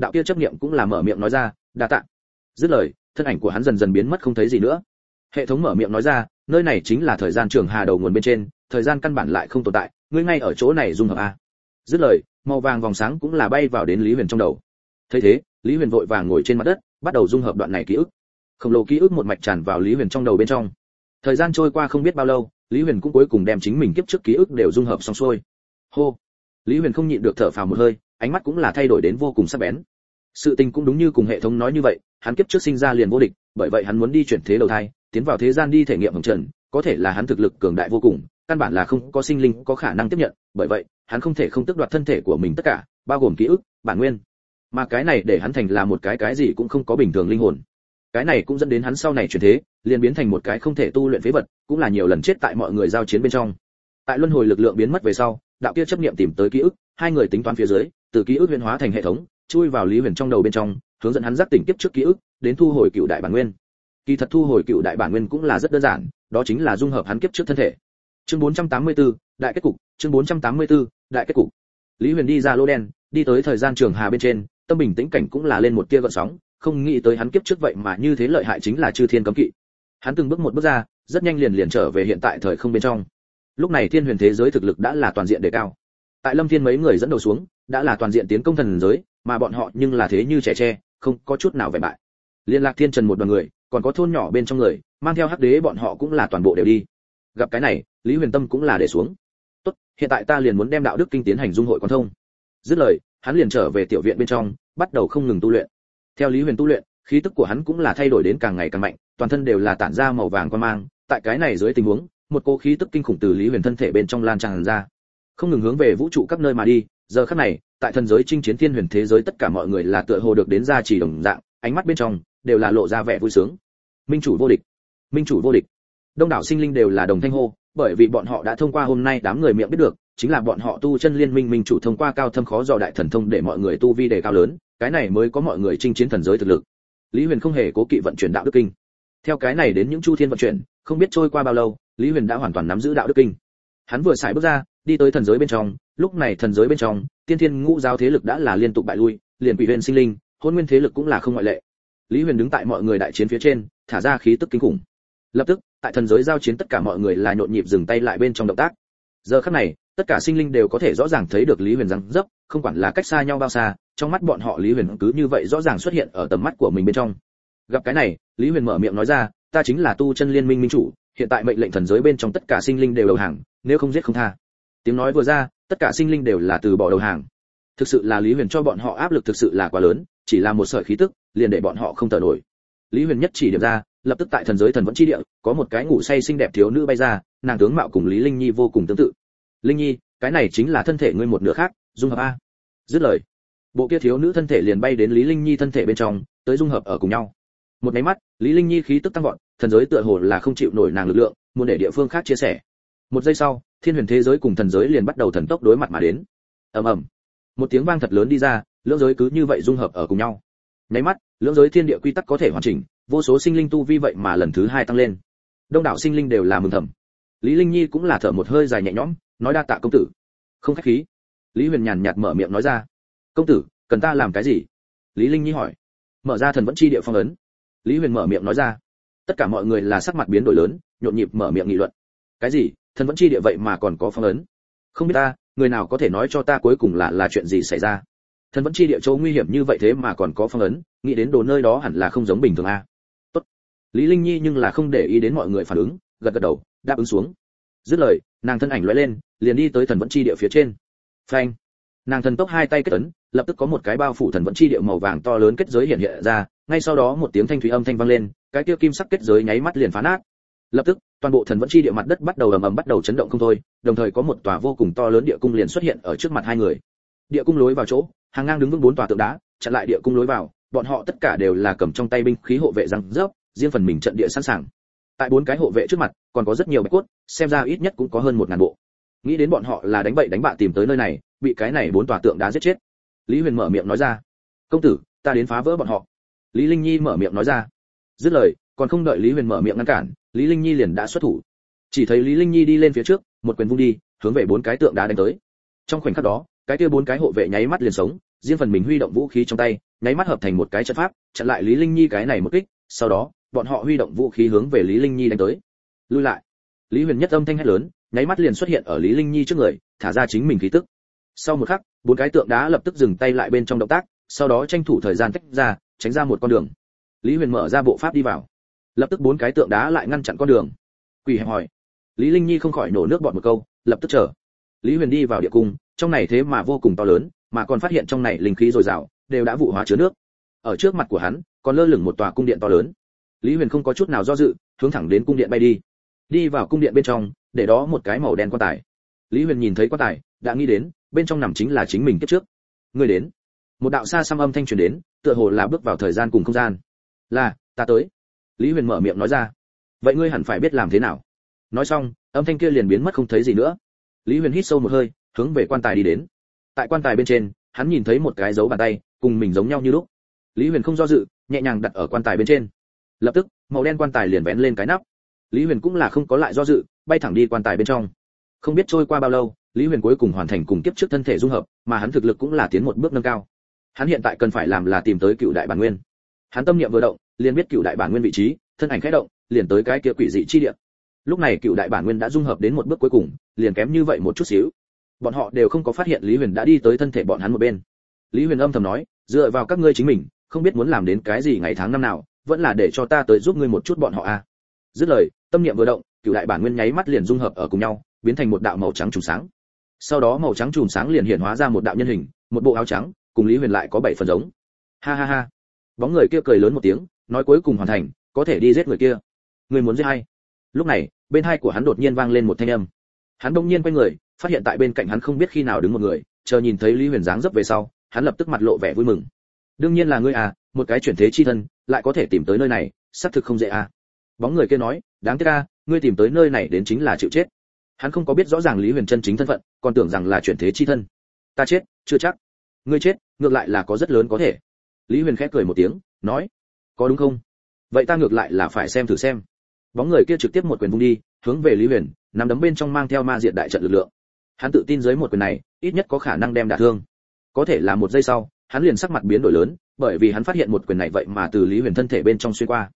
đạo kia chấp niệm cũng là mở miệng nói ra, đa tạ. Dứt lời, thân ảnh của hắn dần dần biến mất không thấy gì nữa. Hệ thống mở miệng nói ra, nơi này chính là thời gian trường hà đầu nguồn bên trên, thời gian căn bản lại không tồn tại, ngươi ngay ở chỗ này dung hợp a. Dứt lời, màu vàng vòng sáng cũng là bay vào đến Lý Huyền trong đầu. Thấy thế, Lý Huyền vội vàng ngồi trên mặt đất, bắt đầu dung hợp đoạn này ký ức. Khổng lồ ký ức một mạch tràn vào Lý Huyền trong đầu bên trong. Thời gian trôi qua không biết bao lâu, Lý Huyền cũng cuối cùng đem chính mình kiếp trước ký ức đều dung hợp xong xuôi. Hô. Lý Huyền không nhịn được thở phào một hơi, ánh mắt cũng là thay đổi đến vô cùng sắc bén. Sự tình cũng đúng như cùng hệ thống nói như vậy, hắn kiếp trước sinh ra liền vô địch, bởi vậy hắn muốn đi chuyển thế đầu thai, tiến vào thế gian đi thể nghiệm hồng trần, có thể là hắn thực lực cường đại vô cùng, căn bản là không có sinh linh có khả năng tiếp nhận, bởi vậy, hắn không thể không tước đoạt thân thể của mình tất cả, bao gồm ký ức, bản nguyên. Mà cái này để hắn thành là một cái gì cũng không có bình thường linh hồn. Cái này cũng dẫn đến hắn sau này chuyển thế, liền biến thành một cái không thể tu luyện phế vật, cũng là nhiều lần chết tại mọi người giao chiến bên trong. Tại luân hồi lực lượng biến mất về sau, đạo kia chấp niệm tìm tới ký ức, hai người tính toán phía dưới, từ ký ức huyễn hóa thành hệ thống, chui vào Lý Huyền trong đầu bên trong, hướng dẫn hắn giác tỉnh kiếp trước ký ức, đến thu hồi cựu đại bản nguyên. Kỳ thật thu hồi cựu đại bản nguyên cũng là rất đơn giản, đó chính là dung hợp hắn kiếp trước thân thể. Chương 484, đại kết cục, chương 484, đại kết cục. Lý Huyền đi ra lỗ đen, đi tới thời gian trường hà bên trên, tâm bình tĩnh cảnh cũng là lên một tia gợn sóng, không nghĩ tới hắn kiếp trước vậy mà như thế lợi hại chính là chư thiên cấm kỵ. Hắn từng bước một bước ra, rất nhanh liền trở về hiện tại thời không bên trong. Lúc này thiên huyền thế giới thực lực đã là toàn diện đề cao. Tại Lâm Thiên mấy người dẫn đầu xuống, đã là toàn diện tiến công thần giới, mà bọn họ nhưng là thế như trẻ tre, không có chút nào vẻ bại. Liên Lạc Thiên Trần một đoàn người, còn có thôn nhỏ bên trong người, mang theo Hắc Đế bọn họ cũng là toàn bộ đều đi. Gặp cái này, Lý Huyền tâm cũng là để xuống. Tốt, hiện tại ta liền muốn đem đạo đức kinh tiến hành dung hội quan thông. Dứt lời, hắn liền trở về tiểu viện bên trong, bắt đầu không ngừng tu luyện. Theo Lý Huyền tu luyện, khí tức của hắn cũng là thay đổi đến càng ngày càng mạnh, toàn thân đều là tản ra màu vàng quang mang. Tại cái này dưới tình huống, một cỗ khí tức kinh khủng từ Lý Huyền thân thể bên trong lan tràn ra, không ngừng hướng về vũ trụ các nơi mà đi. Giờ khắc này, tại thần giới chinh chiến thiên huyền thế giới tất cả mọi người là tựa hồ được đến gia trì đồng dạng, ánh mắt bên trong đều là lộ ra vẻ vui sướng. Minh chủ vô địch, minh chủ vô địch. Đông đảo sinh linh đều là đồng thanh hô, bởi vì bọn họ đã thông qua hôm nay đám người miệng biết được, chính là bọn họ tu chân liên minh minh chủ thông qua cao thâm khó dò đại thần thông để mọi người tu vi đề cao lớn, cái này mới có mọi người chinh chiến thần giới thực lực. Lý Huyền không hề cố kỵ vận chuyển đạo đức kinh. Theo cái này đến những chu thiên vận chuyển, không biết trôi qua bao lâu, Lý Huyền đã hoàn toàn nắm giữ đạo đức kinh. Hắn vừa xài bước ra, đi tới thần giới bên trong, lúc này thần giới bên trong, tiên thiên ngũ giáo thế lực đã là liên tục bại lui, liền quỷ huyền sinh linh, hôn nguyên thế lực cũng là không ngoại lệ. Lý Huyền đứng tại mọi người đại chiến phía trên, thả ra khí tức kinh khủng. Lập tức, tại thần giới giao chiến tất cả mọi người là nhộn nhịp dừng tay lại bên trong động tác. Giờ khắc này, tất cả sinh linh đều có thể rõ ràng thấy được Lý Huyền răng dấp, không quản là cách xa nhau bao xa, trong mắt bọn họ Lý Huyền cứ như vậy rõ ràng xuất hiện ở tầm mắt của mình bên trong. Gặp cái này, Lý Huyền mở miệng nói ra, ta chính là tu chân liên minh minh chủ, hiện tại mệnh lệnh thần giới bên trong tất cả sinh linh đều đầu hàng, nếu không giết không tha. Tiếng nói vừa ra, tất cả sinh linh đều là từ bỏ đầu hàng. Thực sự là Lý Huyền cho bọn họ áp lực thực sự là quá lớn, chỉ là một sợi khí tức, liền để bọn họ không thở nổi. Lý Huyền nhất chỉ điểm ra, lập tức tại thần giới thần vẫn chi địa, có một cái ngủ say xinh đẹp thiếu nữ bay ra, nàng tướng mạo cùng Lý Linh Nhi vô cùng tương tự. Linh Nhi, cái này chính là thân thể ngươi một nửa khác, dung hợp a. Dứt lời, bộ kia thiếu nữ thân thể liền bay đến Lý Linh Nhi thân thể bên trong, tới dung hợp ở cùng nhau. Một cái mắt, Lý Linh Nhi khí tức tăng vọt, thần giới tựa hồ là không chịu nổi nàng lực lượng, muốn để địa phương khác chia sẻ. Một giây sau, thiên huyền thế giới cùng thần giới liền bắt đầu thần tốc đối mặt mà đến. Ầm ầm, một tiếng vang thật lớn đi ra, lưỡng giới cứ như vậy dung hợp ở cùng nhau. Nháy mắt, lưỡng giới thiên địa quy tắc có thể hoàn chỉnh, vô số sinh linh tu vi vậy mà lần thứ hai tăng lên. Đông đảo sinh linh đều là mừng thầm. Lý Linh Nhi cũng là thở một hơi dài nhẹ nhõm, nói đa tạ công tử. Không khách khí. Lý Huyền nhàn nhạt mở miệng nói ra. Công tử, cần ta làm cái gì? Lý Linh Nhi hỏi. Mở ra thần vẫn chi địa phong ấn. Lý Huyền mở miệng nói ra. Tất cả mọi người là sắc mặt biến đổi lớn, nhộn nhịp mở miệng nghị luận. Cái gì? Thần vẫn chi địa vậy mà còn có phong ấn? Không biết ta, người nào có thể nói cho ta cuối cùng là chuyện gì xảy ra? Thần vẫn chi địa chỗ nguy hiểm như vậy thế mà còn có phong ấn, nghĩ đến đồ nơi đó hẳn là không giống bình thường a. Tốt. Lý Linh Nhi nhưng là không để ý đến mọi người phản ứng, gật gật đầu, đáp ứng xuống. Dứt lời, nàng thân ảnh lóe lên, liền đi tới thần vẫn chi địa phía trên. Phanh. Nàng thần tốc hai tay kết ấn, lập tức có một cái bao phủ thần vẫn chi địa màu vàng to lớn kết giới hiện hiện ra, ngay sau đó một tiếng thanh thủy âm thanh vang lên, cái kia kim sắc kết giới nháy mắt liền phá nát. Lập tức, toàn bộ thần vẫn chi địa mặt đất bắt đầu ầm ầm bắt đầu chấn động không thôi, đồng thời có một tòa vô cùng to lớn địa cung liền xuất hiện ở trước mặt hai người. Địa cung lối vào chỗ, hàng ngang đứng vững bốn tòa tượng đá, chặn lại địa cung lối vào, bọn họ tất cả đều là cầm trong tay binh khí hộ vệ răng rớp, riêng phần mình trận địa sẵn sàng. Tại bốn cái hộ vệ trước mặt, còn có rất nhiều bạch cốt, xem ra ít nhất cũng có hơn 1000 bộ. Nghĩ đến bọn họ là đánh bậy đánh bạ tìm tới nơi này, bị cái này bốn tòa tượng đá giết chết. Lý Huyền mở miệng nói ra, công tử, ta đến phá vỡ bọn họ. Lý Linh Nhi mở miệng nói ra. Dứt lời, còn không đợi Lý Huyền mở miệng ngăn cản, Lý Linh Nhi liền đã xuất thủ. Chỉ thấy Lý Linh Nhi đi lên phía trước, một quyền vung đi, hướng về bốn cái tượng đá đánh tới. Trong khoảnh khắc đó, cái kia bốn cái hộ vệ nháy mắt liền sống, riêng phần mình huy động vũ khí trong tay, nháy mắt hợp thành một cái trận pháp, chặn lại Lý Linh Nhi cái này một kích, sau đó, bọn họ huy động vũ khí hướng về Lý Linh Nhi đánh tới. Lui lại. Lý Huyền nhất âm thanh hét lớn, nháy mắt liền xuất hiện ở Lý Linh Nhi trước người, thả ra chính mình khí tức. Sau một khắc, bốn cái tượng đá lập tức dừng tay lại bên trong động tác, sau đó tranh thủ thời gian tách ra, tránh ra một con đường. Lý Huyền mở ra bộ pháp đi vào. Lập tức bốn cái tượng đá lại ngăn chặn con đường. Quỷ hẹp hỏi. Lý Linh Nhi không khỏi nổ nước bọt một câu, lập tức chờ. Lý Huyền đi vào địa cung, trong này thế mà vô cùng to lớn, mà còn phát hiện trong này linh khí dồi dào, đều đã vụ hóa chứa nước. Ở trước mặt của hắn, còn lơ lửng một tòa cung điện to lớn. Lý Huyền không có chút nào do dự, hướng thẳng đến cung điện bay đi. Đi vào cung điện bên trong, để đó một cái màu đen quan tài. Lý Huyền nhìn thấy quan tài, đã nghĩ đến, bên trong nằm chính là chính mình kiếp trước. Người đến. Một đạo xa xăm âm thanh truyền đến, tựa hồ là bước vào thời gian cùng không gian. Là, ta tới. Lý Huyền mở miệng nói ra. Vậy ngươi hẳn phải biết làm thế nào. Nói xong, âm thanh kia liền biến mất không thấy gì nữa. Lý Huyền hít sâu một hơi, hướng về quan tài đi đến. Tại quan tài bên trên, hắn nhìn thấy một cái dấu bàn tay, cùng mình giống nhau như lúc. Lý Huyền không do dự, nhẹ nhàng đặt ở quan tài bên trên. Lập tức, màu đen quan tài liền vén lên cái nắp. Lý Huyền cũng là không có lại do dự, bay thẳng đi quan tài bên trong. Không biết trôi qua bao lâu, Lý Huyền cuối cùng hoàn thành cùng kiếp trước thân thể dung hợp, mà hắn thực lực cũng là tiến một bước nâng cao. Hắn hiện tại cần phải làm là tìm tới Cựu Đại Bản Nguyên. Hắn tâm niệm vừa động, liền biết Cựu Đại Bản Nguyên vị trí, thân ảnh khẽ động, liền tới cái kia quỷ dị chi địa. Lúc này Cựu Đại Bản Nguyên đã dung hợp đến một bước cuối cùng, liền kém như vậy một chút xíu. Bọn họ đều không có phát hiện Lý Huyền đã đi tới thân thể bọn hắn một bên. Lý Huyền âm thầm nói, dựa vào các ngươi chính mình, không biết muốn làm đến cái gì ngày tháng năm nào, vẫn là để cho ta tới giúp ngươi một chút bọn họ a. Dứt lời, tâm niệm vừa động, Cựu Đại Bản Nguyên nháy mắt liền dung hợp ở cùng nhau, biến thành một đạo màu trắng trùm sáng. Sau đó màu trắng trùm sáng liền hiện hóa ra một đạo nhân hình, một bộ áo trắng, cùng Lý Huyền lại có 7 phần giống. Ha ha ha. Bóng người kia cười lớn một tiếng, nói cuối cùng hoàn thành, có thể đi giết người kia. Người muốn giết hay? Lúc này, bên hai của hắn đột nhiên vang lên một thanh âm. Hắn bỗng nhiên quay người, phát hiện tại bên cạnh hắn không biết khi nào đứng một người, chờ nhìn thấy Lý Huyền dáng dấp về sau, hắn lập tức mặt lộ vẻ vui mừng. Đương nhiên là ngươi à, một cái chuyển thế chi thân, lại có thể tìm tới nơi này, xác thực không dễ à. Bóng người kia nói, đáng tiếc a, ngươi tìm tới nơi này đến chính là chịu chết. Hắn không có biết rõ ràng Lý Huyền chân chính thân phận, còn tưởng rằng là chuyển thế chi thân. Ta chết, chưa chắc. Ngươi chết, ngược lại là có rất lớn có thể. Lý Huyền khẽ cười một tiếng, nói, có đúng không? Vậy ta ngược lại là phải xem thử xem. Bóng người kia trực tiếp một quyền vung đi, hướng về Lý Huyền, nắm đấm bên trong mang theo ma diệt đại trận lực lượng. Hắn tự tin dưới một quyền này, ít nhất có khả năng đem đả thương. Có thể là một giây sau, hắn liền sắc mặt biến đổi lớn, bởi vì hắn phát hiện một quyền này vậy mà từ Lý Huyền thân thể bên trong xuyên qua.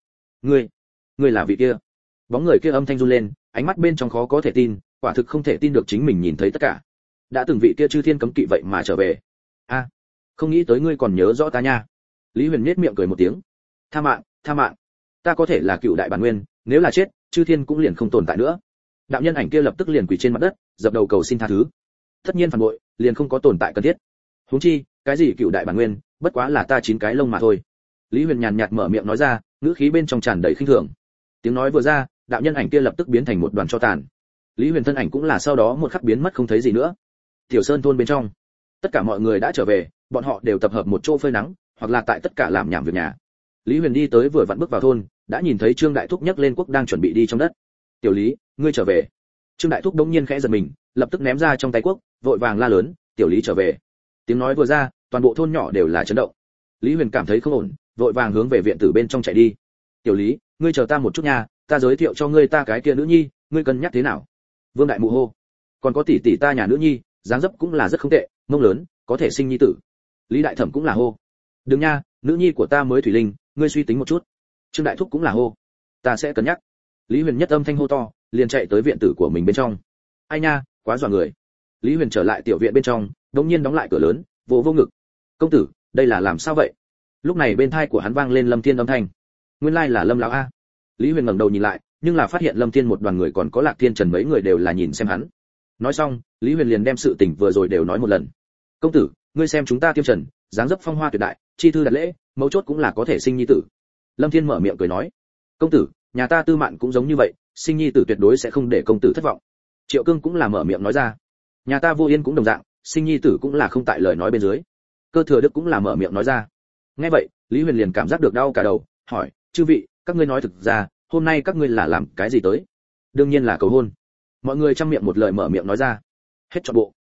Ngươi là vị kia? Bóng người kia âm thanh run lên, ánh mắt bên trong khó có thể tin, quả thực không thể tin được chính mình nhìn thấy tất cả. Đã từng vị kia chư thiên cấm kỵ vậy mà trở về. A, không nghĩ tới ngươi còn nhớ rõ ta nha. Lý Huyền nhếch miệng cười một tiếng. Tha mạng, ta có thể là Cựu Đại Bản Nguyên, nếu là chết, chư thiên cũng liền không tồn tại nữa. Đạo nhân ảnh kia lập tức liền quỳ trên mặt đất, dập đầu cầu xin tha thứ. Tất nhiên phản bội, liền không có tồn tại cần thiết. Huống chi, cái gì Cựu Đại Bản Nguyên, bất quá là ta 9 cái lông mà thôi. Lý Huyền nhàn nhạt mở miệng nói ra, ngữ khí bên trong tràn đầy khinh thường. Tiếng nói vừa ra, đạo nhân ảnh kia lập tức biến thành một đoàn tro tàn. Lý Huyền thân ảnh cũng là sau đó một khắc biến mất không thấy gì nữa. Tiểu Sơn thôn bên trong, tất cả mọi người đã trở về, bọn họ đều tập hợp một chỗ phơi nắng, hoặc là tại tất cả làm nhảm việc nhà. Lý Huyền đi tới vừa vặn bước vào thôn, đã nhìn thấy Trương Đại Thúc nhấc lên cuốc đang chuẩn bị đi trong đất. "Tiểu Lý, ngươi trở về." Trương Đại Thúc đống nhiên khẽ giật mình, lập tức ném ra trong tay cuốc, vội vàng la lớn, "Tiểu Lý trở về." Tiếng nói vừa ra, toàn bộ thôn nhỏ đều là chấn động. Lý Huyền cảm thấy không ổn, vội vàng hướng về viện tử bên trong chạy đi. "Tiểu Lý, ngươi chờ ta một chút nha, ta giới thiệu cho ngươi ta cái kia nữ nhi, ngươi cân nhắc thế nào?" Vương Đại Mụ hô. "Còn có tỷ tỷ ta nhà nữ nhi, dáng dấp cũng là rất không tệ, mông lớn, có thể sinh nhi tử." Lý Đại Thẩm cũng là hô. "Đừng nha, nữ nhi của ta mới thủy linh, ngươi suy tính một chút." Trương Đại Thúc cũng là hô. "Ta sẽ cân nhắc." Lý Huyền nhất âm thanh hô to, liền chạy tới viện tử của mình bên trong. "Ai nha, quá dọa người." Lý Huyền trở lại tiểu viện bên trong, đột nhiên đóng lại cửa lớn, vỗ vô ngực. "Công tử, đây là làm sao vậy?" Lúc này bên tai của hắn vang lên Lâm Thiên âm thanh. Nguyên lai là Lâm lão a. Lý Huyền ngẩng đầu nhìn lại, nhưng là phát hiện Lâm Thiên một đoàn người còn có Lạc Thiên Trần mấy người đều là nhìn xem hắn. Nói xong, Lý Huyền liền đem sự tình vừa rồi đều nói một lần. "Công tử, ngươi xem chúng ta Tiêm Trần, dáng dấp phong hoa tuyệt đại, chi thư đặt lễ, mấu chốt cũng là có thể sinh nhi tử." Lâm Thiên mở miệng cười nói, "Công tử, nhà ta Tư Mạn cũng giống như vậy, sinh nhi tử tuyệt đối sẽ không để công tử thất vọng." Triệu Cương cũng là mở miệng nói ra, "Nhà ta Vô Yên cũng đồng dạng, sinh nhi tử cũng là không tại lời nói bên dưới." Cơ Thừa Đức cũng là mở miệng nói ra. Nghe vậy, Lý Huyền liền cảm giác được đau cả đầu, hỏi, "Chư vị, các ngươi nói thực ra, hôm nay các ngươi là làm cái gì tới?" "Đương nhiên là cầu hôn." Mọi người trăm miệng một lời mở miệng nói ra. Hết trọn bộ.